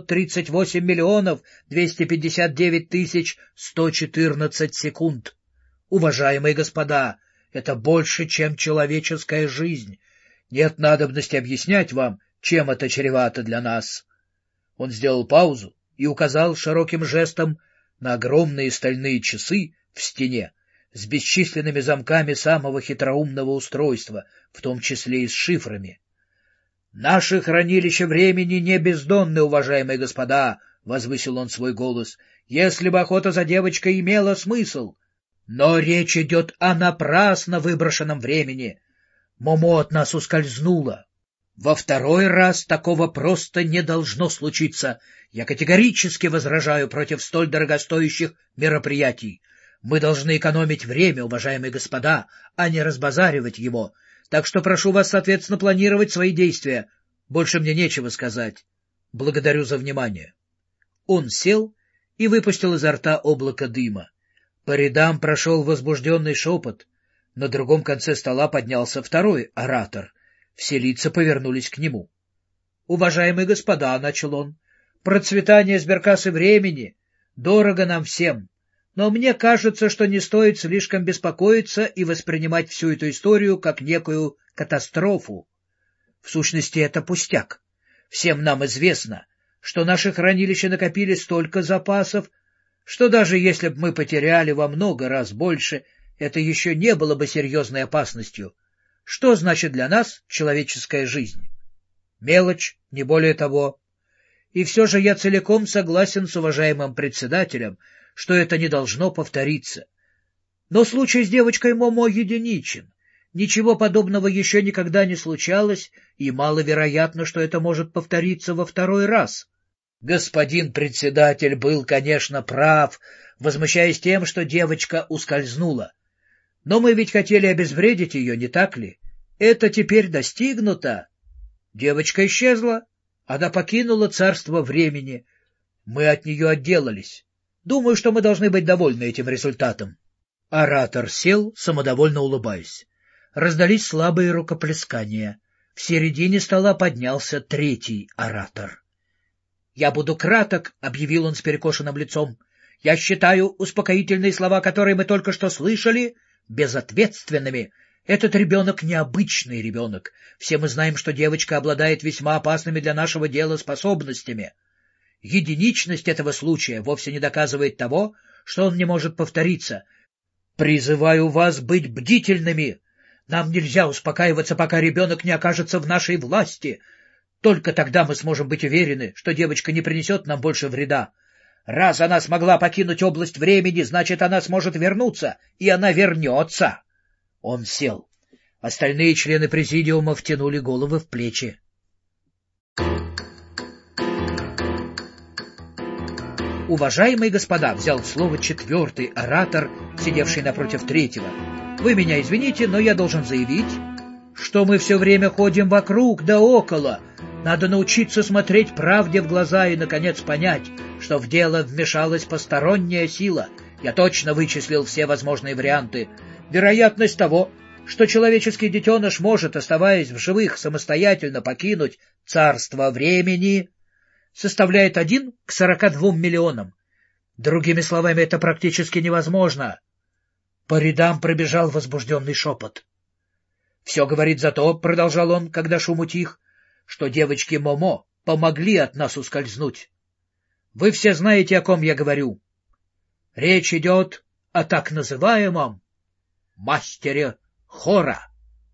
738 миллионов 259 тысяч 114 секунд. Уважаемые господа, это больше, чем человеческая жизнь. Нет надобности объяснять вам, чем это чревато для нас. Он сделал паузу и указал широким жестом на огромные стальные часы в стене с бесчисленными замками самого хитроумного устройства, в том числе и с шифрами. «Наши хранилища времени не бездонны, уважаемые господа», — возвысил он свой голос, — «если бы охота за девочкой имела смысл. Но речь идет о напрасно выброшенном времени. Момо от нас ускользнула. Во второй раз такого просто не должно случиться. Я категорически возражаю против столь дорогостоящих мероприятий. Мы должны экономить время, уважаемые господа, а не разбазаривать его. Так что прошу вас, соответственно, планировать свои действия. Больше мне нечего сказать. Благодарю за внимание». Он сел и выпустил изо рта облако дыма. По рядам прошел возбужденный шепот. На другом конце стола поднялся второй оратор. Все лица повернулись к нему. — Уважаемые господа, — начал он, — процветание сберкассы времени дорого нам всем, но мне кажется, что не стоит слишком беспокоиться и воспринимать всю эту историю как некую катастрофу. В сущности, это пустяк. Всем нам известно, что наши хранилища накопили столько запасов, что даже если бы мы потеряли во много раз больше, это еще не было бы серьезной опасностью. Что значит для нас человеческая жизнь? Мелочь, не более того. И все же я целиком согласен с уважаемым председателем, что это не должно повториться. Но случай с девочкой Момо единичен. Ничего подобного еще никогда не случалось, и маловероятно, что это может повториться во второй раз. Господин председатель был, конечно, прав, возмущаясь тем, что девочка ускользнула. Но мы ведь хотели обезвредить ее, не так ли? Это теперь достигнуто. Девочка исчезла, она покинула царство времени. Мы от нее отделались. Думаю, что мы должны быть довольны этим результатом. Оратор сел, самодовольно улыбаясь. Раздались слабые рукоплескания. В середине стола поднялся третий оратор. — Я буду краток, — объявил он с перекошенным лицом. — Я считаю успокоительные слова, которые мы только что слышали, безответственными. Этот ребенок необычный ребенок. Все мы знаем, что девочка обладает весьма опасными для нашего дела способностями. Единичность этого случая вовсе не доказывает того, что он не может повториться. Призываю вас быть бдительными. Нам нельзя успокаиваться, пока ребенок не окажется в нашей власти. Только тогда мы сможем быть уверены, что девочка не принесет нам больше вреда. Раз она смогла покинуть область времени, значит, она сможет вернуться, и она вернется. Он сел. Остальные члены президиума втянули головы в плечи. «Уважаемые господа», — взял слово четвертый оратор, сидевший напротив третьего, — «вы меня извините, но я должен заявить, что мы все время ходим вокруг да около. Надо научиться смотреть правде в глаза и, наконец, понять, что в дело вмешалась посторонняя сила. Я точно вычислил все возможные варианты. Вероятность того, что человеческий детеныш может, оставаясь в живых, самостоятельно покинуть царство времени, составляет 1 к 42 миллионам. Другими словами, это практически невозможно. По рядам пробежал возбужденный шепот. «Все говорит за то, — продолжал он, когда шум утих, — что девочки Момо помогли от нас ускользнуть. Вы все знаете, о ком я говорю. Речь идет о так называемом мастере Хора».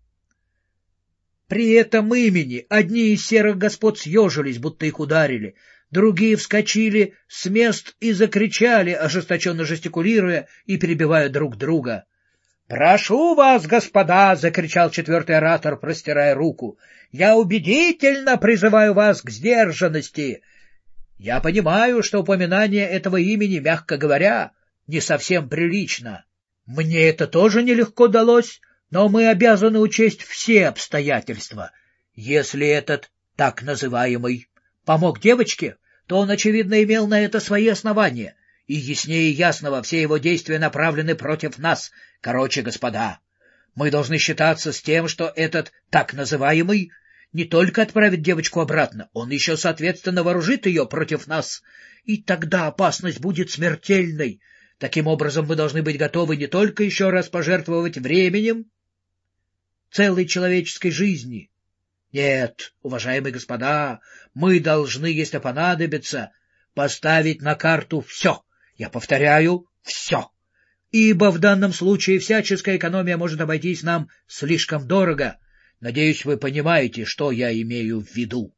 При этом имени одни из серых господ съежились, будто их ударили, другие вскочили с мест и закричали, ожесточенно жестикулируя и перебивая друг друга. «Прошу вас, господа!» — закричал четвертый оратор, простирая руку. «Я убедительно призываю вас к сдержанности. Я понимаю, что упоминание этого имени, мягко говоря, не совсем прилично. Мне это тоже нелегко далось, но мы обязаны учесть все обстоятельства. Если этот так называемый помог девочке, то он, очевидно, имел на это свои основания, и яснее ясного все его действия направлены против нас. Короче, господа, мы должны считаться с тем, что этот так называемый не только отправит девочку обратно, он еще, соответственно, вооружит ее против нас, и тогда опасность будет смертельной. Таким образом, мы должны быть готовы не только еще раз пожертвовать временем целой человеческой жизни. Нет, уважаемые господа, мы должны, если понадобится, поставить на карту все. Я повторяю, все. Ибо в данном случае всяческая экономия может обойтись нам слишком дорого. Надеюсь, вы понимаете, что я имею в виду.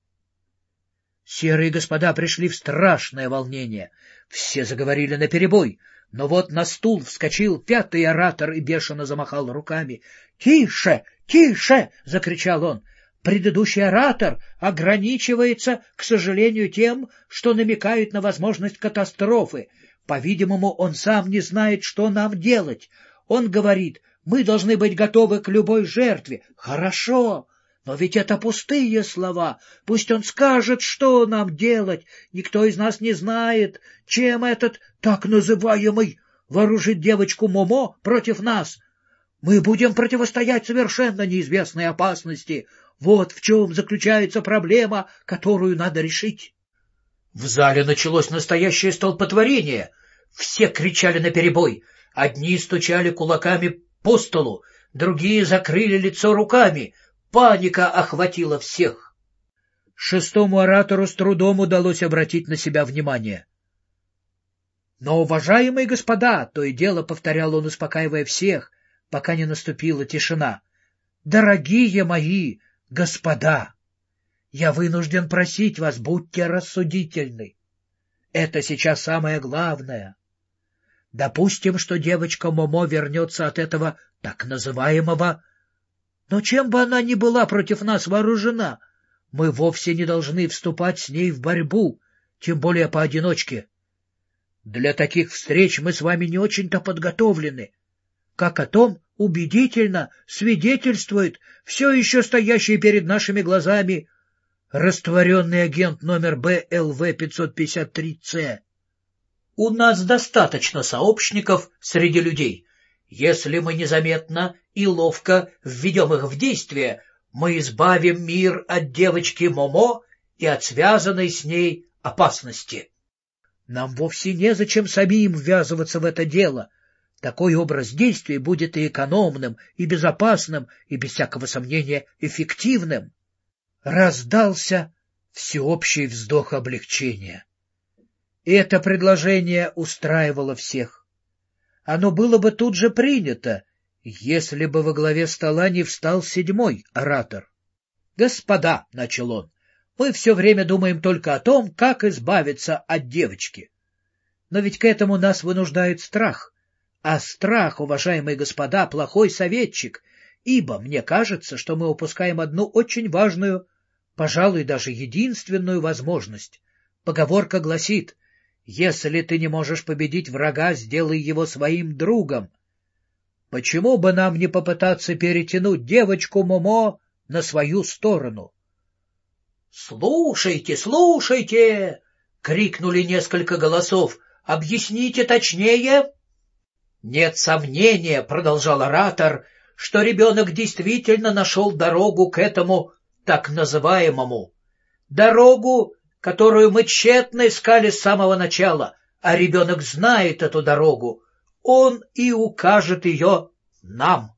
Серые господа пришли в страшное волнение. Все заговорили наперебой, но вот на стул вскочил пятый оратор и бешено замахал руками. — Тише! Тише! — закричал он. Предыдущий оратор ограничивается, к сожалению, тем, что намекает на возможность катастрофы. По-видимому, он сам не знает, что нам делать. Он говорит, мы должны быть готовы к любой жертве. Хорошо, но ведь это пустые слова. Пусть он скажет, что нам делать. Никто из нас не знает, чем этот так называемый вооружит девочку Момо против нас. Мы будем противостоять совершенно неизвестной опасности. Вот в чем заключается проблема, которую надо решить. В зале началось настоящее столпотворение. Все кричали наперебой. Одни стучали кулаками по столу, другие закрыли лицо руками. Паника охватила всех. Шестому оратору с трудом удалось обратить на себя внимание. — Но, уважаемые господа, то и дело повторял он, успокаивая всех, пока не наступила тишина. — Дорогие мои господа, я вынужден просить вас, будьте рассудительны. Это сейчас самое главное. Допустим, что девочка Момо вернется от этого так называемого... Но чем бы она ни была против нас вооружена, мы вовсе не должны вступать с ней в борьбу, тем более поодиночке. Для таких встреч мы с вами не очень-то подготовлены. Как о том убедительно свидетельствует все еще стоящий перед нашими глазами растворенный агент номер БЛВ-553С. У нас достаточно сообщников среди людей. Если мы незаметно и ловко введем их в действие, мы избавим мир от девочки Момо и от связанной с ней опасности. Нам вовсе незачем самим ввязываться в это дело. Такой образ действий будет и экономным, и безопасным, и, без всякого сомнения, эффективным. Раздался всеобщий вздох облегчения. Это предложение устраивало всех. Оно было бы тут же принято, если бы во главе стола не встал седьмой оратор. — Господа, — начал он, — мы все время думаем только о том, как избавиться от девочки. Но ведь к этому нас вынуждает страх. А страх, уважаемые господа, плохой советчик, ибо мне кажется, что мы упускаем одну очень важную, пожалуй, даже единственную возможность. Поговорка гласит: если ты не можешь победить врага, сделай его своим другом. Почему бы нам не попытаться перетянуть девочку Момо на свою сторону? — Слушайте, слушайте! — крикнули несколько голосов. — Объясните точнее. — Нет сомнения, — продолжал оратор, — что ребенок действительно нашел дорогу к этому так называемому. Дорогу, которую мы тщетно искали с самого начала, а ребенок знает эту дорогу. Он и укажет ее нам.